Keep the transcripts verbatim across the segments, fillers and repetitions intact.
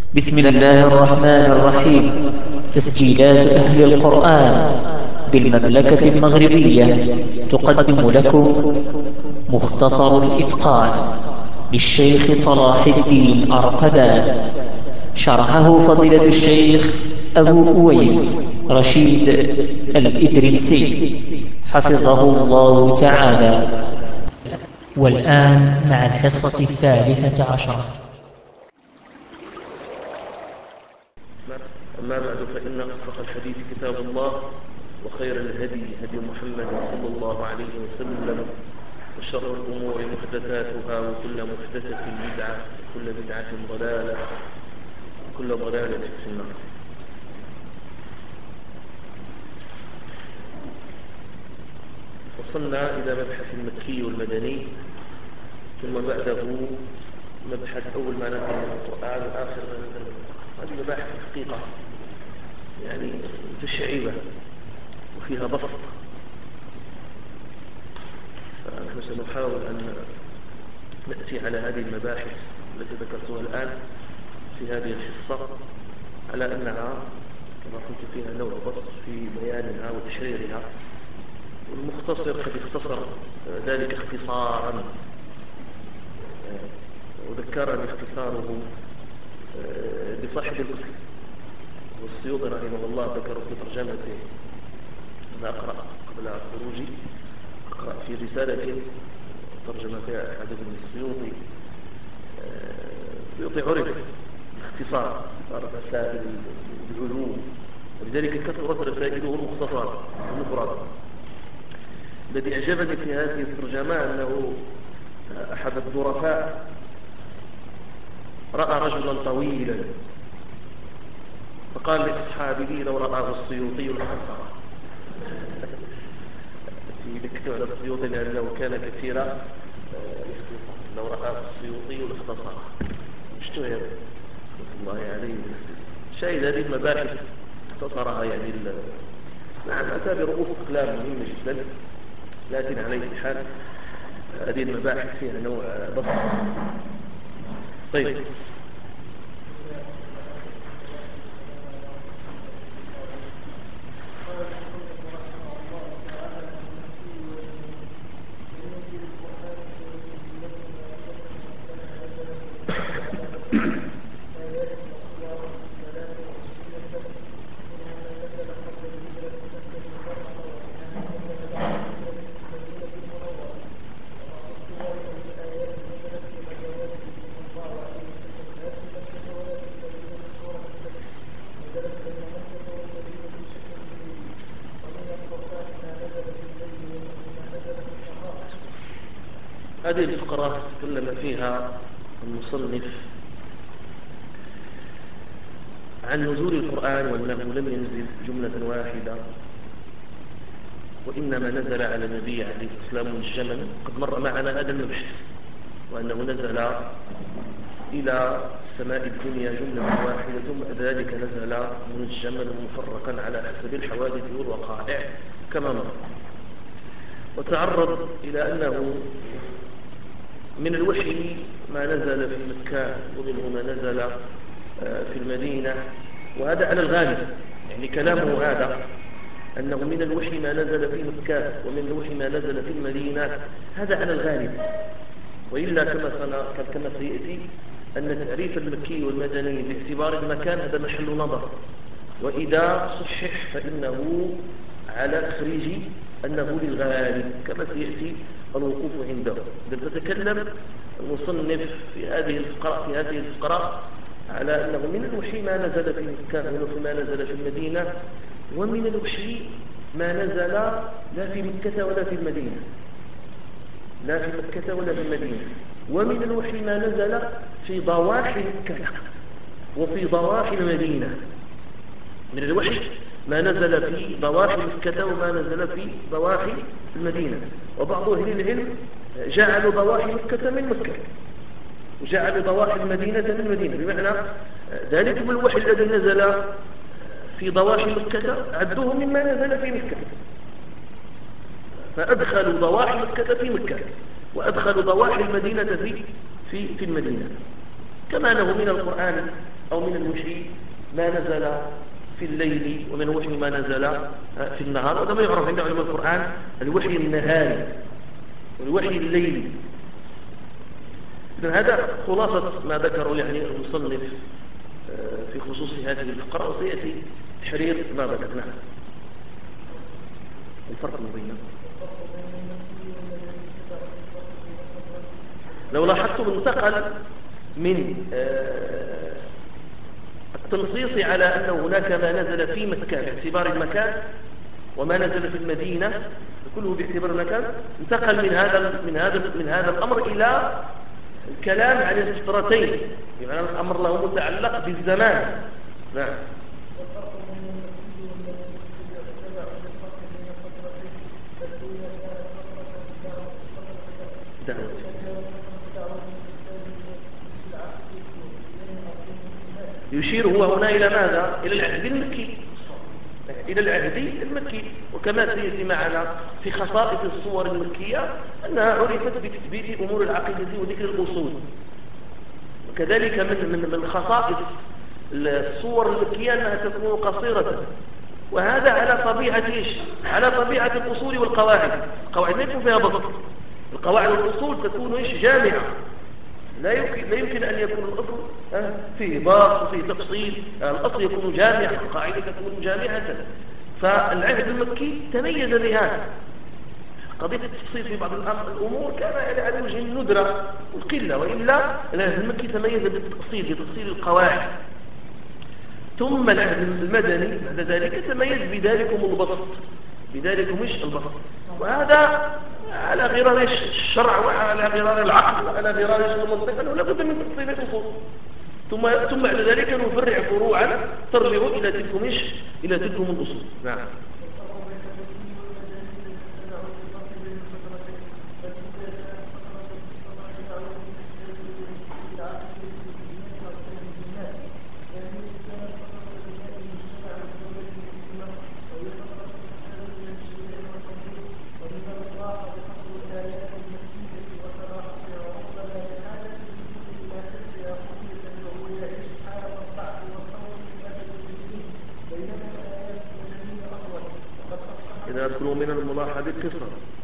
بسم الله الرحمن الرحيم. تسجيلات أهل القرآن بالمملكة المغربية تقدم لكم مختصر الإتقان للشيخ صلاح الدين أرقدان، شرحه فضيلة الشيخ أبو أويس رشيد الإدريسي حفظه الله تعالى. والآن مع الحصة الثالثة عشرة. أما بعد، فإن أصدق الحديث كتاب الله، وخير الهدي هدي محمد صلى الله عليه وسلم، وشر الأمور محدثاتها، وكل محدثة بدعة، وكل بدعة ضلالة، وكل ضلالة في النار. وصلنا إلى مبحث المكي والمدني، ثم بعده مبحث أول ما نزل من القرآن وآخر ما نزل من القرآن. هذه مباحث الحقيقة يعني تشعيبة وفيها بسط، فنحن سنحاول أن نأتي على هذه المباحث التي ذكرتها الآن في هذه الحصة على أنها كما قلت فيها نوع بسط في بيانها وتشريرها، والمختصر قد اختصر ذلك اختصارا، وذكرني اختصاره بصاحب المسلم، والسيوطي رحمه الله ذكر في ترجمته. أنا أقرأ قبل خروجي أقرأ في رسالة ترجمة فيها أحد ابن السيوطي. السيوطي عرف باختصار، صارت رسائل العلوم، ولذلك كثرت رسائله المختصرة المفردة. الذي أعجبني في هذه الترجمة أنه أحد الظرفاء رأى رجلا طويلا فقال لأصحابه لو رآه السيوطي لاختصره. في ذكر على السيوطي لأنه كان كثيرا الاختصار، لو رآه السيوطي لاختصره. اشتهر الله عليه. شاهد هذه المباحث اختصرها يعني نعم أتى برؤوس أقلام مهمة جدا، لكن عليه الحال هذه المباحث فيها نوع بسيط. طيب، هذه الفقرة تكلم فيها المصنف عن نزول القرآن، وأنه لم ينزل جملة واحدة، وإنما نزل على النبي عليه السلام منجما. قد مر معنا هذا المبحث، وأنه نزل إلى سماء الدنيا جملة واحدة، ثم ذلك نزل منجما ومفرقا على حسب الحوادث والوقائع كما مر. وتعرض إلى أنه من الوحي ما نزل في مكة، ومنه ما نزل في المدينة، وهذا على الغالب، يعني كلامه هذا أنه من الوحي ما نزل في مكة ومن الوحي ما نزل في المدينة، هذا على الغالب. وإلا كما كما سيأتي أن تعريف المكي والمدني باعتبار المكان هذا محل نظر، وإذا صحح فإنه على تخريج أنه للغالب كما سيأتي الوقوف عنده. بل تتكلم المصنف في هذه الفقرة في هذه الفقرة على أنه من الوحي ما نزل في مكة ومن ما نزل في المدينة، ومن الوحي ما نزل لا في مكة ولا في المدينة، لا في مكة ولا في المدينة، ومن الوحي ما نزل في ضواحي مكة وفي ضواحي المدينة. من الوحي ما نزل في ضواحي مكة وما نزل في ضواحي المدينة. وبعض أهل العلم جعلوا ضواحي مكة من مكة، وجعلوا ضواحي المدينة من المدينة، بمعنى ذلك الوحي الذي نزل في ضواحي مكة عدوه مما نزل في مكة، فأدخلوا ضواحي مكة في مكة، وأدخلوا ضواحي المدينة في في في المدينة. كما أنه من القرآن أو من الوحي ما نزل في الليل، ومن الوحي ما نزل في النهار. وهذا ما يعرف عند علماء القرآن الوحي النهاري والوحي الليلي. إذن هذا خلاصة ما ذكره يعني المصنف في خصوص هذه الفقرة، وسيأتي تحرير ما ذكرناه. الفرق بين لو لاحظتم انتقل من التنصيص على أن هناك ما نزل في مكة باعتبار المكان وما نزل في المدينة كله باعتبار المكان، انتقل من هذا من هذا من هذا الأمر إلى الكلام عن الفترتين، يعني الأمر له متعلق بالزمان. نعم. يشير هو هنا إلى ماذا؟ إلى العهد المكي، إلى العهد المكي. وكما سيأتي معنا في خصائص الصور المكية أنها عرفت بتثبيت أمور العقيدة وذكر الأصول. وكذلك من من خصائص الصور المكية أنها تكون قصيرة، وهذا على طبيعة إيش؟ على طبيعة الأصول والقواعد. القواعد ما يكون فيها بسط، القواعد والأصول تكون إيش؟ جامعة. لا يمكن, لا يمكن أن يكون الأصل فيه باط وفيه تفصيل، الأصل يكون جامعا، القاعدة تكون جامعة. فالعهد المكي تميز بهذا. قضية التفصيل في بعض الأمور كان على وجه الندرة والقلة، وإلا العهد المكي تميز بالتفصيل بتفصيل القواعد. ثم العهد المدني بعد ذلك تميز بذلكم البسط، بذلكم مش البسط. وهذا على غرار الشرع وعلى غرار العقل وعلى غرار المنطق، أنه لابد من تفصيل الأصول. ثم ثم بعد ذلك نفرع فروعا ترجع إلى تلكم إيش؟ إلى تلكم الأصول. نعم. إذا أذكروا من الملاحظ القصر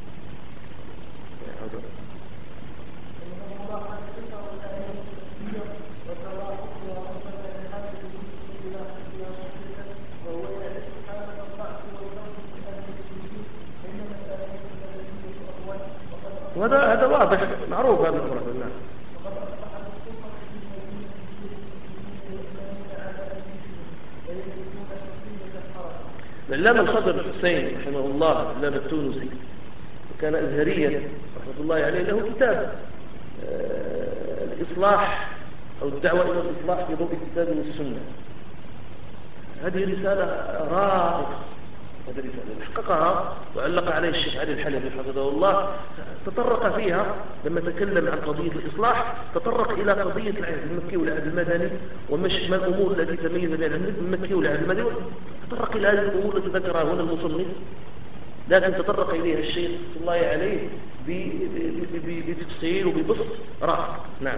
وهذا هذا واضح معروف هذا الأمر بالله. العلامة الخضر الحسين رحمه الله، العلامة التونسي، كان أزهريا رحمة الله عليه، له كتاب الإصلاح أو الدعوة إلى الإصلاح في ضوء الكتاب والسنة. هذه رسالة رائعة، هذه رسالة حققها وعلق عليه الشيخ علي الحلبي حفظه الله. تطرق فيها لما تكلم عن قضية الإصلاح، تطرق إلى قضية العهد المكي والعهد المدني، ومش ما الأمور التي تميز بين العهد المكي والعهد المدني. تطرق إلى هذه الأمور التي ذكرها هنا المصنف، لكن تطرق إليها الشيخ صلى الله عليه بتفصيل وببسط رائع. نعم.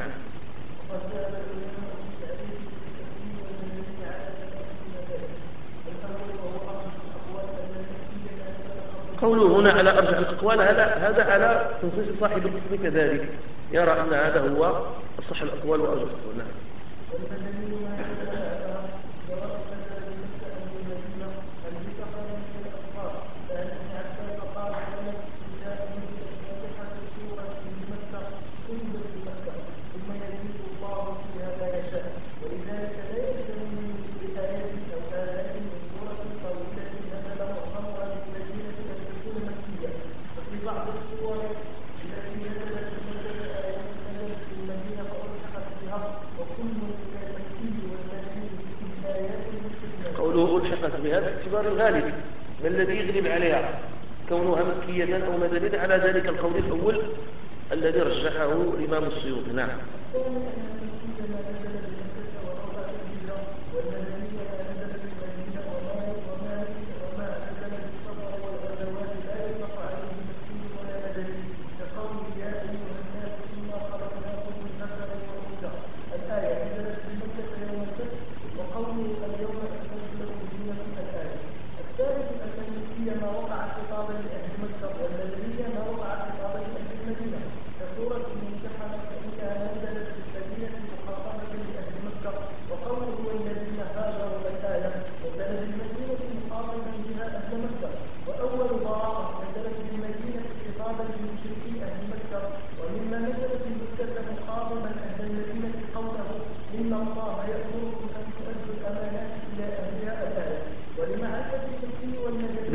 قوله هنا على أرجح الأقوال، هذا هذا على تنصيص صاحب القسم كذلك، يرى أن هذا هو أصح الأقوال وأرجح الأقوال. نعم. قوله ألحقت بها باعتبار الغالب، ما الذي يغلب عليها كونها مكية أو مدنية، على ذلك القول الأول الذي رجحه الإمام السيوطي. نعم.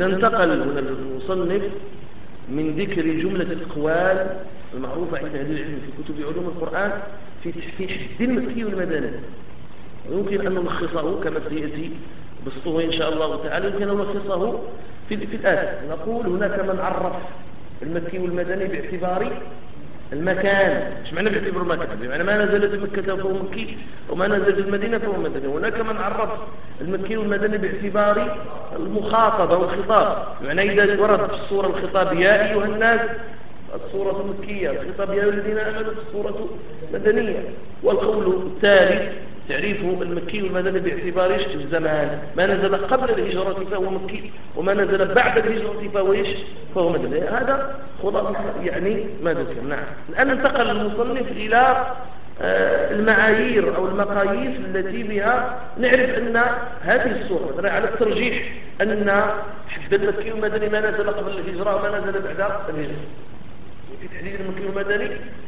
إذا انتقل هنا المصنف من ذكر جملة الأقوال المعروفة عند أهل العلم في كتب علوم القرآن في تحديد المكي والمدني، ويمكن أن نلخصه كما سيأتي بسطه إن شاء الله تعالى. يمكن أن نلخصه في, في الآتي. نقول هناك من عرف المكي والمدني باعتبار المكان. ايش معنى باعتبار المكان؟ بمعنى ما نزل في مكة فهو مكي وما نزل في المدينة فهو مدني. هناك من عرف المكي والمدني باعتبار المخاطبة والخطاب، بمعنى إذا ورد في الصورة الخطاب يا أيها الناس الصورة المكية، الخطاب يا أيها الذين آمنوا في الصورة المدنية. والقول الثالث تعريف المكي والمدني باعتبار ايش؟ الزمان، ما نزل قبل الهجرة فهو مكي وما نزل بعد الهجرة فهو ايش؟ فهو مدني. هذا خلاصة يعني ما ذكر. نعم. الآن انتقل المصنف إلى المعايير أو المقاييس التي بها نعرف أن هذه الصورة مثلا على الترجيح أن حد المكي والمدني ما نزل قبل الهجرة وما نزل بعد الهجرة. في تحديد المكي والمدني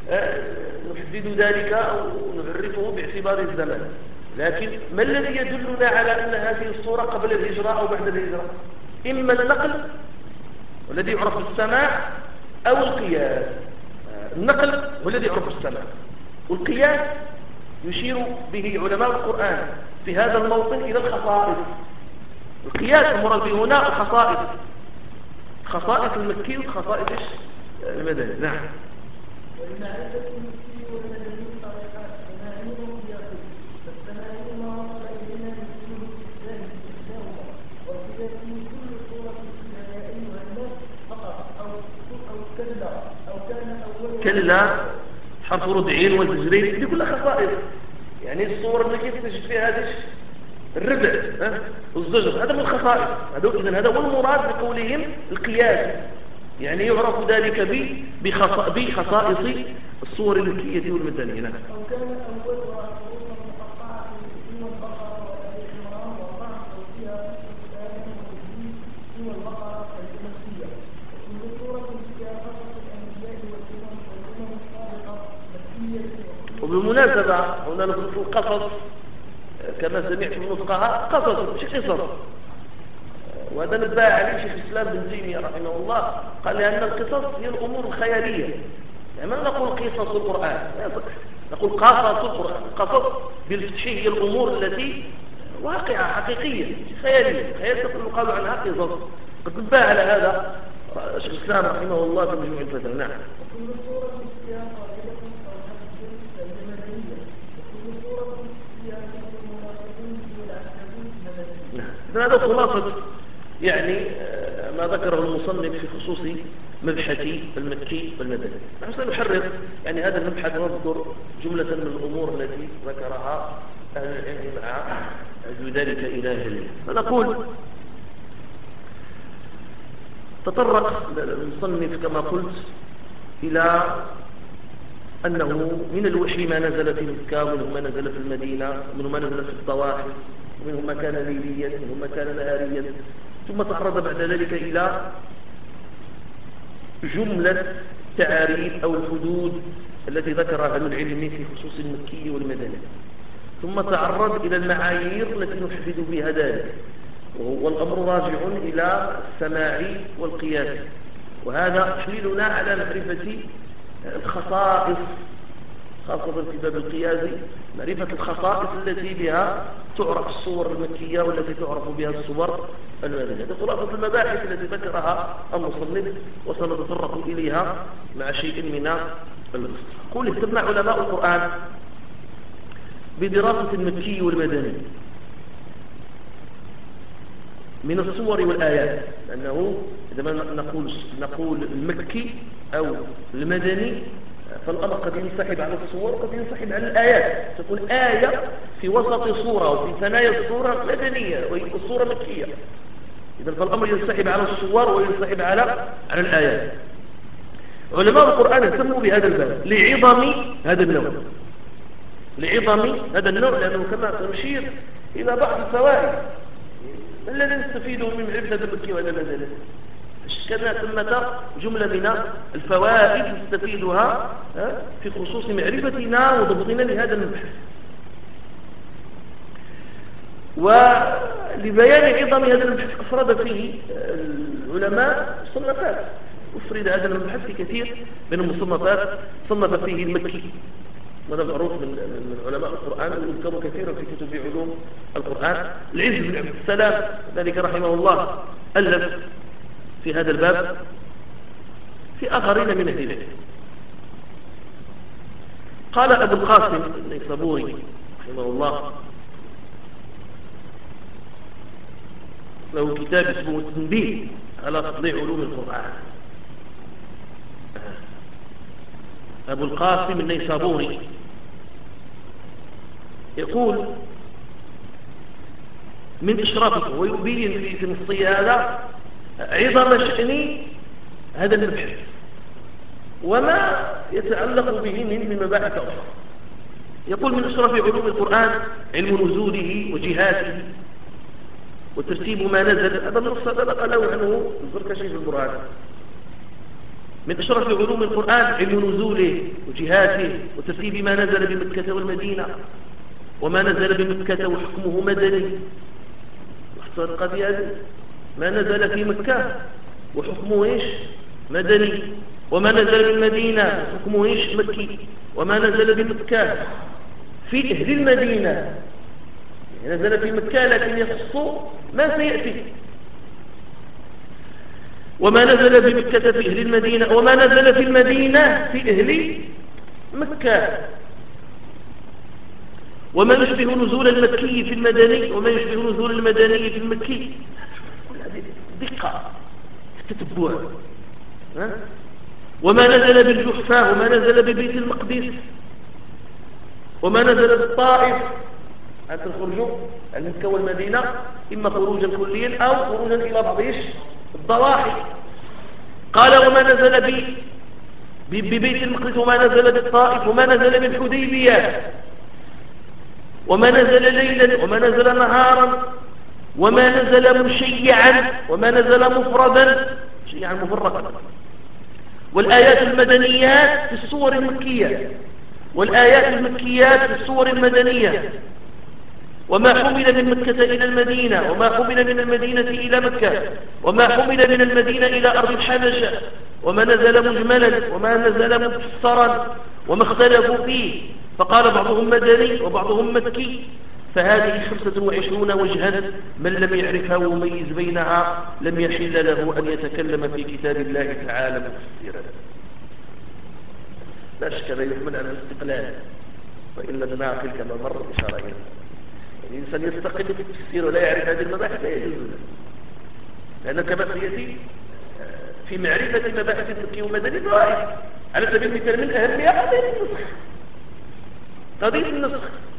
نحدد ذلك أو نعرفه باعتبار الزمن، لكن ما الذي يدلنا على أن هذه الصورة قبل الهجرة أو بعد الهجرة؟ إما النقل والذي يعرف بالسماع أو القياس. النقل هو الذي يعرف بالسماع، والقياس يشير به علماء القرآن في هذا الموطن إلى الخصائص. القياس المراد به هنا الخصائص، خصائص المكي وخصائص المدني. نعم. ولمعرفة المكي والمدني طريقات ثمانين قياسا، فالثمانين ما وصل إلينا مثله الثاني إحداهما، وقياس كل صورة فيها يا أيها الناس فقط أو أو كلا أو كان أول كلا حرف ردعين وزجرين، دي كلها خصائص. يعني الصور اللي كيف تجد فيها هذه الردع والزجر، هذا من الخصائص. إذن هذا هو المراد بقولهم القياس، يعني يعرف ذلك بخصائص الصور المكية والمدنية. نعم. أو كان أولها حروفا مقطعة سوى البقرة وآل عمران وطعن فيها آدم وإبليس سوى البقرة المكية، وكل سورة فيها قصص الأنبياء والأمم والأمم السابقة مكية. وبالمناسبة هنا القصص كما سمعت من نطقها قصص مش قصص، وهذا نبه عليه شيخ الإسلام بن تيمية رحمه الله، قال لأن القصص هي الأمور الخيالية. يعني ما نقول قصص القرآن، نقول قصص القرآن. قصص بالفتح هي الأمور التي واقعة حقيقية خيالية، خيال يقال عنها قصص. قد نبه على هذا شيخ الإسلام رحمه الله في مجموع الفتاوى. نعم. وكل سورة فيها قائلة أو حدث فهي مدنية، وكل سورة فيها ذكر المنافقين والعنكبوت مدنية. نعم. هذا خلاصة يعني ما ذكره المصنف في خصوص مبحث المكي والمدني. نحن سنحرر يعني هذا المبحث ونذكر جملة من الأمور التي ذكرها أهل العلم مع ذلك إلى أهل. فنقول تطرق المصنف كما قلت إلى أنه من الوحي ما نزل في مكة ومنه ما نزل في المدينة ومنه ما نزل في الطواحف ومنه ما كان ليليا ومنه ما كان نهاريا، ثم تعرض بعد ذلك إلى جملة تعاريف أو الحدود التي ذكرها أهل العلم في خصوص المكي والمدني، ثم تعرض إلى المعايير التي نحدد بها ذلك، والأمر راجع إلى السماع والقياس. وهذا يحملنا على معرفة الخصائص، خاصة في باب القياس، معرفة الخصائص التي بها تعرف الصور المكية والتي تعرف بها الصور المدنية. هذه خلاصة المباحث التي ذكرها المصنف وسنتطرق إليها مع شيء من البسط. قول اهتم علماء القرآن بدراسة المكي والمدني من الصور والآيات، لأنه عندما نقول نقول المكي أو المدني فالأمر قد ينسحب على الصور وقد ينسحب على الآيات. تكون آية في وسط صورة وفي ثنايا الصورة مدنية والصورة مكية، إذا فالأمر ينسحب على الصور وينسحب على على الآيات. علماء القرآن اهتموا بهذا الباب لعظم هذا النوع، لعظم هذا النوع لأنه كما سنشير إلى بعض الفوائد. ما الذي نستفيده من معرفة المكي ولا المدني؟ كان ثمة جملة من الفوائد نستفيدها في خصوص معرفتنا وضبطنا لهذا المبحث. ولبيان عظم هذا المبحث أفرد فيه العلماء صنفات، أفرد هذا المبحث في كثير من المصنفات. صنف فيه المكي، وهذا معروف من علماء القرآن ويذكر كثيرا في كتب علوم القرآن. العز بن عبد السلام ذلك رحمه الله ألف في هذا الباب، في آخرين من أهل العلم. قال أبو القاسم النيسابوري رحمه الله له كتاب اسمه التنبيه على تطبيق علوم القرآن. أبو القاسم النيسابوري يقول من إشرافه ويبين في نصه هذا عظم شأن هذا المبحث وما يتعلق به من مباحث أخرى. يقول من أشرف علوم القرآن علم نزوله وجهاته وترتيب ما نزل. هذا النص سبق له عنه الزركشي في البرهان. من أشرف علوم القرآن علم نزوله وجهاته وترتيب ما نزل بمكة والمدينة وما نزل بمكة وحكمه مدني. واحتوى القضية ما نزل في مكة وحكمه إيش مدني، وما نزل بالمدينة وحكمه إيش مكي، وما نزل بمكة في أهل المدينة نزل في مكة لكن يخص ما سيأتي، وما نزل بمكة في أهل المدينة، وما نزل في المدينة في أهل مكة، وما يشبه نزول المكي في المدني وما يشبه نزول المدني في المكي. كل هذه دقة تتبع. وما نزل بالجحفة وما نزل ببيت المقدس وما نزل بالطائف. أنت تخرجوا عن مكة والمدينة إما خروجا كليا أو خروجا إلى بعض الضواحي. قال وما نزل ببيت المقدس وما نزل بالطائف وما نزل بالحديبية وما نزل ليلا وما نزل نهارا وما نزل مشيعا وما نزل مفردا مشيعا مفرقا. والآيات المدنيات في الصور المكية والآيات المكيات في الصور المدنية. وما حمل من مكة إلى المدينة وما حمل من المدينة إلى مكة وما حمل من المدينة إلى أرض الحبشة وما نزل مجملا وما نزل مفسرا وما اختلفوا فيه. فقال بعضهم مدني وبعضهم مكي. فهذه خمسة وعشرون وجها من لم يعرفها ويميز بينها لم يحل له أن يتكلم في كتاب الله تعالى مفسرا. لا شك لا يحمل على الاستقلال وإلا الناقل كما مر إشارة إليه. يعني الإنسان يستقل في التفسير ولا يعرف هذه المباحث لا يجوز له، لأن كما سيأتي في معرفة مباحث المكي والمدني ضائع. على سبيل المثال من أهمها قضية النسخ. قضية النسخ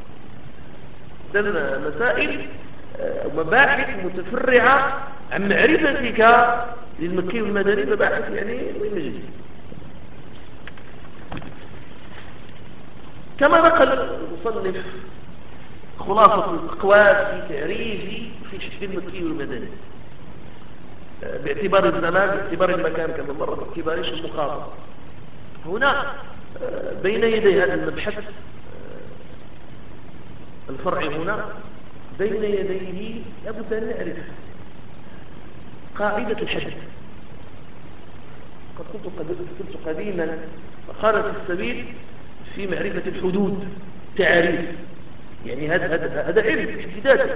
لأن مسائل ومباحث متفرعة عن معرفتك للمكي والمدني مباحث يعني مهمة جدا. كما نقل المصنف خلاصة الأقوال في تعريف في شكل المكي والمدني باعتبار الزمان باعتبار المكان كما مر باعتبار المخاطب. هنا بين يدي هذا المبحث الفرع هنا بين يديه لابد أن نعرف قاعدة الحد. قد كنت قديما وقال في السبيل في معرفة الحدود تعريف. يعني هذا هذا هذا علم في حد ذاته.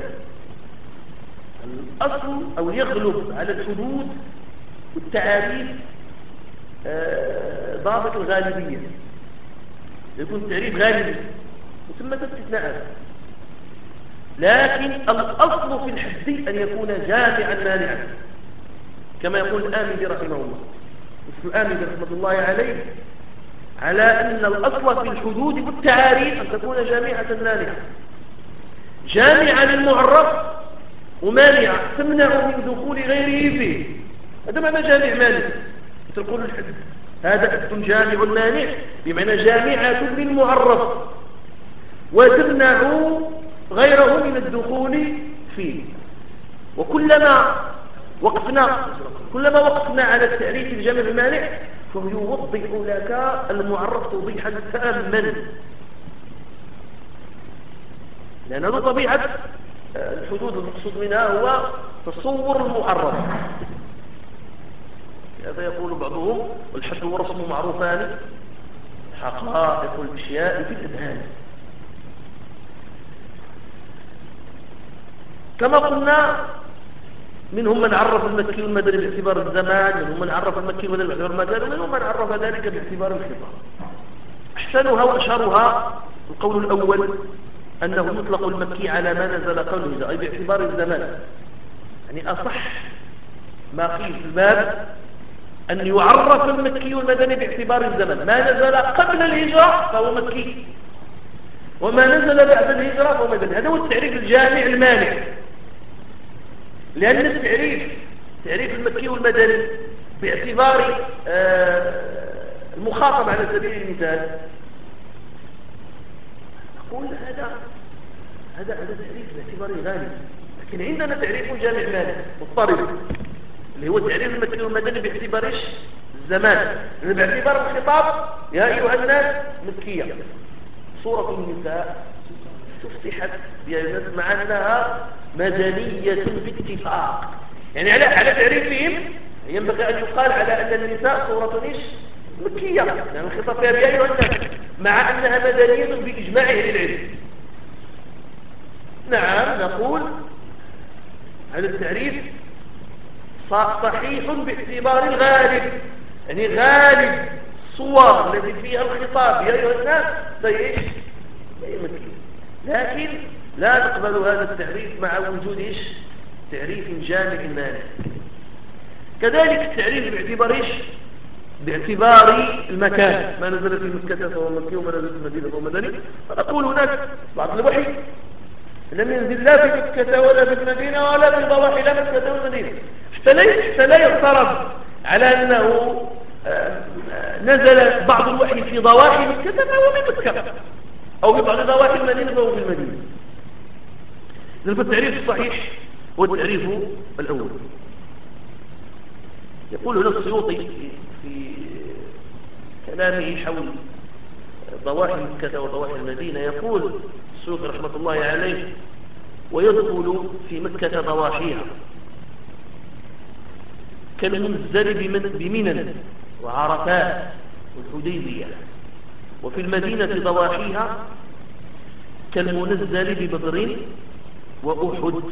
الأصل أو يغلب على الحدود والتعاريف ضابط الغالبية. يكون التعريف غالبي وثم استثناءات، لكن الأصل في الحد أن يكون جامعا مانعا كما يقول الآمدي رحمه الله. مثل الآمدي رحمة الله عليه على أن الأصل في الحدود والتعاريف أن تكون جامعة مانعة، جامعة للمعرف ومانعة تمنع من دخول غيره فيه. هذا معنى جامع مانع. تقول الحد هذا حد جامع مانع بمعنى جامعة للمعرف وتمنع غيره من الدخول فيه. وكلما وقفنا كلما وقفنا على التعريف الجامع المانع فهو يوضح لك المعرف توضيحا تاما، لأن هذا طبيعة الحدود المقصود منها هو تصور المعرف. هذا يقول بعضهم والحد والرسم معروفان حقائق الأشياء في الأذهان. كما قلنا منهم من عرف المكي والمدني باعتبار الزمان، منهم من عرف المكي والمدني باعتبار المكان، ومنهم من عرف ذلك باعتبار الخطاب. أحسنها وأشهرها القول الأول أنه يطلق المكي على ما نزل قوله أي باعتبار الزمان. يعني أصح ما قيل في الباب أن يعرف المكي والمدني باعتبار الزمن. ما نزل قبل الهجرة فهو مكي، وما نزل بعد الهجرة فهو مدني. هذا هو التعريف الجامع المانع، لأن التعريف تعريف المكي والمدني باعتبار المخاطب على سبيل المثال نقول هذا هذا هذا تعريف باعتبار الغالب، لكن عندنا تعريف جامع مانع مضطرب اللي هو تعريف المكي والمدني باعتبار ايش؟ الزمان، باعتبار الخطاب يا أيها الناس مكية. سورة النساء تفتحت بأن مع أنها مدنية باتفاق، يعني على على تعريفهم ينبغي أن يقال على أن النساء سورة ايش؟ مكية، يعني الخطاب فيها يا أيها الناس، مع أنها مدنية بإجماع أهل العلم. نعم نقول هذا التعريف صحيح باعتبار الغالب، يعني غالب الصور التي فيها الخطاب يا أيها الناس فإيش؟ مكي. لكن لا نقبل هذا التعريف مع وجود إيش؟ تعريف جامع مانع. كذلك التعريف باعتبار إيش؟ باعتبار المكان، ما نزل في مكة فهو مكي وما نزل في المدينة فهو مدني. فنقول هناك بعض الوحي لم ينزل لا في مكة ولا في المدينة ولا في ضواحي لا مكة والمدينة، حتى لا يفترض على أنه نزل بعض الوحي في ضواحي مكة فهو في مكة، أو في بعض ضواحي المدينة فهو في المدينة. إذن التعريف الصحيح هو التعريف الأول. يقول هنا السيوطي في كلامه حول ضواحي مكة وضواحي المدينة، يقول السيوطي رحمة الله عليه: ويدخل في مكة ضواحيها كالمنزل بمنن وعرفات والحديبية، وفي المدينة ضواحيها كالمنزل ببدر وأحد.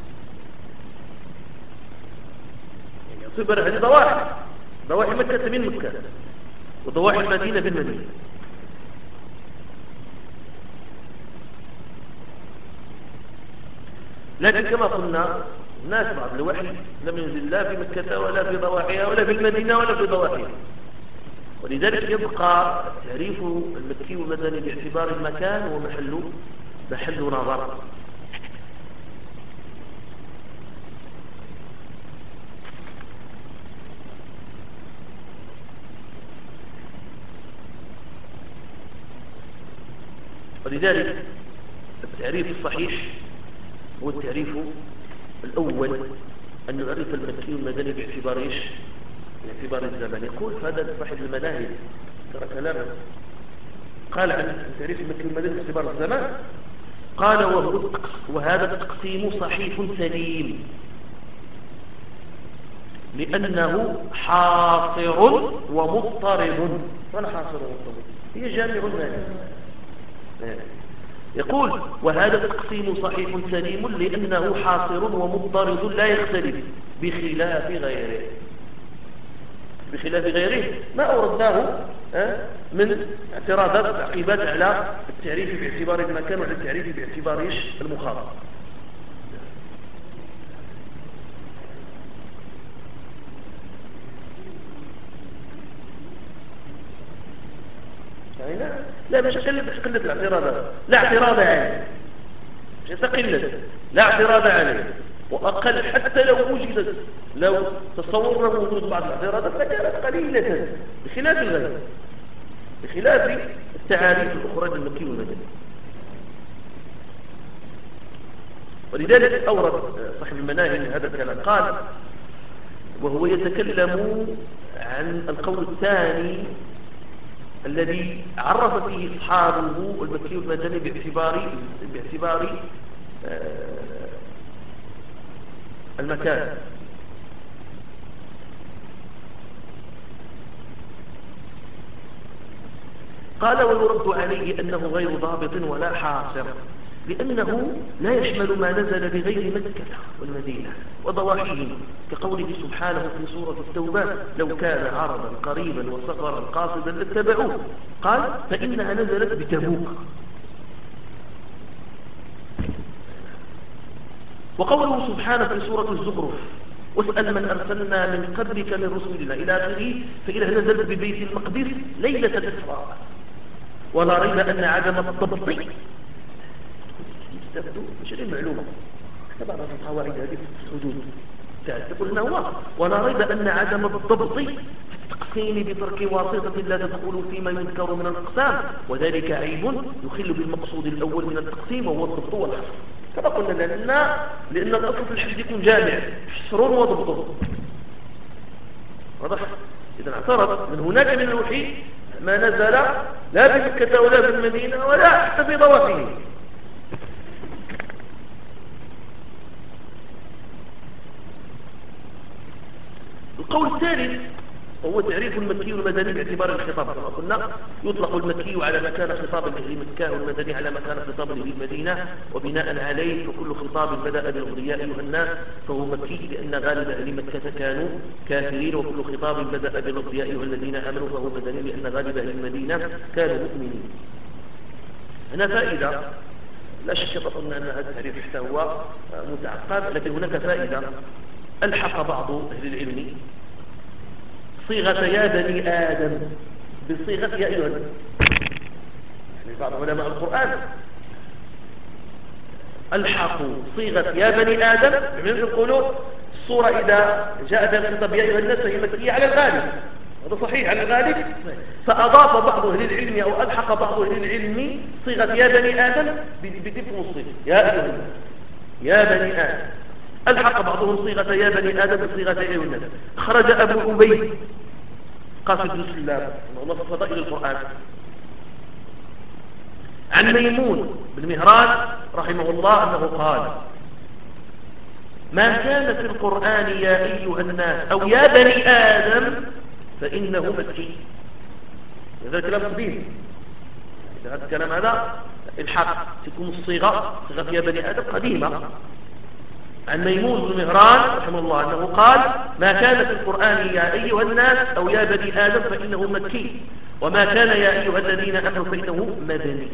يعني يعتبر هذه ضواحي ضواحي مكة من مكة وضواحي المدينة بالمدينة. لكن كما قلنا الناس بعض الوحي لم ينزل لا في مكة ولا في ضواحيها ولا في المدينة ولا في ضواحيها، ولذلك يبقى تعريف المكي والمدني باعتبار المكان ومحل محل نظر. ولذلك التعريف الصحيح هو التعريف الأول، أن نعرف المكي والمدني باعتبار إيش؟ باعتبار الزمن. يقول هذا صاحب المناهج ترى كلامه قال عن تعريف المكي والمدني باعتبار الزمان، قال وهو وهذا التقسيم صحيح سليم لأنه حاصر ومضطرب. ولا حاصر ومضطرب، هي جامع مانع. يقول وهذا التقسيم صحيح سليم لأنه حاصر ومضطرد لا يختلف بخلاف غيره. بخلاف غيره ما أوردناه من اعتراضات وتعقيبات على التعريف باعتبار المكان وعلى التعريف باعتبار إيش؟ المخاطب. لا لا مش قلة قلة الاعتراضات، لا اعتراض عليه، مش قلة، لا اعتراض عليه، وأقل حتى لو وجدت لو تصورنا وجود بعض الاعتراضات لكانت قليلة بخلاف الغير، بخلاف التعاريف الأخرى للمكي والمدني. ولذلك أورد صاحب المناهج هذا الكلام، قال وهو يتكلم عن القول الثاني الذي عرف فيه أصحابه المكي والمدني باعتبار باعتبار المكان. قال ويرد عليه أنه غير ضابط ولا حاصر، لأنه لا يشمل ما نزل بغير مكة والمدينة وضواحيهم، كقوله سبحانه في سورة التوبة: لو كان عرضا قريبا وسفرا قاصدا لاتبعوه، قال فإنها نزلت بتبوك. وقوله سبحانه في سورة الزخرف: واسأل من أرسلنا من قبلك من رسلنا إلى آخره، فإنها نزلت ببيت المقدس ليلة الإسراء. ولا ريب أن عدم الضبط تبدو مش المعلومة بعض القواعد هذه في الحدود تقول لنا هو ولا ريب أن عدم الضبط في التقسيم بترك واسطة لا تدخل فيما يذكر من الأقسام، وذلك عيب يخل بالمقصود الأول من التقسيم وهو الضبط والحصر. كما قلنا لأن لأن الأصل في الحفظ يكون جامع، حصر وضبط. واضح؟ إذا اعترض من هناك من الوحي ما نزل لا بمكة ولا بالمدينة ولا حتى في ضواحيه. القول الثالث هو تعريف المكي والمدني باعتبار الخطاب. كما قلنا يطلق المكي على ما كان خطابا لأهل مكة، والمدني على ما كان خطابا لأهل المدينة، وبناء عليه فكل خطاب بدأ بالغر يا أيها الناس فهو مكي، لأن غالب أهل مكة كانوا كافرين، وكل خطاب بدأ بالغر يا أيها الذين آمنوا فهو مدني، لأن غالب أهل المدينة كانوا مؤمنين. هنا فائدة لا شك قلنا أن هذا التعريف حتى هو متعقد، لكن هناك فائدة. ألحق بعض أهل العلم صيغة يا بني آدم بصيغة يا أيها الناس. يعني بعض علماء القرآن ألحقوا صيغة يا بني آدم، من يقولوا الصورة إذا جاء بها الخطاب يا أيها الناس فهي مكية على الغالب، هذا صحيح على الغالب. فأضاف بعض أهل العلم أو ألحق بعض أهل العلم صيغة يا بني آدم بتلك الصيغة يا أيها الناس يا بني آدم. ألحق بعضهم صيغة يا بني آدم بصيغة يا أيها الناس. خرج أبو عبيد قاسم بن سلام الله في فضائل القرآن عن ميمون بن مهران رحمه الله أنه قال: ما كان في القرآن يا أيها الناس أو يا بني آدم فإنه مكي. هذا الكلام قديم، هذا الكلام هذا الحق تكون الصيغة صيغة يا بني آدم قديمة. عن ميمون بن مهران رحمه الله أنه قال: ما كان في القرآن يا أيها الناس أو يا بني آدم فإنه مكي، وما كان يا أيها الذين آمنوا فإنه مدني.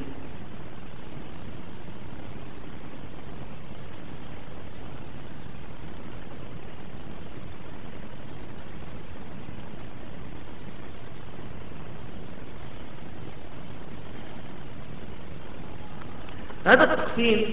هذا التقسيم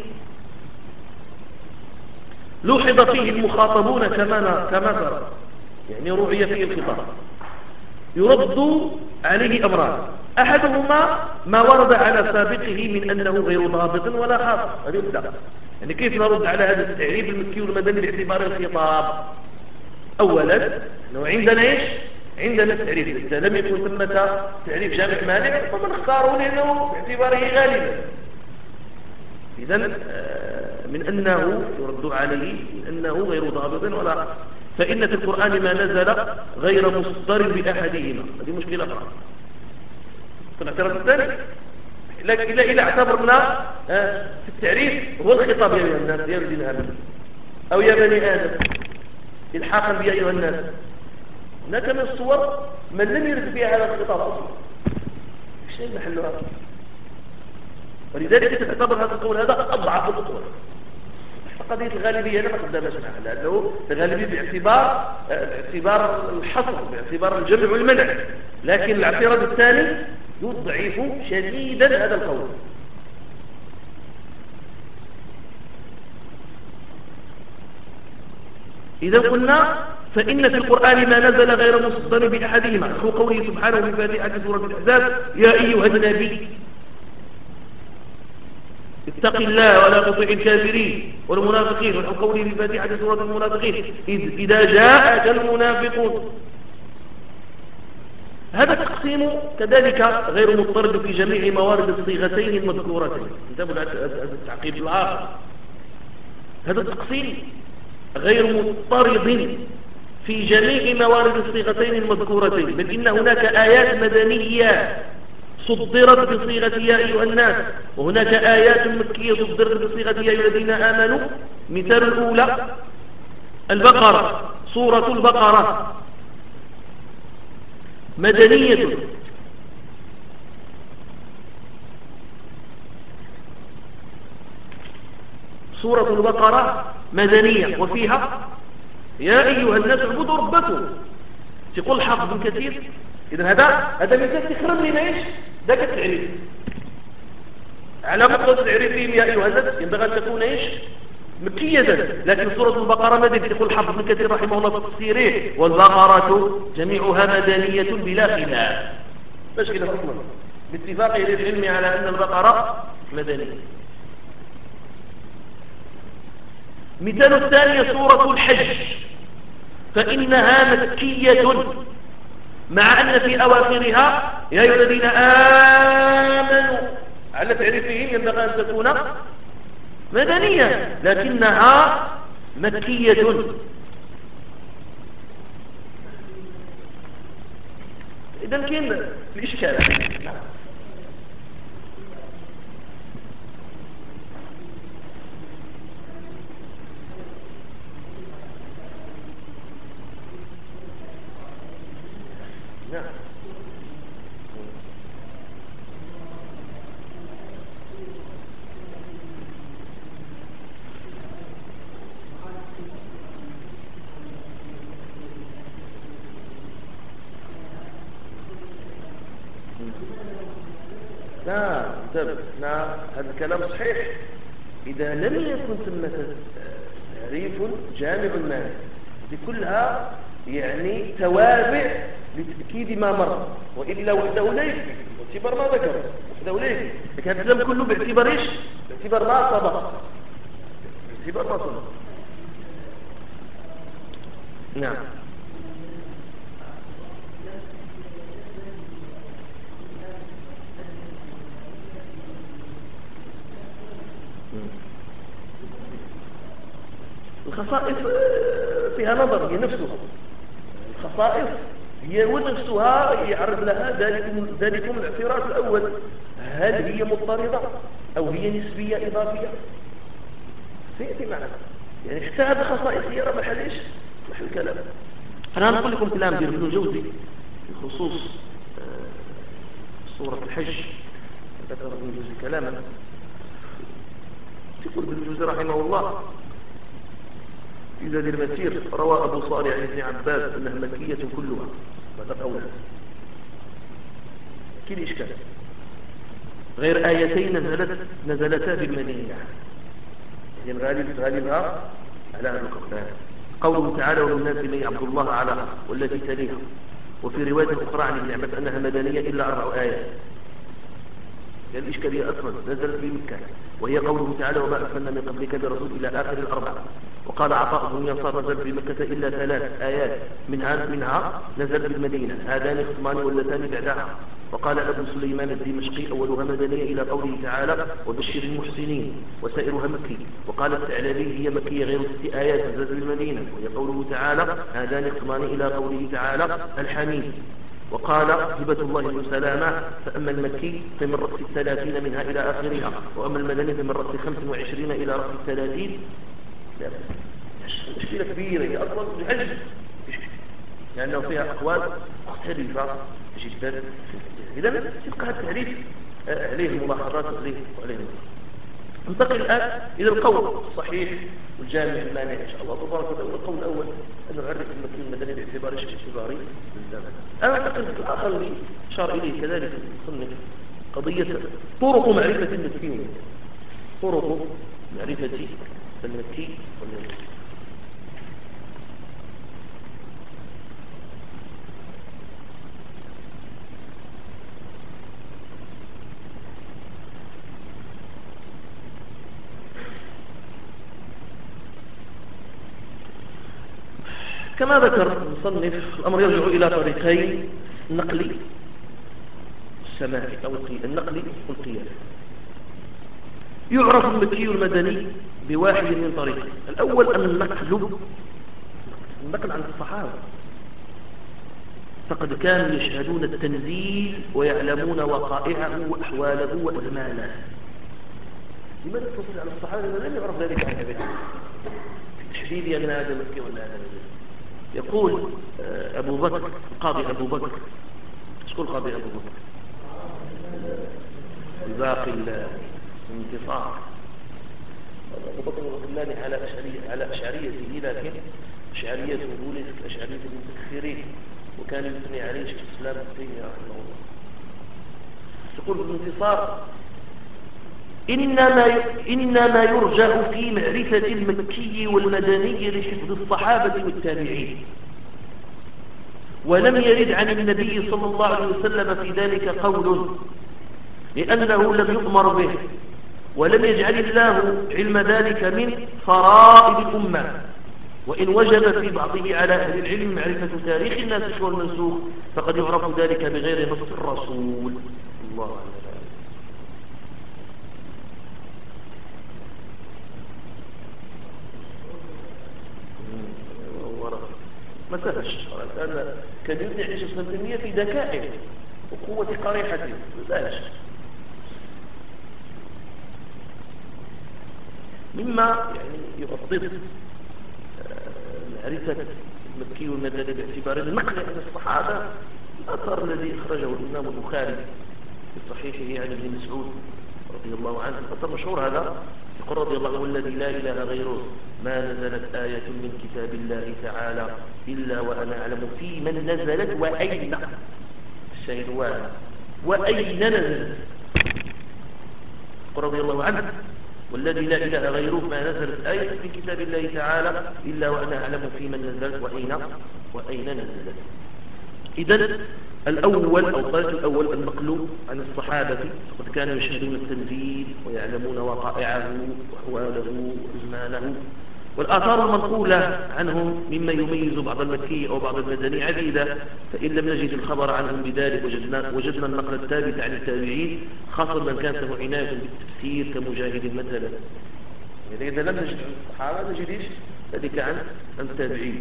لوحظ فيه المخاطبون كما كما ترى، يعني روعي فيه الخطاب. يرد عليه أمران: أحدهما ما ورد على سابقه من أنه غير ضابط ولا حاصر. هذا يبدأ يعني كيف نرد على هذا التعريف المكي والمدني باعتبار الخطاب. أولا أنه عندنا إيش؟ عندنا التعريف إذا لم يكن ثمة تعريف جامع مانع فمن اختاره لأنه باعتباره غالبا. إذا من أنه يرد عليه من أنه غير ضابط ولا، فإن في القرآن ما نزل غير مصدر بأحدهما. هذه مشكلة أخرى. فالاعتراض الثاني لكن إذا اعتبرنا في التعريف هو الخطاب يا أيها الناس يا الذين آمنوا أو يا بني آدم الحاقا بيا أيها الناس، هناك من الصور من لم يرد فيها هذا الخطاب أصلا. شيء محلها، ولذلك تعتبر هذا القول هذا أضعف الأطول. قضية الغالبية أنا ما قدامش معها، لأنه الغالبية باعتبار باعتبار الحصر باعتبار الجمع والمنع، لكن الاعتراض الثاني يضعف شديدا هذا القول. إذا قلنا فإن في القرآن ما نزل غير مصدر بأحدهما، هو قوله سبحانه في فاتحة سورة الأحزاب: يا أيها النبي اتق الله ولا تطع الكافرين والمنافقين، ونحو قوله في فاتحة سورة المنافقين: إذ إذا جاءك المنافقون. هذا التقسيم كذلك غير مضطرد في جميع موارد الصيغتين المذكورتين. كتاب التعقيب الآخر. هذا التقسيم غير مضطرد في جميع موارد الصيغتين المذكورتين، بل إن هناك آيات مدنية صدرت بصيغة يا أيها الناس، وهناك آيات مكية صدرت بصيغة يا أيها الذين آمنوا. مثال الأولى البقرة، سورة البقرة مدنية سورة البقرة مدنية وفيها يا أيها الناس اعبدوا ربكم، تقول حافظ بن كثير. إذا هذا هذا مثال تكرم لنا إيش ذاك التعريف. على مقتضى تعريفهم يا أيها الناس ينبغي أن تكون إيش مكية، لكن سورة البقرة مدنية. يقول حافظ بن كثير رحمه الله في تفسيره والبقرة جميعها مدنية بلا خلاف. باش كده حكما باتفاق أهل العلم على أن البقرة مدنية. مثال الثاني سورة الحج، فإنها مكية مع أن في أواخرها يا أيها الذين آمنوا، على تعريفهم ينبغي أن تكون مدنية لكنها مكية. إذن كاين الإشكال. نعم لا نعم هذا الكلام صحيح إذا لم يكن ثمة تعريف جامع مانع. هذه كلها يعني توابع لتأكيد ما مر، وإلا وحده لا يكفي باعتبار ما ذكر، وحده لا يكفي. لكن هذا الكلام كله باعتبار ايش؟ باعتبار ما سبق، باعتبار ما سبق. نعم الخصائص فيها نظر، هي نفسها الخصائص هي ونفسها يعرض لها ذلكم ذلكم الاعتراض الأول، هل هي مضطردة أو هي نسبية إضافية؟ سيأتي معنا يعني حتى هذا خصائص هي راه محل ايش؟ محل كلام. أنا نقول لكم كلام ديال ابن الجوزي بخصوص سورة الحج. ذكر ابن الجوزي كلاما، يقول ابن الجوزي رحمه الله في زاد المسير روى أبو صالح عن ابن عباس أنها مكية كلها، هذا قوله كل إشكال، غير آيتين نزلت نزلتا بالمدينة، يعني غالب غالبها على هذا القرآن. قوله تعالى ومن الناس من يعبد الله على والتي تليها. وفي رواية أخرى عن ابن عباس أنها مدنية إلا أربع آيات، يعني الإشكالية أصلا نزلت بمكة، وهي قوله تعالى وما أرسلنا من قبلك برسول إلى آخر الأربعة. وقال عطاء بن يسار نزل في مكة إلا ثلاث آيات منها منها نزل بالمدينة، هذان خصمان واللتان بعدها. وقال أبو سليمان الدمشقي أولها مدنية إلى قوله تعالى وبشر المحسنين، وسائرها مكي. وقال الثعلبي هي مكية غير ست آيات نزل بالمدينة، وهي قوله تعالى هذان خصمان إلى قوله تعالى الحميد. وقال هبة الله بن سلامة فأما المكي فمن رأس الثلاثين منها إلى آخرها، وأما المدني فمن رأس خمس وعشرين إلى رأس الثلاثين. لا مشكلة كبيرة هي أصلا الحج، لأنه فيها أقوال مختلفة جدا. إذا تبقى التعريف عليه ملاحظات وعليه وعليه ننتقل الآن إلى القول الصحيح والجامع المانع إن شاء الله تبارك وتعالى. القول الأول أن نعرف المكي المدني باعتبار ايش؟ باعتبار الزمن. أنا أعتقد الآخر اللي أشار إليه كذلك المصنف قضية طرق معرفة المكي، طرق معرفة المكي والمدني. كما ذكر المصنف الأمر يرجع إلى طريقين النقلي، السماعي أو النقلي والقياسي. يعرف المكي والمدني بواحد من طريقين. الأول النقل النقل عن الصحابة، فقد كانوا يشهدون التنزيل ويعلمون وقائعه وأحواله وأزمانه. لماذا تصل على الصحابة؟ لم يعرف ذلك عن أبيه في تحديد أن هذا مكي وأن هذا مدني. يقول أبو بكر القاضي أبو بكر، شكون القاضي أبو بكر؟ باقي الانتصار. أبو بكر الغلاني على أشعرية على أشعريته، لكن أشعريته ليست أشعرية المتأخرين، وكان يثني عليه شيخ الإسلام ابن تيمية رحمه الله. يقول الانتصار: إنما إنما يرجع في معرفة المكي والمدني لحفظ الصحابة والتابعين، ولم يرد عن النبي صلى الله عليه وسلم في ذلك قول، لأنه لم يؤمر به، ولم يجعل الله علم ذلك من فرائض الأمة، وإن وجب في بعضه على أهل العلم معرفة تاريخ الناسخ والمنسوخ، فقد يعرف ذلك بغير نص الرسول. الله أكبر. ما سهلش لأن كان يبدع عيش السلطنية في ذكائه وقوة قريحته. لا شك مما يعني يؤضد معرفة المكي والمدني باعتبار النقل عن الصحابة الأثر الذي أخرجه الإمام البخاري في صحيحه عن ابن مسعود رضي الله عنه. أثر مشهور هذا، يقول رضي الله عنه: والذي لا إله غيره ما نزلت آية من كتاب الله تعالى إلا وأنا أعلم في من نزلت وأين. الشيء واحد، وأين نزلت. يقول رضي الله عنه: والذي لا إله غيره ما نزلت آية من كتاب الله تعالى إلا وأنا أعلم في من نزلت وأين وأين نزلت. إذن الأول أو الطريق الأول المقلوب عن الصحابة، وقد كانوا يشهدون التنزيل ويعلمون وقائعه وأحواله وأزمانه. والآثار المنقولة عنهم مما يميز بعض المكي أو بعض المدني عديدة، فإن لم نجد الخبر عنهم بذلك وجدنا, وجدنا النقل الثابت عن التابعين، خاصة من كانت له عناية بالتفسير كمجاهد مثلا. يعني إذا لم نجد عن الصحابة نجد ذلك عن التابعين.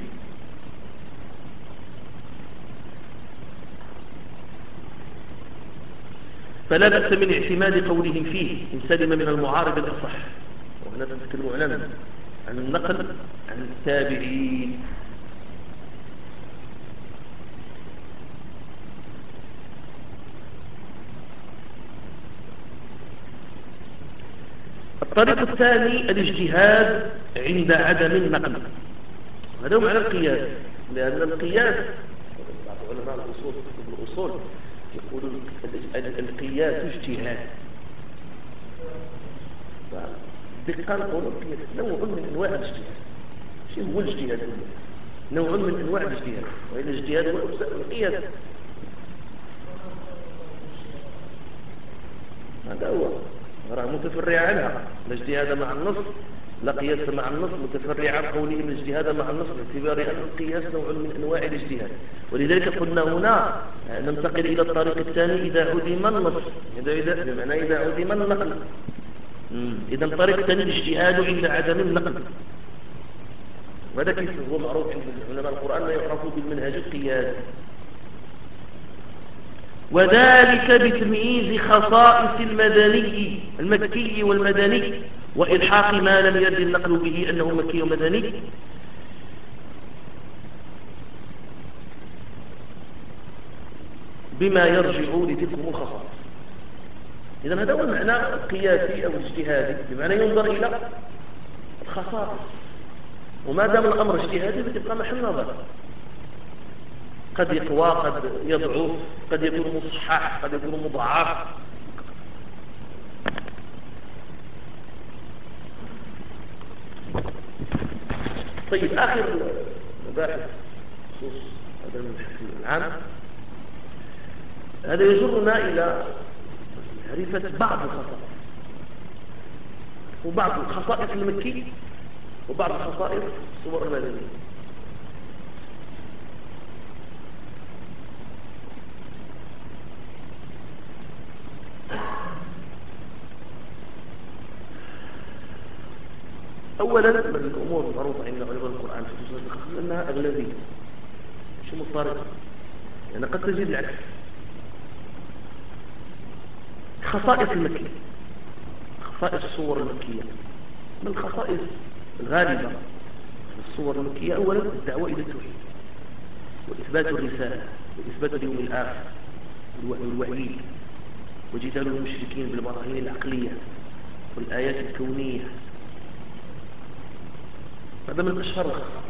فلا بأس من اعتماد قولهم فيه إن سلم من المعارض الأصح. وهنا تتكلم عن عن النقل عن التابعين. الطريق الثاني الاجتهاد عند عدم النقل. هذا هو معنى القياس، لأن القياس بعض علماء الأصول الأصول يقولون القياس اجتهاد. دقة نقولوا القياس نوع من أنواع الاجتهاد. شيء هو الاجتهاد؟ نوع من أنواع الاجتهاد، وإن الاجتهاد هو القياس. هذا هو راه متفرع عنها. الاجتهاد مع النص لا قياس مع النص، متفرع عن قولهم الاجتهاد مع النص باعتبار أن القياس نوع من أنواع الاجتهاد. ولذلك قلنا هنا ننتقل إلى الطريق الثاني إذا عدم النص، إذا بمعنى إذا عدم النقل. إذا الطريق الثاني الاجتهاد عند عدم النقل، وهذا كيف هو معروف عند علماء القرآن ما يعرف بالمنهج القياسي، وذلك بتمييز خصائص المدني المكي والمدني وإلحاق ما لم يرد النقل به أنه مكي ومدني بما يرجع لتلكم الخصائص. إذن هذا هو المعنى القياسي أو الاجتهادي، بمعنى ينظر إلى الخصائص، وما دام الأمر اجتهادي فتبقى محل نظر، قد يقوى قد يضعف، قد يكون مصحح قد يكون مضاعف. طيب آخر مباحث خصوص هذا المبحث العام، هذا يجرنا إلى معرفة بعض الخصائص وبعض الخصائص المكي وبعض الخصائص الصور المدنية. أولا من الأمور المعروفة عند علماء القرآن في سورة القصص أنها أغلبية مش مضطردة، يعني قد تجد العكس. خصائص المكية، خصائص الصور المكية، من الخصائص الغالبة في الصور المكية أولا الدعوة إلى التوحيد وإثبات الرسالة وإثبات اليوم الآخر والوعيد وجدال المشركين بالبراهين العقلية والآيات الكونية. هذا من أشهر الخصائص.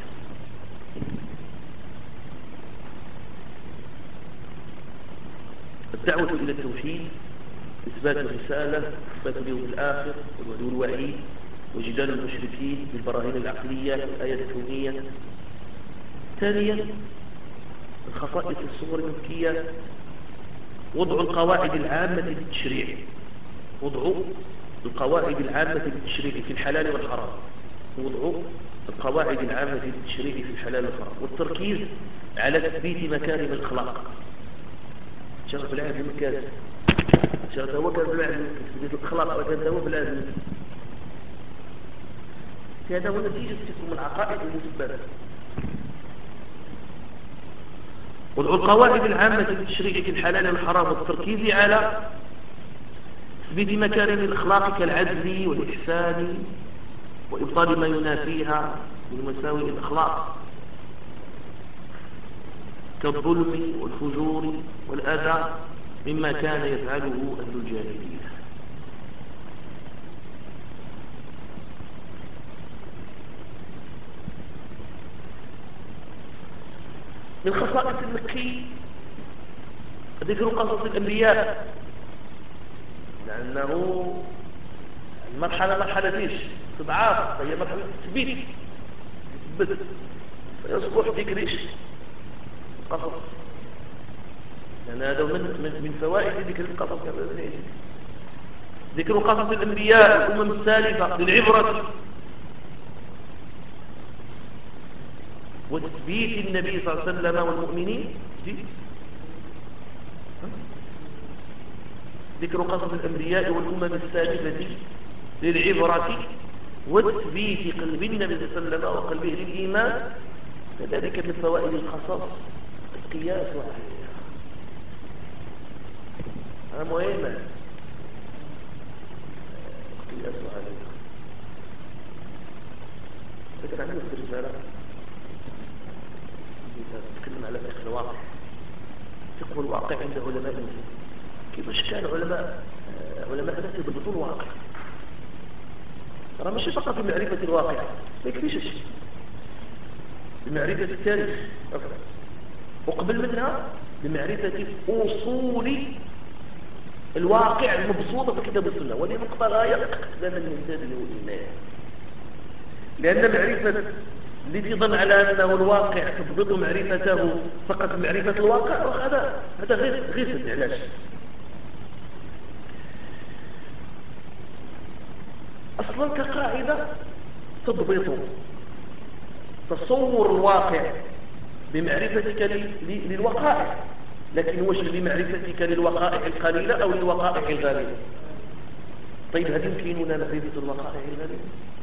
الدعوة إلى التوحيد، إثبات الرسالة، إثبات اليوم الآخر والوعد والوعيد وجدال المشركين بالبراهين العقلية والآيات الكونية. ثانيا من خصائص الصور المكية وضع القواعد العامة للتشريع، وضع القواعد العامة للتشريع في الحلال والحرام، وضع القواعد العامة للتشريع في الحلال والحرام، والتركيز على تثبيت مكارم الأخلاق. شرف العهد المكاسب، شرف هو كان في العهد تثبيت الأخلاق وكان هو في العهد. هذا هو نتيجة تلك العقائد المثبتة. وضع القواعد العامة للتشريع في الحلال والحرام والتركيز على تثبيت مكارم الأخلاق كالعدل والإحسان وإبطال ما ينافيها من مساوئ الأخلاق كالظلم والفجور والأذى مما كان يفعله أهل الجاهلية. من خصائص المكي ذكر قصص الأنبياء، لأنه المرحلة مرحلة ايش؟ تضعاف، فهي مرحلة تثبيت تثبت، فيصبح ذكر ايش؟ قصص، لأن هذا من من فوائد ذكر القصص. ذكر قصص الأنبياء والأمم السالفة للعبرة وتثبيت النبي صلى الله عليه وسلم والمؤمنين. ذكر قصص الأنبياء والأمم السالفة للعبرة وتثبيت قلب النبي صلى الله عليه وسلم وقلبه للإيمان. كذلك من فوائد القصص القياس عليها، هذا مهم، القياس عليها. ذكر عنه في الرسالة تتكلم على فقه الواقع، فقه الواقع عند علماء المسلمين. كيفاش كان علماء علماء الناس يضبطون الواقع؟ ترى ماشي فقط بمعرفة الواقع، ما يكفيش شيء، بمعرفة التاريخ أفضل، وقبل منها بمعرفة أصول الواقع المبسوطة في كتاب السنة، ودي نقطة غاية اقتدام الإنسان والإيمان. لأن معرفة الذي يظن على أنه الواقع تضبط معرفته فقط معرفة الواقع، هذا هذا غير غير العلاج. أصلا كقاعدة تضبط تصور الواقع بمعرفتك للوقائع، لكن وش بمعرفتك للوقائع القليلة أو للوقائع الغالبة؟ طيب هل يمكننا معرفة الوقائع الغالبة؟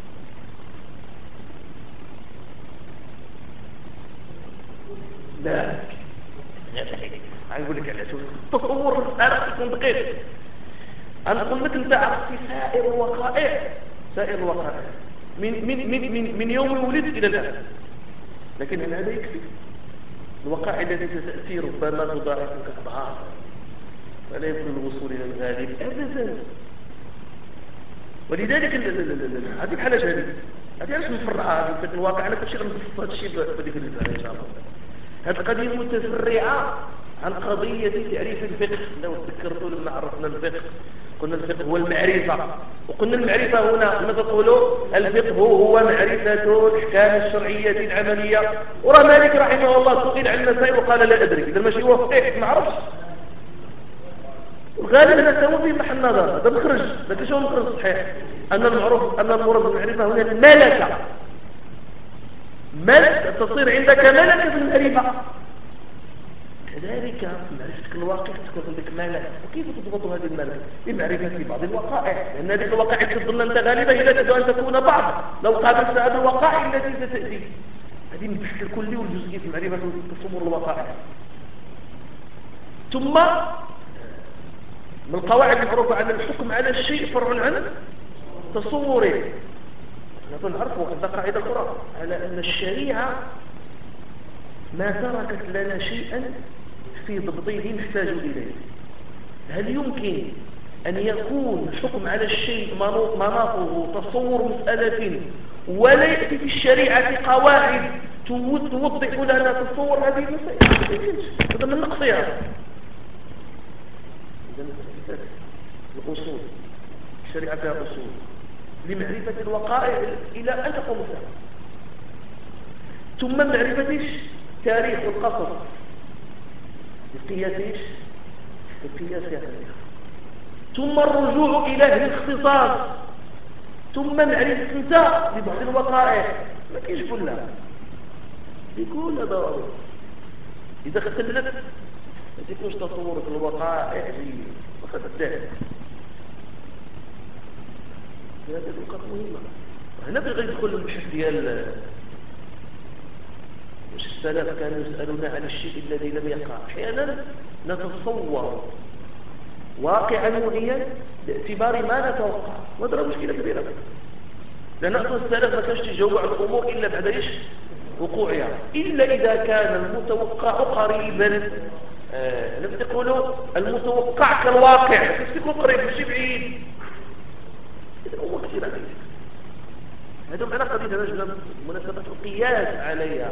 لا، أقول لك على شو تصور أنا يكون دقيق. أنا أقول لك أنت عرفت سائر الوقائع، سائر الوقائع من من من من, من يوم ولدت إلى الآن، لكن هل هذا يكفي؟ الوقائع التي ستأتي ربما تضاعفك أضعافا، فلا يمكن الوصول إلى الغالب أبدا. ولذلك هذه الحالة هذه هذه علاش نفرعها في الواقع. أنا كل شيء غنبسط هذا الشيء بهذيك الرسالة إن شاء الله. هذه القضية متفرعة عن قضية تعريف الفقه. لو تذكرتوا لما عرفنا الفقه قلنا الفقه هو المعرفة، وقلنا المعرفة هنا لما تقولوا الفقه هو معرفة الأحكام الشرعية العملية. ورا مالك رحمه الله سئل عن المسائل وقال لا أدري، إذا ماشي هو فقيه ما عرفش. الغالب هذا هو في محل نظر، هذا مخرج، لكن شو مخرج صحيح؟ أن المعروف أن المراد بالمعرفة هنا الملكة، ملك تصير عندك ملكة في المعرفة. كذلك معرفتك الواقع تكون عندك ملكة. وكيف تضبط هذه الملكة؟ بمعرفة بعض الوقائع، لأن هذه الوقائع تظن أنت غالبا إذا تدعو أن تكون بعض لو قابلت هذه الوقائع التي ستأتي. هذه من البحث الكلي والجزئي في معرفة تصور الوقائع. ثم من القواعد المعروفة أن الحكم على الشيء فرع عن تصوره. نحن نعرف وقد قاعدة أخرى على أن الشريعة ما تركت لنا شيئا في ضبطه نحتاج إليه. هل يمكن أن يكون الحكم على الشيء مناطه تصور مسألة ولا يأتي في الشريعة قواعد توضح لنا تصور هذه المسألة؟ هذا من نقصها. الأصول الشريعة فيها أصول لمعرفة الوقائع إلى أن تقوم الساعة، ثم معرفة تاريخ القصص القياس القياس يعني، ثم الرجوع إلى أهل الاختصاص، ثم معرفة انت لبعض الوقائع. ما كاينش كلها بكل ضروري. إذا اختلت ما تكونش تصورك الوقائع جيد وقد الدهر. هذه النقاط مهمة. هنا بغي يدخل البحث ديال واش السلف كانوا يسألون عن الشيء الذي لم يقع. أحيانا نتصور واقعا معينا باعتبار ما نتوقع، وهذا مشكلة كبيرة، لأن أصلا السلف ما كانش يجاوب على الأمور إلا بعد إيش وقوعها، إلا إذا كان المتوقع قريبا. آه لم تقولوا المتوقع كالواقع، كيف تكون قريب ماشي بعيد. الأمور كثيرة هذا معنى قضية رجل مناسبة القياس عليها.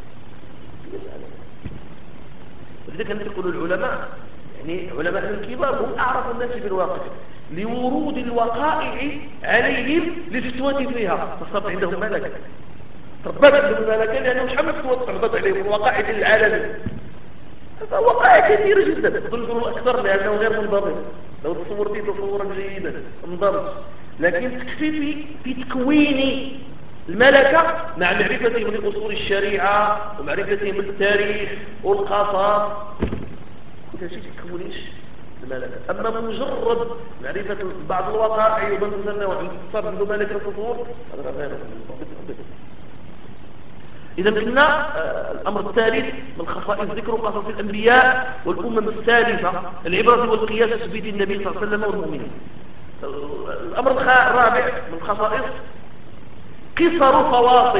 ولذلك كانوا يقولوا العلماء، يعني علماء الكبار هم أعرف الناس بالواقع لورود الوقائع عليهم للفتوى فيها، فصارت عندهم ملكة، تربت عندهم ملكة لأنهم شحال من فتوى تربت عليهم الوقائع العالمية. وقائع كثيرة جدا تظل أكثر لأنه غير منضبط. لو تصورتي تصورا جيدا منضبط، لكن تكفي في, في تكوين الملكة مع معرفتهم لأصول الشريعة ومعرفتهم التاريخ والقصص. كل شيء تكونيش الملكة. أما مجرد معرفة بعض الوقائع وظن أنه صار عنده ملكة التصور هذا غير منضبط. إذا كنا الأمر الثالث من خصائص ذكر قصص الأنبياء والأمم الثالثة العبرة والقياس تثبيت النبي صلى الله عليه وسلم والمؤمنين. الأمر الرابع من خصائص قصر فواصل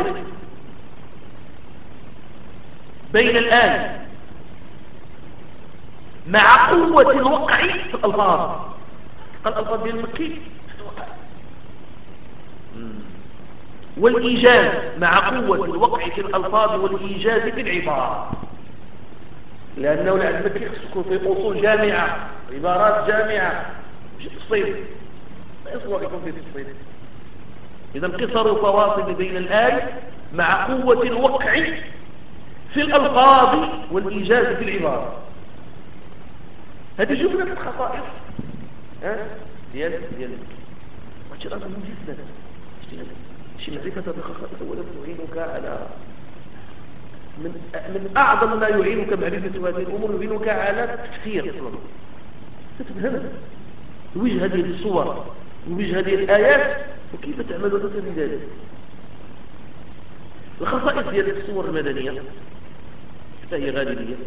بين الآن مع قوة الوقع في الألفاظ. الألفاظ ديال المكي في الوقع والإيجاز مع قوة الوقع في الألفاظ والإيجاز في العبارة، لأنه لعند المكي يكون في أصول جامعة عبارات جامعة مش تفصيل، ما يصلح يكون في تفصيل. إذا قصر فواصل بين الآية مع قوة الوقع في الألفاظ والإيجاز في العبارة. هذه جملة الخصائص ها ديال ديال المكي. وهذا مهم جدا. شي معرفة هذه الخصائص أولا تعينك على من من أعظم ما يعينك معرفة هذه الأمور، يعينك على التفسير أصلا. تفهم وجه هذه الصور ووجه هذه الآيات وكيف تعمل أنت بذلك. الخصائص ديال الصور المدنية فهي غالبية،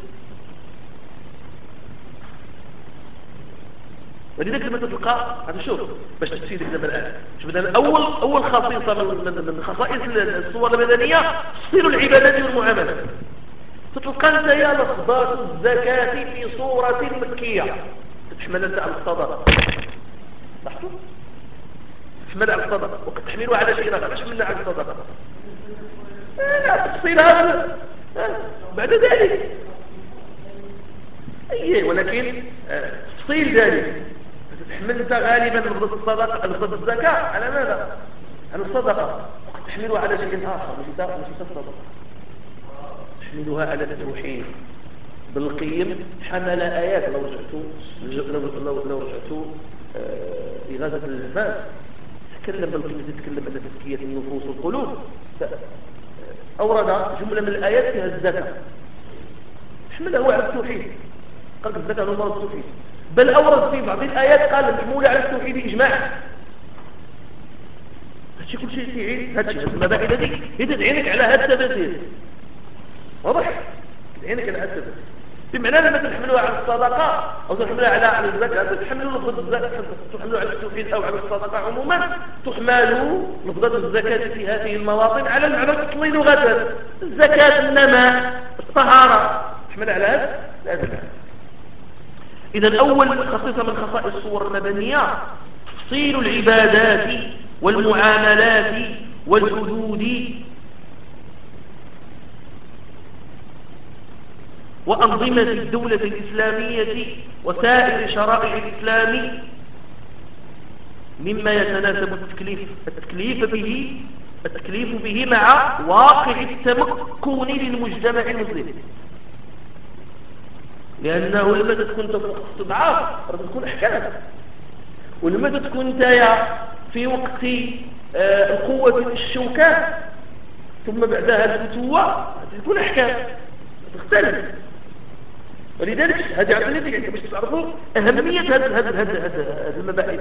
ولذلك لما تلقى هذا شوف باش تفسير دابا الآن. شوف دابا أول أول خصيصة من خصائص الصور المدنية تفصيل العبادات والمعاملات. تتلقى أنت يا لفظات الزكاة في صورة مكية تحمل أنت على الصدقة، لاحظوا تحمل على الصدقة وقد تحملها على شيء آخر. ايش حملنا على الصدقة؟ لا تفصيل هذا بعد ذلك أيه، ولكن تفصيل ذلك تحمل أنت غالبا لفظة الصدقة لفظة الزكاة على ماذا؟ على الصدقة، وقد تحملها على شيء آخر مش الصدقة، تحملها على التوحيد. بالقيم حمل آيات لو رجعتوا لو, لو, لو رجعتوا آه إغاثة النفاس تكلم بالقيم، تتكلم عن تزكية النفوس والقلوب، أورد جملة من الآيات فيها الزكاة حمله على التوحيد، قال الزكاة هو مرض التوحيد، بل أورد في بعض الآيات قال محمولة على التوحيد إجماعا. هادشي كل شيء تعيد هادشي هاد المباحث هذه هي تدعينك على هاد التفاسير، واضح؟ تدعينك على هاد التفاسير، بمعنى لما تحملوها على الصدقة أو تحملوها على على الزكاة تحملوا لفظ الزكاة، تحملوا على التوحيد أو على الصدقة عموما، تحملوا لفظة الزكاة في هذه المواطن على المعنى الأصلي لغة الزكاة، النماء، الطهارة، تحمل على هذا هذا. إذا أول خصيصة من خصائص الصور المدنية تفصيل العبادات والمعاملات والحدود وأنظمة الدولة الإسلامية وسائر شرائع الإسلام مما يتناسب التكليف التكليف به التكليف به مع واقع التمكن للمجتمع المسلم، لأنه لما تكون تفوق استضعاف راه تكون أحكام، ولما تكون انت في وقت آه القوة الشوكات ثم بعدها الفتوة تكون أحكام تختلف. ولذلك هذه عطيني يعني باش تعرفوا أهمية هذه هذه هذه المباحث.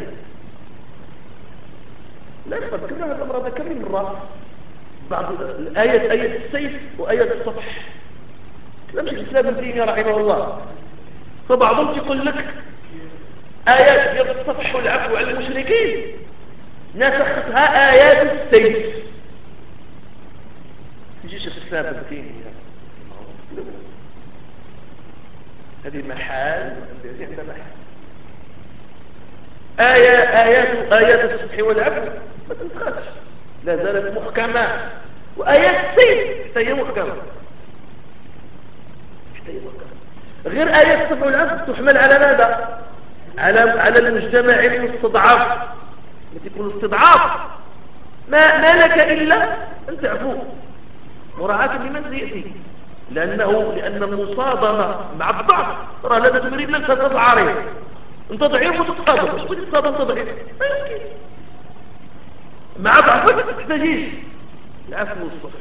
لا تذكرنا هذا الأمر هذا كم من مرة، بعض الآية آية السيف وآية الصفح كلام شيخ الإسلام ابن تيمية رحمه الله، فبعضهم يقول لك آيات ديال الصفح والعفو على المشركين نسختها آيات السيف. يجي شيخ الإسلام ابن تيمية هذه محال هذه عندها محال. آية آيات آيات الصفح والعفو ما تنسخش، لا زالت محكمة، وآيات السيف حتى هي محكمة حتى هي محكمة. غير آيات الصفح والعفو تحمل على ماذا؟ على على المجتمع المستضعف، التي يكون استضعاف ما ما لك إلا أن تعفو مراعاة لمن سيأتي، لأنه لأن المصادمة مع الضعف ترى لا تريد لك تتعارض، أنت ضعيف وتتصادم، مش بدك تصادم أنت ضعيف ما يمكن، مع ضعفك ما تحتاجيش العفو والصفح.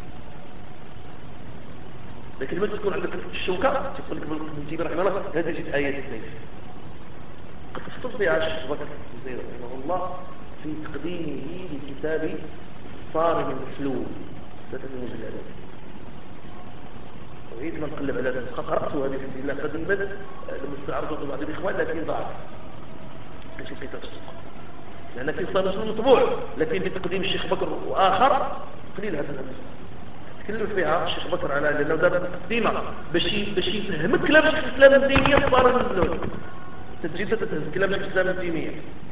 لكن لما تكون عندك الشوكة تقول لك ابن تيمية رحمه الله هذه جت آية السيف قد تفصل فيها الشيخ بكر رحمه الله في تقديمه لكتاب صارم المسلول ثلاثة مجلدات. وعيد ما نقلب على النسخة قرأته هذه الحمد لله قديما لما استعرضت بعض الإخوان لكن ضعف كنشوف كتاب السوق، لأن في صار مسلول مطبوع لكن بتقديم الشيخ بكر وآخر قليل هذا النسخة تكلم فيها الشيخ بكر على لأنه دار تقديمه باش باش يفهمك كلام شيخ الإسلام ابن تيمية صار المسلول تجد تتهز كلام شيخ الإسلام ابن تيمية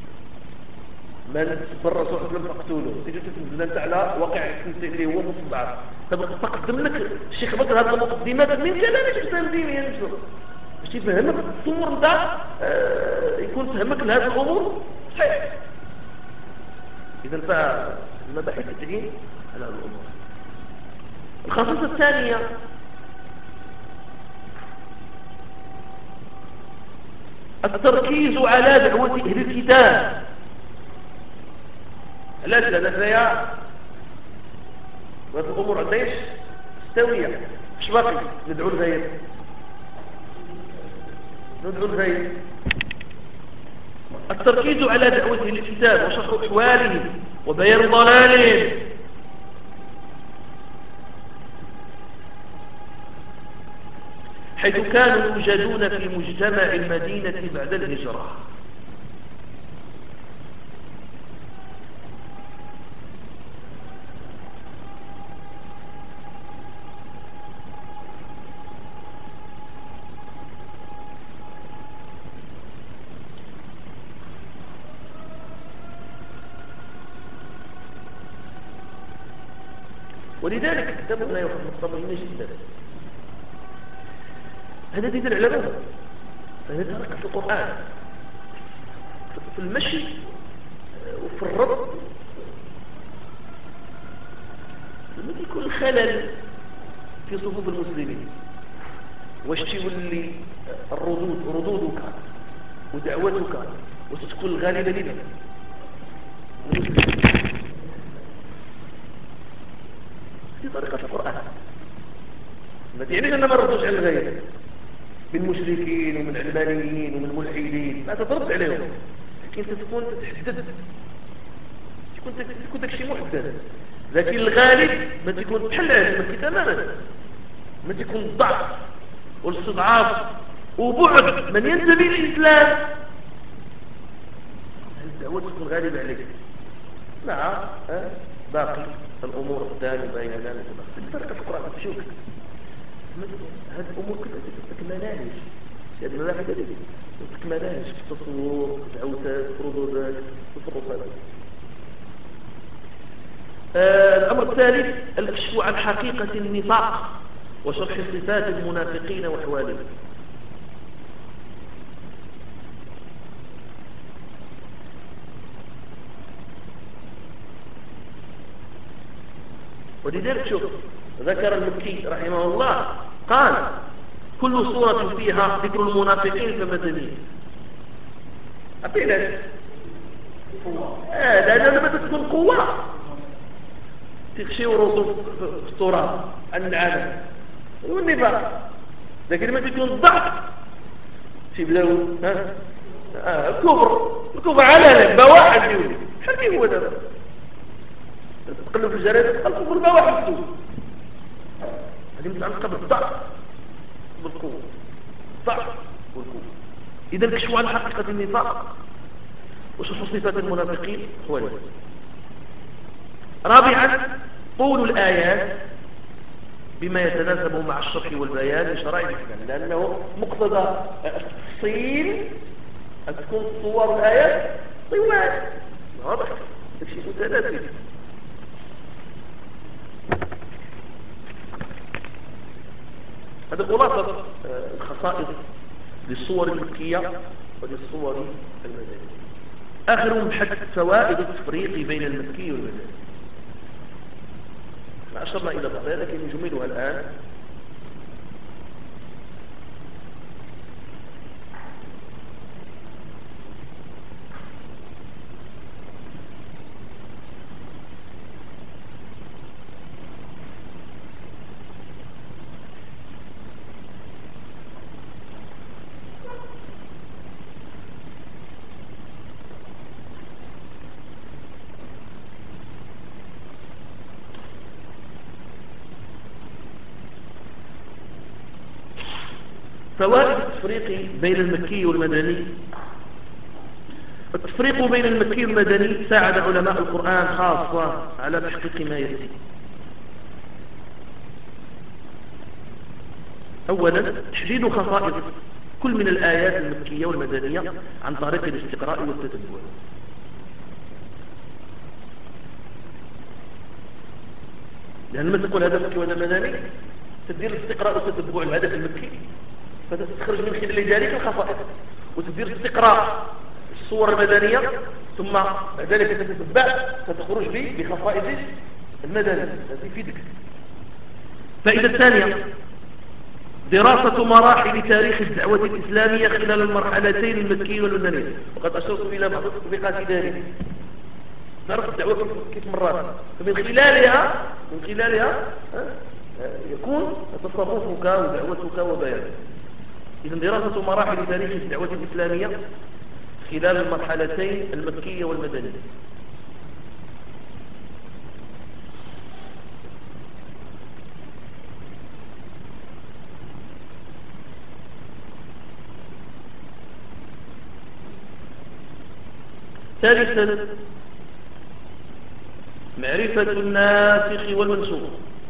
من برا صحف لم تقتوله تجي تنزل انت على واقع اللي هو مصدع. طب تقدم لك الشيخ بكر هذه المقدمات من كلام الشيخ الإسلام ابن تيمية نفسه باش يفهمك الصور ده آه يكون فهمك لهذه الامور صحيح. اذا فالمباحث تعين على هذه الامور. الخصيصة الثانية التركيز على دعوة أهل الكتاب. علاش؟ لأن هنايا الأمور عنديش مستوية مش باقي ندعو الغير ندعو الغير. التركيز على دعوة أهل الكتاب وشرح أحوالهم وبيان ضلالهم حيث كانوا يوجدون في مجتمع المدينة بعد الهجرة. ولذلك كتابنا يوحنا مهمة جدا. هذا يدل على ماذا؟ هذا يدل في القرآن في المشي وفي الربط لما يكون خلل في صفوف المسلمين واش تولي الردود ردودك ودعوتك وتكون الغالبة لنا في طريقة القرآن. ما تعنيش أننا ما نردوش على الغير من مشركين ومن علمانيين ومن ملحدين ما تترد عليهم، لكن تكون تتحدد، تكون تكون داكشي محدد، لكن الغالب ما تكون بحال علمك تماما، ما تكون الضعف والاستضعاف وبعد من ينتمي للإسلام، الدعوة تكون غالبة عليك مع باقي الأمور قدام وبيانا تقدر تقرأ تشوف هذه الأمور كلها تكملانش في هذه المباحث هذه تكملانش في التصور دعوتات ردودات تصرفات. آه الأمر الثالث الكشف عن حقيقة النفاق وشرح صفات المنافقين وأحوالهم. ولذلك شوف ذكر المكي رحمه الله قال كل سورة فيها ذكر المنافقين فمدنية. أبيلاش هذا آه لما تكون قوة تخشي ورسول في التراب عن العالم والنفاق، لكن لما تكون الضعف تبداو ها آه الكفر الكفر على بواحد يولي شحال هو دابا تقلب في الجرائد تقلب في البواحد مكتوب هذه متعلقة بالضعف بالقوة، الضعف والقوة. إذا كشفوا عن حقيقة النفاق وشرح صفات المنافقين حوالي. رابعا طول الآيات بما يتناسب مع الشرح والبيان لشرائع الإسلام، لأنه مقتضى التفصيل أن تكون صور الآيات طوال واضح شيء متناسب. هذا خلاصة الخصائص للصور المكية وللصور المدنية. آخرهم حد فوائد التفريق بين المكي والمدني. ما أشرنا إلى بعضها لكن نجملها الآن. فوائد التفريق بين المكي والمدني. التفريق بين المكي والمدني ساعد علماء القرآن خاصة على تحقيق ما يأتي. أولا تحديد خصائص كل من الآيات المكية والمدنية عن طريق الاستقراء والتتبع. لأن لما تقول هذا مكي وهذا مدني تدير الاستقراء والتتبع الهدف المكي فتستخرج من خلال ذلك الخصائص، وتدير استقراء الصور المدنية ثم بعد ذلك تتبع فتخرج به بخصائص المدني. هذه يفيدك. فائدة الثانية دراسة مراحل تاريخ الدعوة الإسلامية خلال المرحلتين المكية والمدنية، وقد أشرت إلى بعض التطبيقات ذلك. نعرف الدعوة كيف مرات، فمن خلالها من خلالها يكون تصرفك ودعوتك وبيانك. إذن دراسة مراحل تاريخ الدعوة الإسلامية خلال المرحلتين المكية والمدنية. ثالثا معرفة الناسخ والمنسوخ.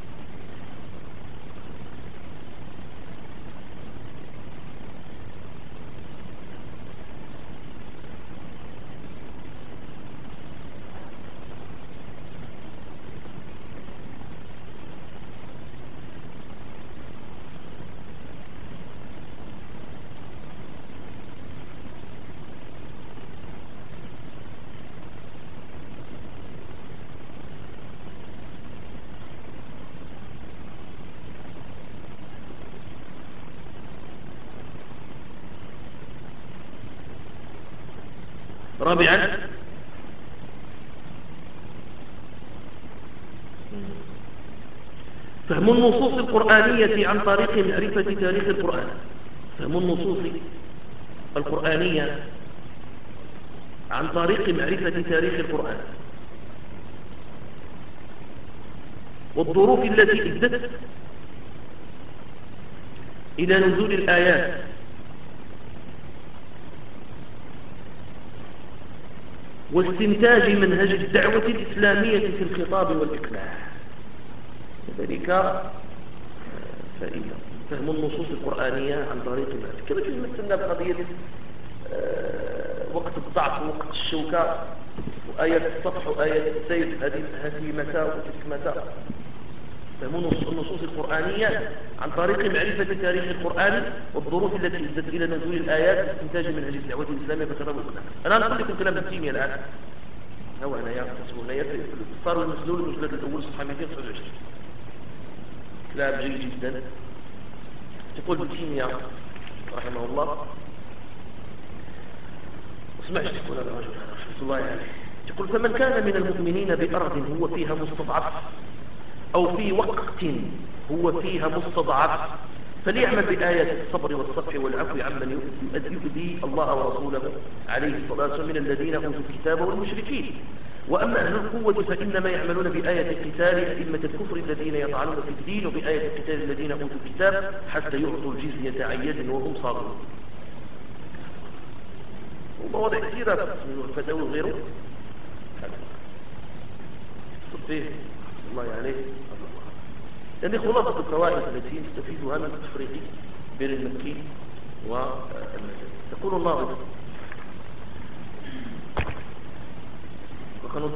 رابعا فهم النصوص القرآنية عن طريق معرفة تاريخ القرآن. فهم النصوص القرآنية عن طريق معرفة تاريخ القرآن والظروف التي أدت إلى نزول الآيات واستنتاج منهج الدعوة الإسلامية في الخطاب والإقناع. لذلك فإن فهم النصوص القرآنية عن طريق المعرفة كما تمثلنا بقضية وقت الضعف ووقت الشوكة وآيات الصفح وآيات السيف، هذه متى وتلك متى. فهم النصوص القرآنية عن طريق معرفة تاريخ القرآن والظروف التي أدت إلى نزول الآيات واستنتاج منهج الدعوة الإسلامية في الخطاب والإقناع. أنا نقول لكم كلام ابن تيمية الآن، هو أنا يا هنا صار المسلول المجلد الأول صفحة مئتين وتسعة وعشرين، كلام جيد جدا. تقول ابن تيمية رحمه الله، اسمعش تقول هذا الرجل رحمة الله عليه، تقول فمن كان من المؤمنين بأرض هو فيها مستضعف أو في وقت هو فيها مستضعف فليعمل بآيات الصبر والصفح والعفو عمن يؤذي الله ورسوله عليه الصلاة والسلام من الذين أوتوا الكتاب والمشركين. وأما أهل القوة فإنما يعملون بآية القتال أئمة الكفر الذين يطعنون في الدين وبآية القتال الذين أوتوا الكتاب حتى يعطوا الجزية عن يد وهم صاغرون. ومواضع كثيرة من الفتاوى وغيره فيه الله عليه. يعني خلاصة الفوائد التي نستفيدها من التفريق بين المكي والمدني. يقول الله وخلص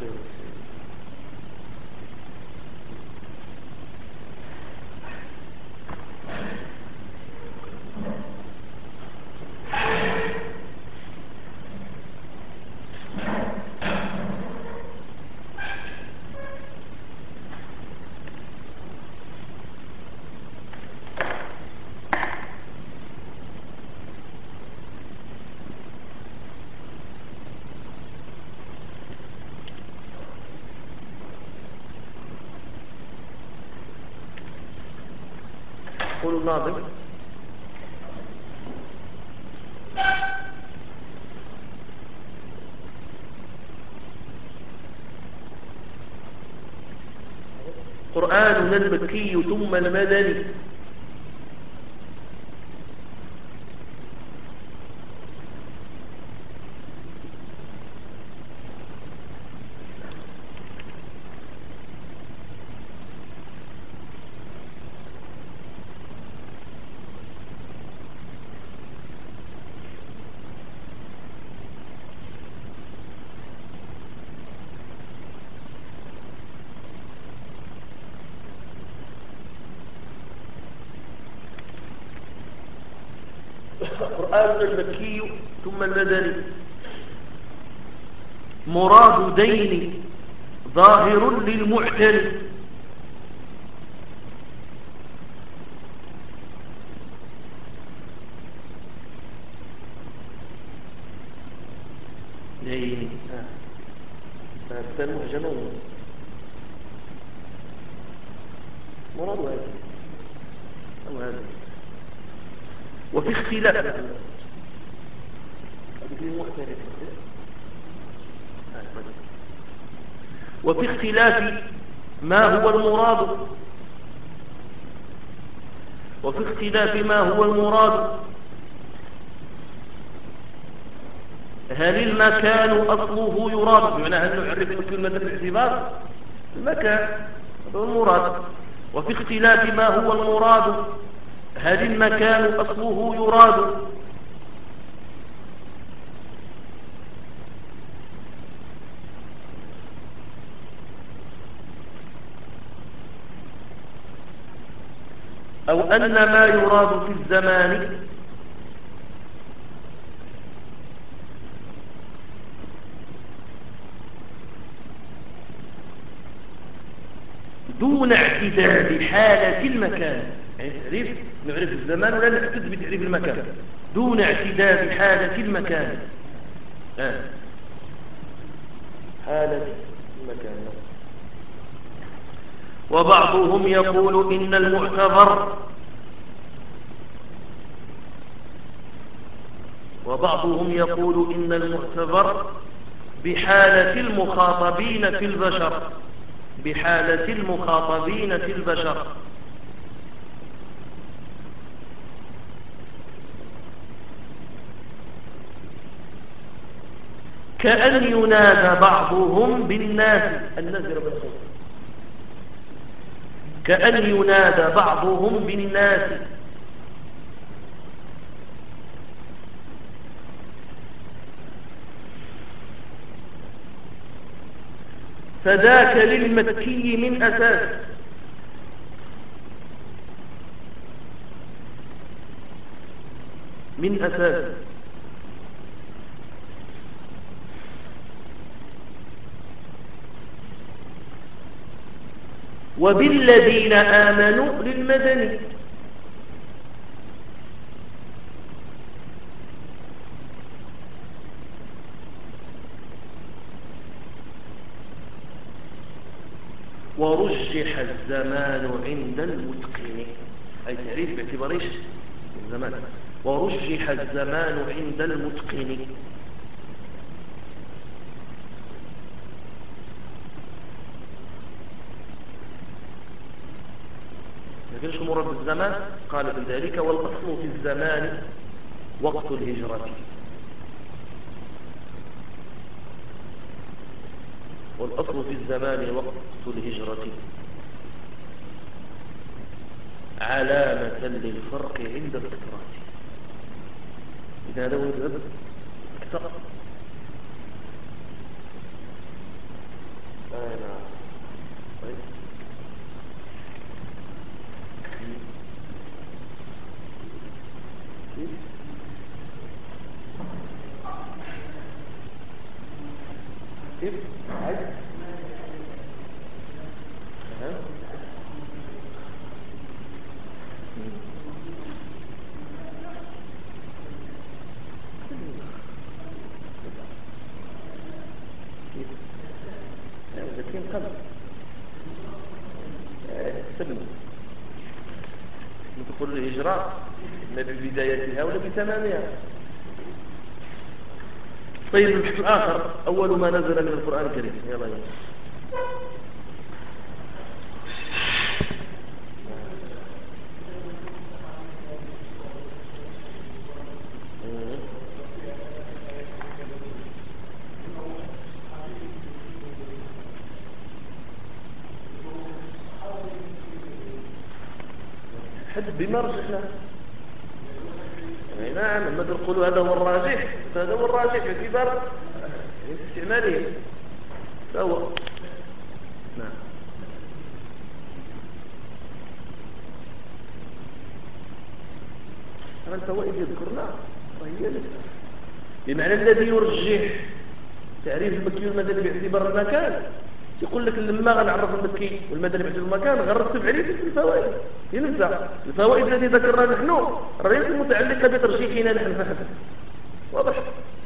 يقول الناظم قرآننا المكي ثم المدني القرآن المكي ثم المدني مراد دين ظاهر للمعتني دين فالتنوع جنون مراد هذا أو هذا وفي اختلاف وفي اختلاف ما هو المراد وفي اختلاف ما هو المراد هل المكان أصله يراد، بمعنى أن نعرف كلمة باعتبار المكان هو المراد. وفي اختلاف ما هو المراد هل المكان أصله يراد أو أن ما يراد في الزمان دون اعتداد حالة المكان. يعني تعريف نعرف الزمان ولا نعتد بتعريف المكان دون اعتداد حالة المكان. آه. حالة المكان وبعضهم يقول إن المعتبر وبعضهم يقول إن المعتبر بحالة المخاطبين في البشر بحالة المخاطبين في البشر كأن ينادى بعضهم بالناس النذر بالخوف كأن ينادى بعضهم بالناس فذاك للمكي من أساس من أساس وبالذين آمنوا للمدني ورجح الزمان عند المتقن أي تعريف باعتبار إيش الزمان ورجح الزمان عند المتقن لكن شو مراد الزمان قال بذلك والأصل في الزمان وقت الهجرة والأصل في الزمان وقت الهجرة علامة للفرق عند التكرار إذا هذا هو الذهب اكتر أنا طيب كيف عايز تمام لكن قبل سبب تقول الهجرة ما ببدايتها ولا بتمامها. طيب البحث الآخر أول ما نزل من القرآن الكريم يلا يلا حد بما رجحنا يعني نعم لما تقولوا هذا هو الراجح هذا هو الراجح باعتبار استعماله فهو نعم أما الفوائد يذكرنا وهي بمعنى الذي يرجح تعريف المكي والمدني باعتبار المكان يقول لك لما غنعرف المكي والمدني باعتبار المكان غنرتب عليه الفوائد ينزع الفوائد التي ذكرنا نحن رأيت متعلقة بترجيحنا نحن فحسب واضح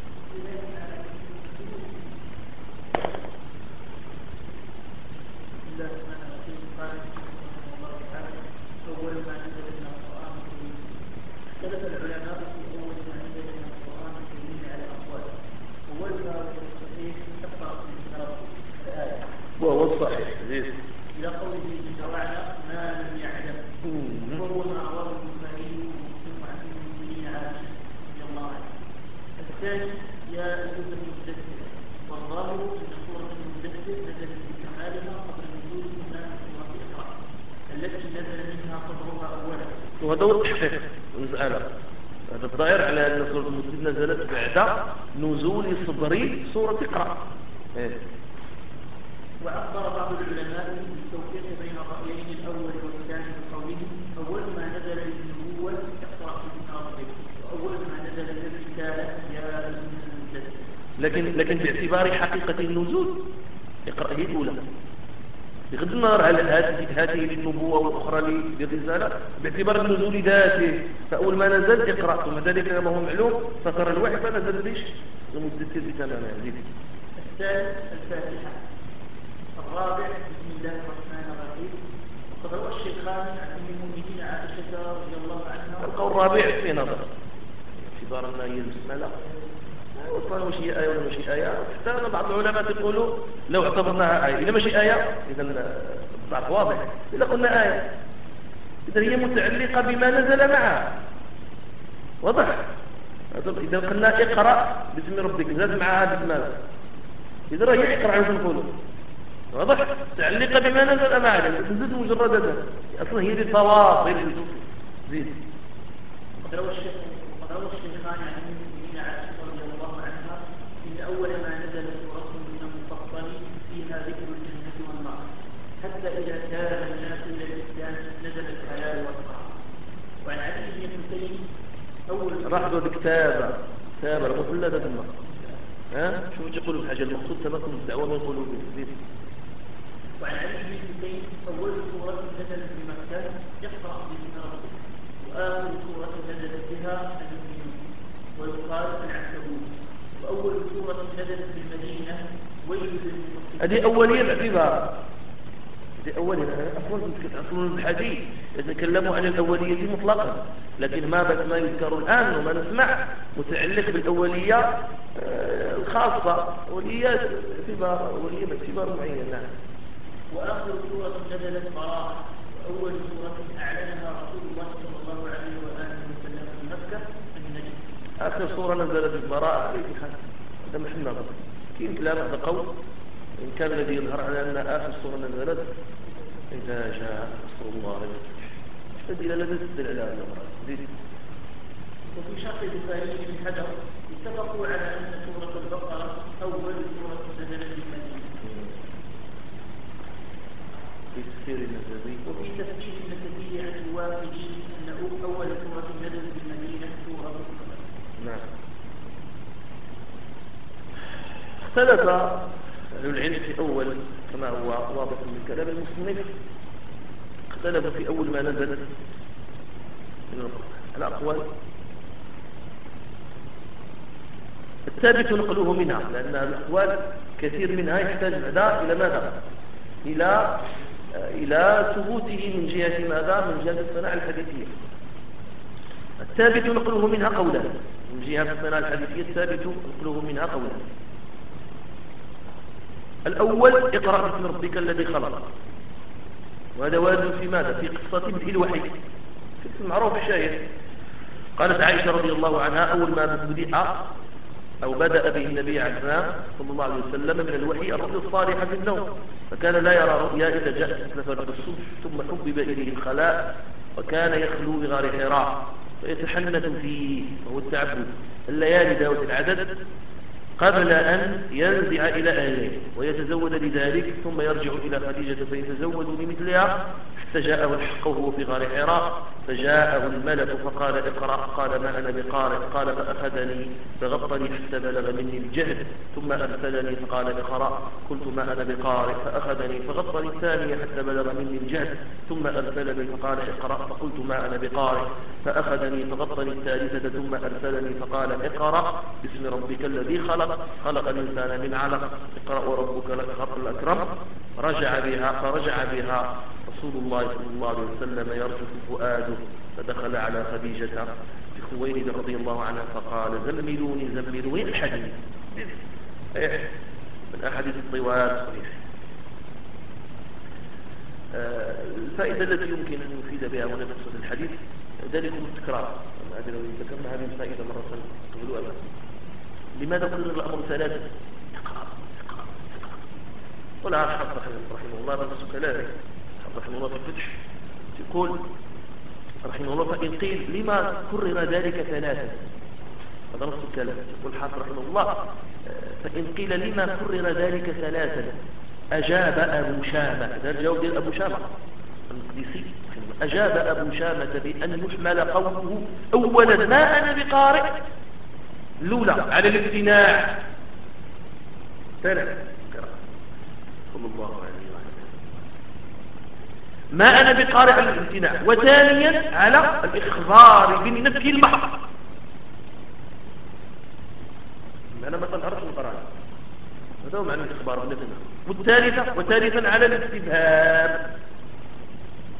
أول ما نزل من القرآن الكريم اختلف العلماء في أول ما نزل من القرآن الكريم على أقوال أولها الصحيح تقرأ من ربه الآية وهو الصحيح إلى قوله جل وعلا ما لم يعلم وهو ما رواه البخاري ومسلم عن أم المؤمنين عائشة رضي الله عنها. الثاني يا أيها المدثر والظاهر أن سورة المدثر نزلت بكمالها قبل نزول إمام سورة إقرأ التي نزل منها قدرها أولا وهذا هو التحقيق المسألة هذا الظاهر على أن سورة المدثر نزلت بعد نزول صدر سورة اقرأ إيه. وأخبر بعض العلماء بالتوفيق بين الرأيين الأول والثاني بقوله أول ما نزل للنبوة اقرأ باسم ربك وأول ما نزل للرسالة يا أيها المدثر لكن لكن باعتبار حقيقة النزول اقرأ هي الأولى بغض النظر على هذه للنبوة والأخرى للرسالة باعتبار النزول ذاته فأول ما نزل اقرأ ثم ذلك ما هو معلوم فترى الوحي فنزل ليش المدثر بتماما الثالث الفاتحة. الرابع بسم الله الرحمن الرحيم وقد روى الشيخان عن أم المؤمنين عائشة رضي الله عنها. القول الرابع في نظر اعتبار أنها هي المسملة وصلنا مشي آية ولا مشي آية. حتى أن بعض العلماء يقولوا لو اعتبرناها آية إذا مشي آية إذا الضعف واضح. إذا قلنا آية إذا هي متعلقة بما نزل معها واضح. إذا قلنا اقرأ باسم ربك زاد معها باسم ماذا إذا رأي اقرأ عن نقوله واضح تعلق بما نزل معها تزيد مجرد أصلا هي بالفواصل زيد. وقد روى الشيخان عن أم المؤمنين عائشة رضي الله عنها إن أول ما نزل سورة من المفصل فيها ذكر الجنة والنار حتى إذا كان الناس إلى الإسلام نزل الحلال والحرام. وعن علي بن حسين أول رحضوا بكتابة كتابة المخلدة في النار. ها شو تقولوا في حاجة المقصود تمكن الدعوة من قلوبهم. وعن علي بن حسين أول سورة نزلت في مكة يقرأ باسم ربك وآخر سورة نزلت بها المؤمنون ويقال العنكبوت وأول سورة نزلت في المدينة ويل للمطففين. هذه أولية باعتبار هذه أولية أصلا أصلا الحديث يتكلموا عن الأولية مطلقا لكن ما بس ما يذكر الآن وما نسمع متعلق بالأولية الخاصة أوليات باعتبار أولية باعتبار معين. نعم. وآخر سورة نزلت براءة وأول سورة أعلنها رسول الله صلى الله عليه وآله وسلم في مكة النجم. آخر سورة نزلت براءة هذا محل نظر كيف كلام هذا قول إن كان الذي يظهر على أن آخر سورة نزلت إذا جاء رسول الله اشتد إلى لذة الإعلام الأمر. وفي شرط البخاري بن حجر اتفقوا على أن سورة البقرة أول سورة نزلت في المدينة. في تفسير النسبي وفي تفسير النسبي عن الواقدي أن أول سورة نزلت في المدينة سورة القمر. نعم. اختلف أهل العلم في أول كما هو واضح من كلام المصنف اختلفوا في أول ما نزل من القرآن على أقوال. الثابت نقله منها لأن الأقوال كثير منها يحتاج بعدها إلى ماذا؟ إلى إلى ثبوته من جهة ماذا؟ من جهة الصناعة الحديثية. الثابت نقله منها قولا من جهة الصناعة الحديثية الثابت نقله منها قولا. الأول اقرأ باسم ربك الذي خلق وهذا وارد في ماذا؟ في قصة بدء الوحي في المعروف الشاهد. قالت عائشة رضي الله عنها أول ما بدأ أو بدأ به النبي عليه السلام صلى الله عليه وسلم من الوحي الرؤيا الصالحة في النوم فكان لا يرى رؤيا إذا جاءت مثل الصبح ثم حبب إليه الخلاء وكان يخلو بغار حراء فيتحنث فيه وهو التعبد الليالي ذوات العدد قبل أن ينزع إلى أهله ويتزود لذلك ثم يرجع إلى خديجة فيتزود لمثلها حتى جاءه الحق وهو في غار حراء فجاءه الملك فقال اقرأ قال ما أنا بقارئ قال فأخذني فغطني حتى بلغ مني الجهد ثم أرسلني فقال اقرأ قلت ما أنا بقارئ فأخذني فغطني الثانية حتى بلغ مني الجهد ثم أرسلني فقال اقرأ فقلت ما أنا بقارئ فأخذني فغطني الثالثة ثم أرسلني فقال اقرأ باسم ربك الذي خلق خلق الإنسان من علق اقرأ وربك الأكرم رجع بها فرجع بها رسول الله صلى الله عليه وسلم يرجف فؤاده فدخل على خديجة بخويلد رضي الله عنها فقال زملوني زملوني الحديث من أحاديث الطوال صحيح. الفائدة التي يمكن أن يفيد بها هنا نقصد الحديث ذلك التكرار. لو ذكرنا هذه الفائدة مرة قبل أمام لماذا كرر الأمر ثلاثة تكرار تكرار تكرار ولا أحد رحمه الله بنفس كلامه رحمه الله في الفتح يقول رحمه الله فإن قيل لما كرر ذلك ثلاثة هذا نص الكلام يقول حافظ رحمه الله فإن قيل لما كرر ذلك ثلاثة أجاب أبو شامة هذا الجواب ديال أبو شامة المقدسي أجاب أبو شامة بأن يحمل قوله أولا ما أنا بقارئ الأولى على الامتناع ثلاثة صلى الله عليه وسلم ما أنا بقارئ على الامتناع وثانيا على الإخبار بالنفي المحض أنا ما تنهرش القرآن هذا هو معنى الإخبار بالنفي المحض والثالثة وثالثا على الاستبهام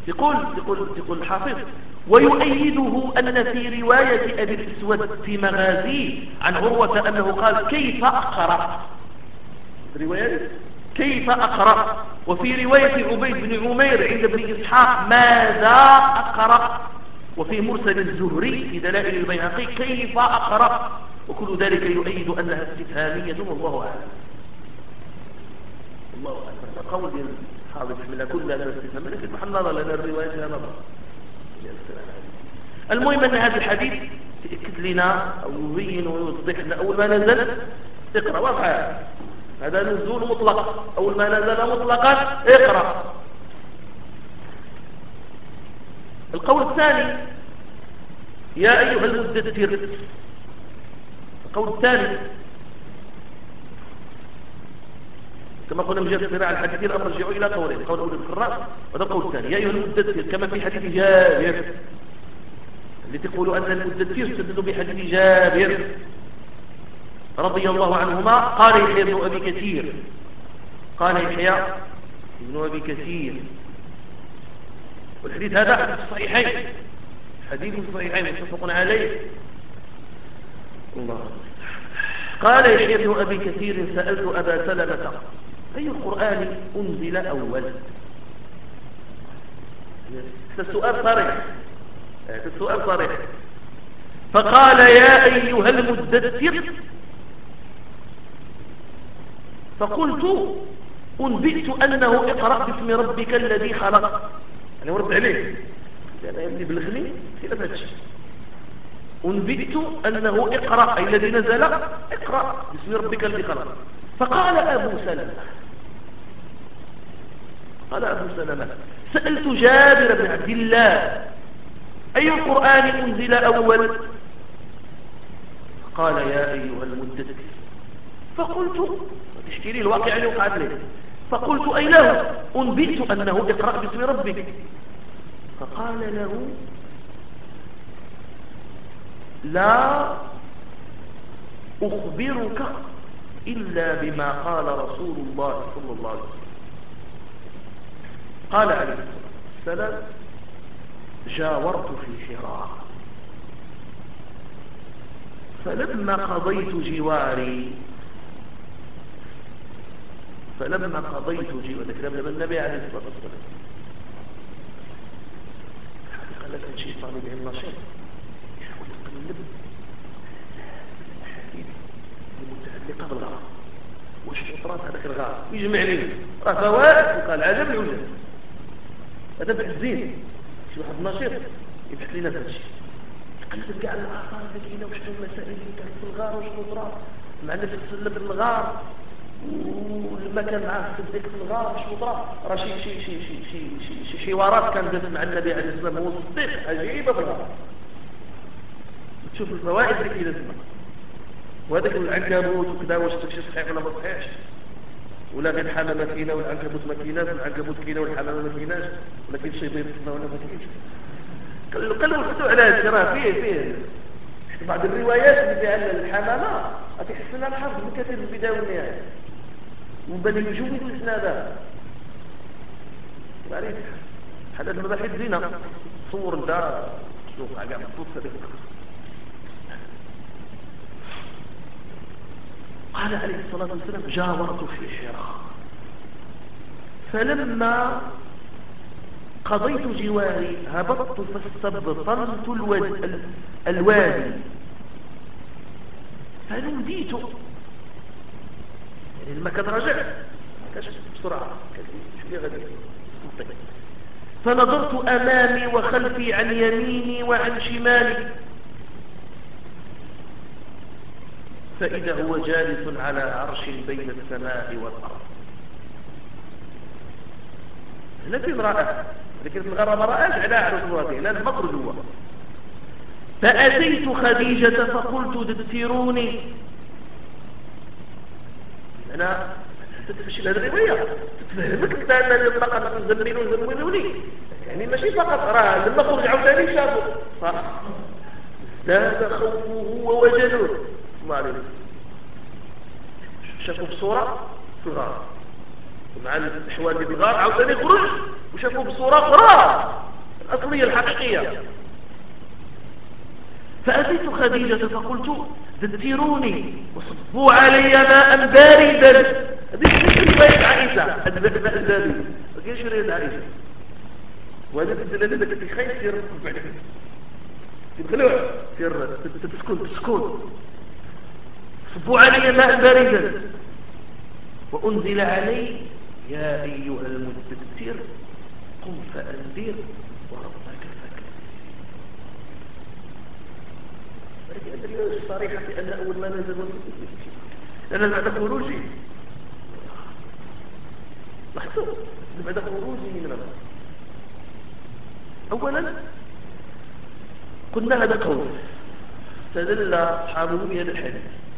يقول يقول يقول الحافظ: ويؤيده أن في رواية أبي الأسود في مغازيه عن عروة أنه قال: كيف أقرأ؟ رواية كيف أقرأ. وفي رواية عبيد بن عمير عند ابن إسحاق: ماذا أقرأ. وفي مرسل الزهري في دلائل البيهقي: كيف أقرأ. وكل ذلك يؤيد أنها استفهامية والله أعلم. الله أعلم. قول الحافظ بسم الله كلها استفهامية، لكن محمد نظر لنا الرواية لها نظر. المهم أن هذا الحديث يأكد لنا أو يبين ويوضح لنا أول ما نزل اقرأ وافعل. هذا نزول مطلق، أول ما نزل مطلقا اقرأ. القول الثاني: يا أيها المدثر. القول الثاني كما قلنا من جهة الصراع الحديثين الأمر رجعوا إلى قولين: القول الأول القراء، وهذا القول الثاني يا أيها المدثر، كما في حديث جابر اللي تقول أن المدثر استدلوا بحديث جابر رضي الله عنهما. قال يحيى بن أبي كثير قال يحيى بن أبي كثير والحديث هذا حديث الصحيحين، حديث الصحيحين متفق عليه. الله. قال يحيى بن أبي كثير: سألت أبا سلمة أي القرآن أنزل أول؟ السؤال صريح، السؤال صريح. فقال: يا أيها المدثر. فقلت: أنبئت أنه اقرأ باسم ربك الذي خلق. أنا ورد عليه أنا يبني بالغني كيف هذا. أنبئت أنه اقرأ أي الذي نزل اقرأ باسم ربك الذي خلق. فقال أبو سلمة قال أبو سلمة: سألت جابر بن عبد الله أي القرآن أنزل أول؟ قال: يا أيها المدثر. فقلت تحكي لي الواقع اللي وقعت لي. فقلت: أي له؟ أنبئت أنه اقرأ باسم ربك. فقال له: لا أخبرك إلا بما قال رسول الله صلى الله عليه وسلم. قال عليه السلام: جاورت في حراء فلما قضيت جواري فلما قضيت جواري ذكر من النبي عليه الصلاة والسلام. الحقيقة لك شيء طالب علم نشيط يحاول يقلب الأحاديث المتعلقة بالغرض واش وطرات هذاك الغرض يجمع لي راه فوائد وقال عجب العجب. هذا بحث زين، شي واحد نشيط يبحث لنا في هذا الشيء، يقلب كاع الاثار اللي كاينه وشنو المسائل اللي كانت في الغار وشنو طرا مع النبي صلى الله عليه وسلم في الغار ولما كان معاه الصديق في الغار وشنو طرا. راه شي شي شي شي شي شي حوارات كان دازت مع النبي عليه الصلاه والسلام هو الصديق عجيبه في الغار. تشوف الفوائد اللي كاينه تما. وهذاك العنكبوت وكذا واش داكشي صحيح ولا ما صحيحش، ولا غير الحمامه كاينه والعنكبوت ما كايناش، والعنكبوت كاينه والحمامه ما كايناش، ولا كاين شي بيض تما ولا ما كاينش. قلبوا الحثوا على هذا راه فيه فيه بعض الروايات اللي فيها الحمامه غتحسنها الحفظ من كثير من البدايه والنهايه وبل يجوز الاسناد. تعرف هذا المباحث زينه صور انت شوف كاع مبسوط هذيك. قال عليه الصلاة والسلام: جاورت في حراء فلما قضيت جواري هبطت فاستبطنت الوادي فنوديت، يعني لما كان راجع كاش بسرعة شوية غادي فنظرت أمامي وخلفي عن يميني وعن شمالي فإذا هو جالس على عرش بين السماء والأرض. هنا في امرأة لكن في الغرب ما رأاش على عرش الوادي لأن المقر جوا. فأتيت خديجة فقلت: دثروني. أنا تتفشل هذه الرواية تتفهمك أن المقر زمنون زمنوني، يعني ماشي فقط راه لما خرج عاوتاني شافوا صح زاد خوفه ووجلوه الله عليه. شافوا بصورة في الغار مع الحوال اللي في الغار عاوتاني خرج وشافوه بصورة أخرى الأصلية الحقيقية. فأتيت خديجة فقلت ذكروني وصبوا علي ماء باردا. هذه رواية عائشة، هذا الماء البارد ما كاينش رواية عائشة، وهذا تدل لك في خير سير بعد تبخلوع سير تسكن تسكن. صبوا علي ماء باردا وأنزل علي يا أيها المدثر قم فأنذر وربك فكبر. ولكن أدري الصريحة في أن أول ما نزل لأن بعد خروجي لاحظوا بعد خروجي من رمضان أولا قلنا هذا قول استدل أصحابه بهذا الحديث.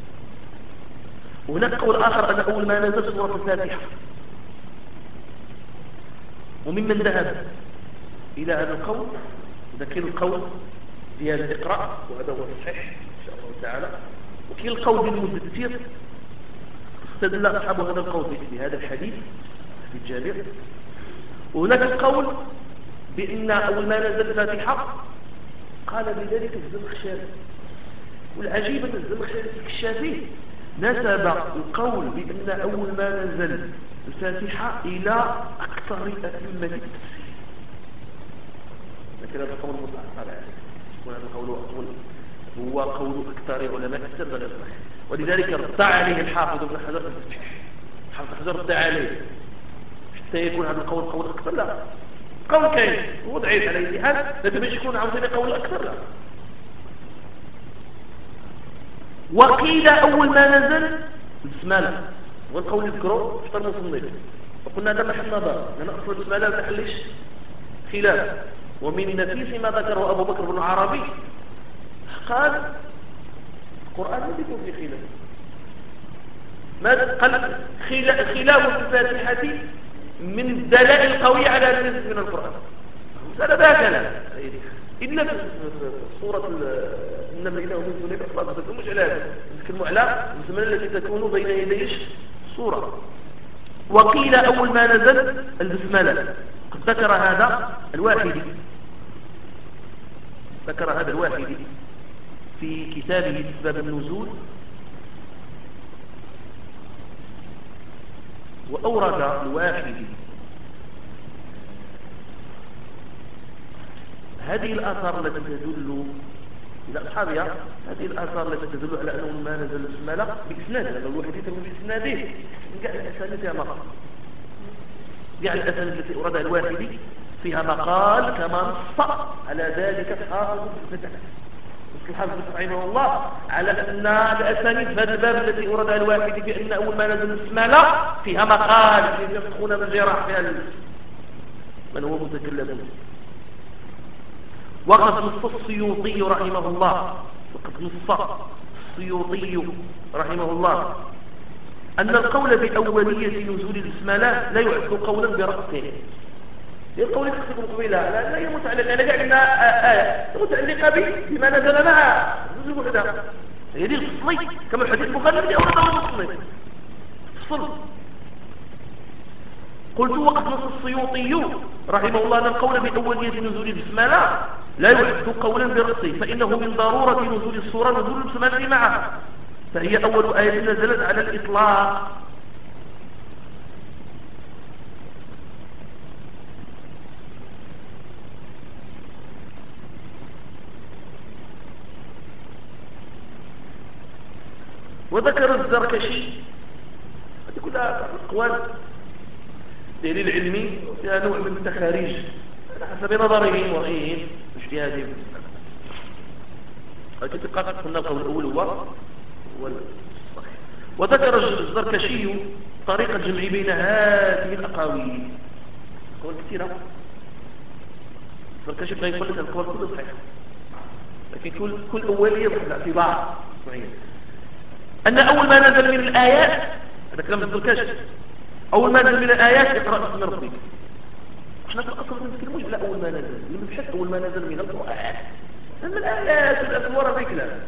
وهناك قول آخر أن أول ما نزل سورة الفاتحة، وممن ذهب إلى هذا القول ذكر القول بهذا الإقراء وهذا هو الصحيح إن شاء الله تعالى. وكي القول بالمدثر استدل أصحاب هذا القول بهذا الحديث في الجابر. وهناك القول بأن أول ما نزل الفاتحة قال بذلك الزمخشري. والعجيب أن الزمخشري الكشافي نسب القول بأن أول ما نزل الفاتحة إلى أكثر أئمة التفسير، لكن هذا القول متأخر عليه، وهذا القول هو قول أكثر علماء التفسير غير صحيح. ولذلك رد عليه الحافظ ابن حجر في الفتح، الحافظ حجر رد عليه حتى يكون هذا القول قول أكثر. لا، قول كاين هو ضعيف على أي حال، لكن باش يكون عاوزين قول أكثر لا. وقيل أول ما نزل البسملة، والقول يذكره في طرف المصنف، وقلنا هذا محل نظر لأن أصل البسملة ما تحلش خلاف. ومن نفيس ما ذكره أبو بكر بن عربي قال القرآن ما يكون في خلاف، ما قال خلاف الفاتحة من الدلائل القوية على الرزق من القرآن. هذا باكلا إلا في صورة إنما إله من دون الله ما تكونش على هذا، نتكلموا على الزمن التي تكون بين يديش صورة. وقيل أول ما نزل البسملة، قد ذكر هذا الواحدي، ذكر هذا الواحدي في كتابه أسباب النزول، وأورد الواحدي هذه الآثار التي تدل إلى أصحابها، هذه الآثار التي تدل على أنه ما نزل البسملة بإسناد، لأن الواحدي تقول بإسناده من قاع الأسانيد فيها مقال، يعني الأسانيد التي أوردها الواحدي فيها مقال كما نص على ذلك الحافظ ابن فتح. الحافظ رحمه الله على أن الأسانيد في هذا الباب التي أوردها الواحدي بأن أول ما نزل البسملة فيها مقال يدخلون بالجراح فيها من هو متكلم. وقد نص السيوطي رحمه الله، وقد نص السيوطي رحمه الله أن القول بأولية نزول البسملة لا يعد قولا برأسه. القول يقصد قبيلها لأن هي متعلقة، أنا قاعد لنا آية متعلقة بما نزل معها نزل وحدها، هي دي الفصلي كما الحديث البخاري الذي أورده الفصلي فصل. قلت وقد نص السيوطي رحمه الله أن القول بأولية نزول البسملة لا يعد قولا برأسه، فإنه من ضرورة نزول السورة نزول البسملة معها، فهي أول آية نزلت على الإطلاق. وذكر الزركشي هذه كلها أقوال دليل علمي فيها نوع من التخاريج على حسب نظرهم ورأيهم واجتهادهم. لكن تقاطع قلنا القول الأول هو هو الصحيح. وذكر الزركشي طريقة الجمع بين هذه الأقاويل، أقوال كثيرة. الزركشي بغى يقول لك الأقوال كلها صحيحة، لكن كل كل أولية بحث اعتبار معين. أن أول ما نزل من الآيات، هذا كلام الزركشي، أول ما نزل من الآيات اقرأ باسم ربك. احنا في الأصل ما نتكلموش على أول ما نزل، نبحث أول ما نزل من القرآن، من الآيات الأسوار ذيك لا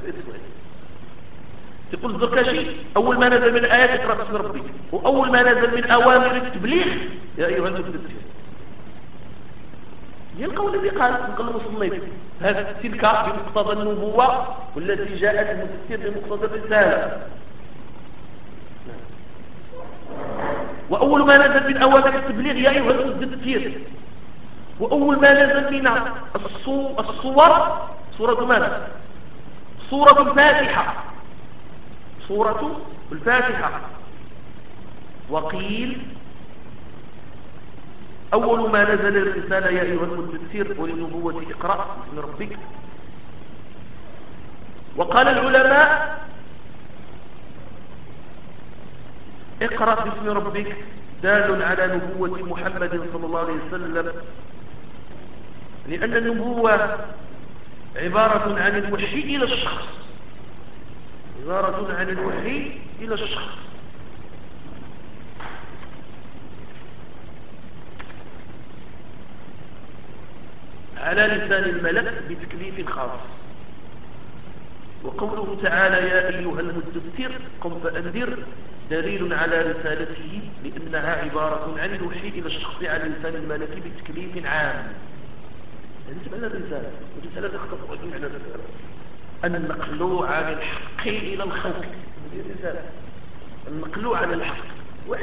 يقول الزركشي أول ما نزل من الآيات اقرأ باسم ربك، وأول ما نزل من أوامر التبليغ يا أيها المدثر. هي القول الذي قال نقل المصنف هذا تلك بمقتضى النبوة والتي جاءت مفسر بمقتضى الرسالة. وأول ما نزل من أوامر التبليغ يا أيها المدثر، وأول ما نزل من الصور سورة ماذا؟ سورة الفاتحة، سورة الفاتحة. وقيل أول ما نزل الرسالة يا أيها المدثر وللنبوة اقرأ باسم ربك. وقال العلماء اقرأ باسم ربك دال على نبوة محمد صلى الله عليه وسلم، لأن النبوة عبارة عن الوحي إلى الشخص، عبارة عن الوحي إلى الشخص. على لسان الملك بتكليف خاص. وقوله تعالى يا أيها المدثر قم فأنذر دليل على رسالته، لأنها عبارة عن الوحي إلى الشخص على لسان الملك بتكليف عام. يجب أن الرسالة والرسالة تختص على الرسالة النقل عن الحق إلى الخلق، هذه الرسالة النقل عن الحق واحد.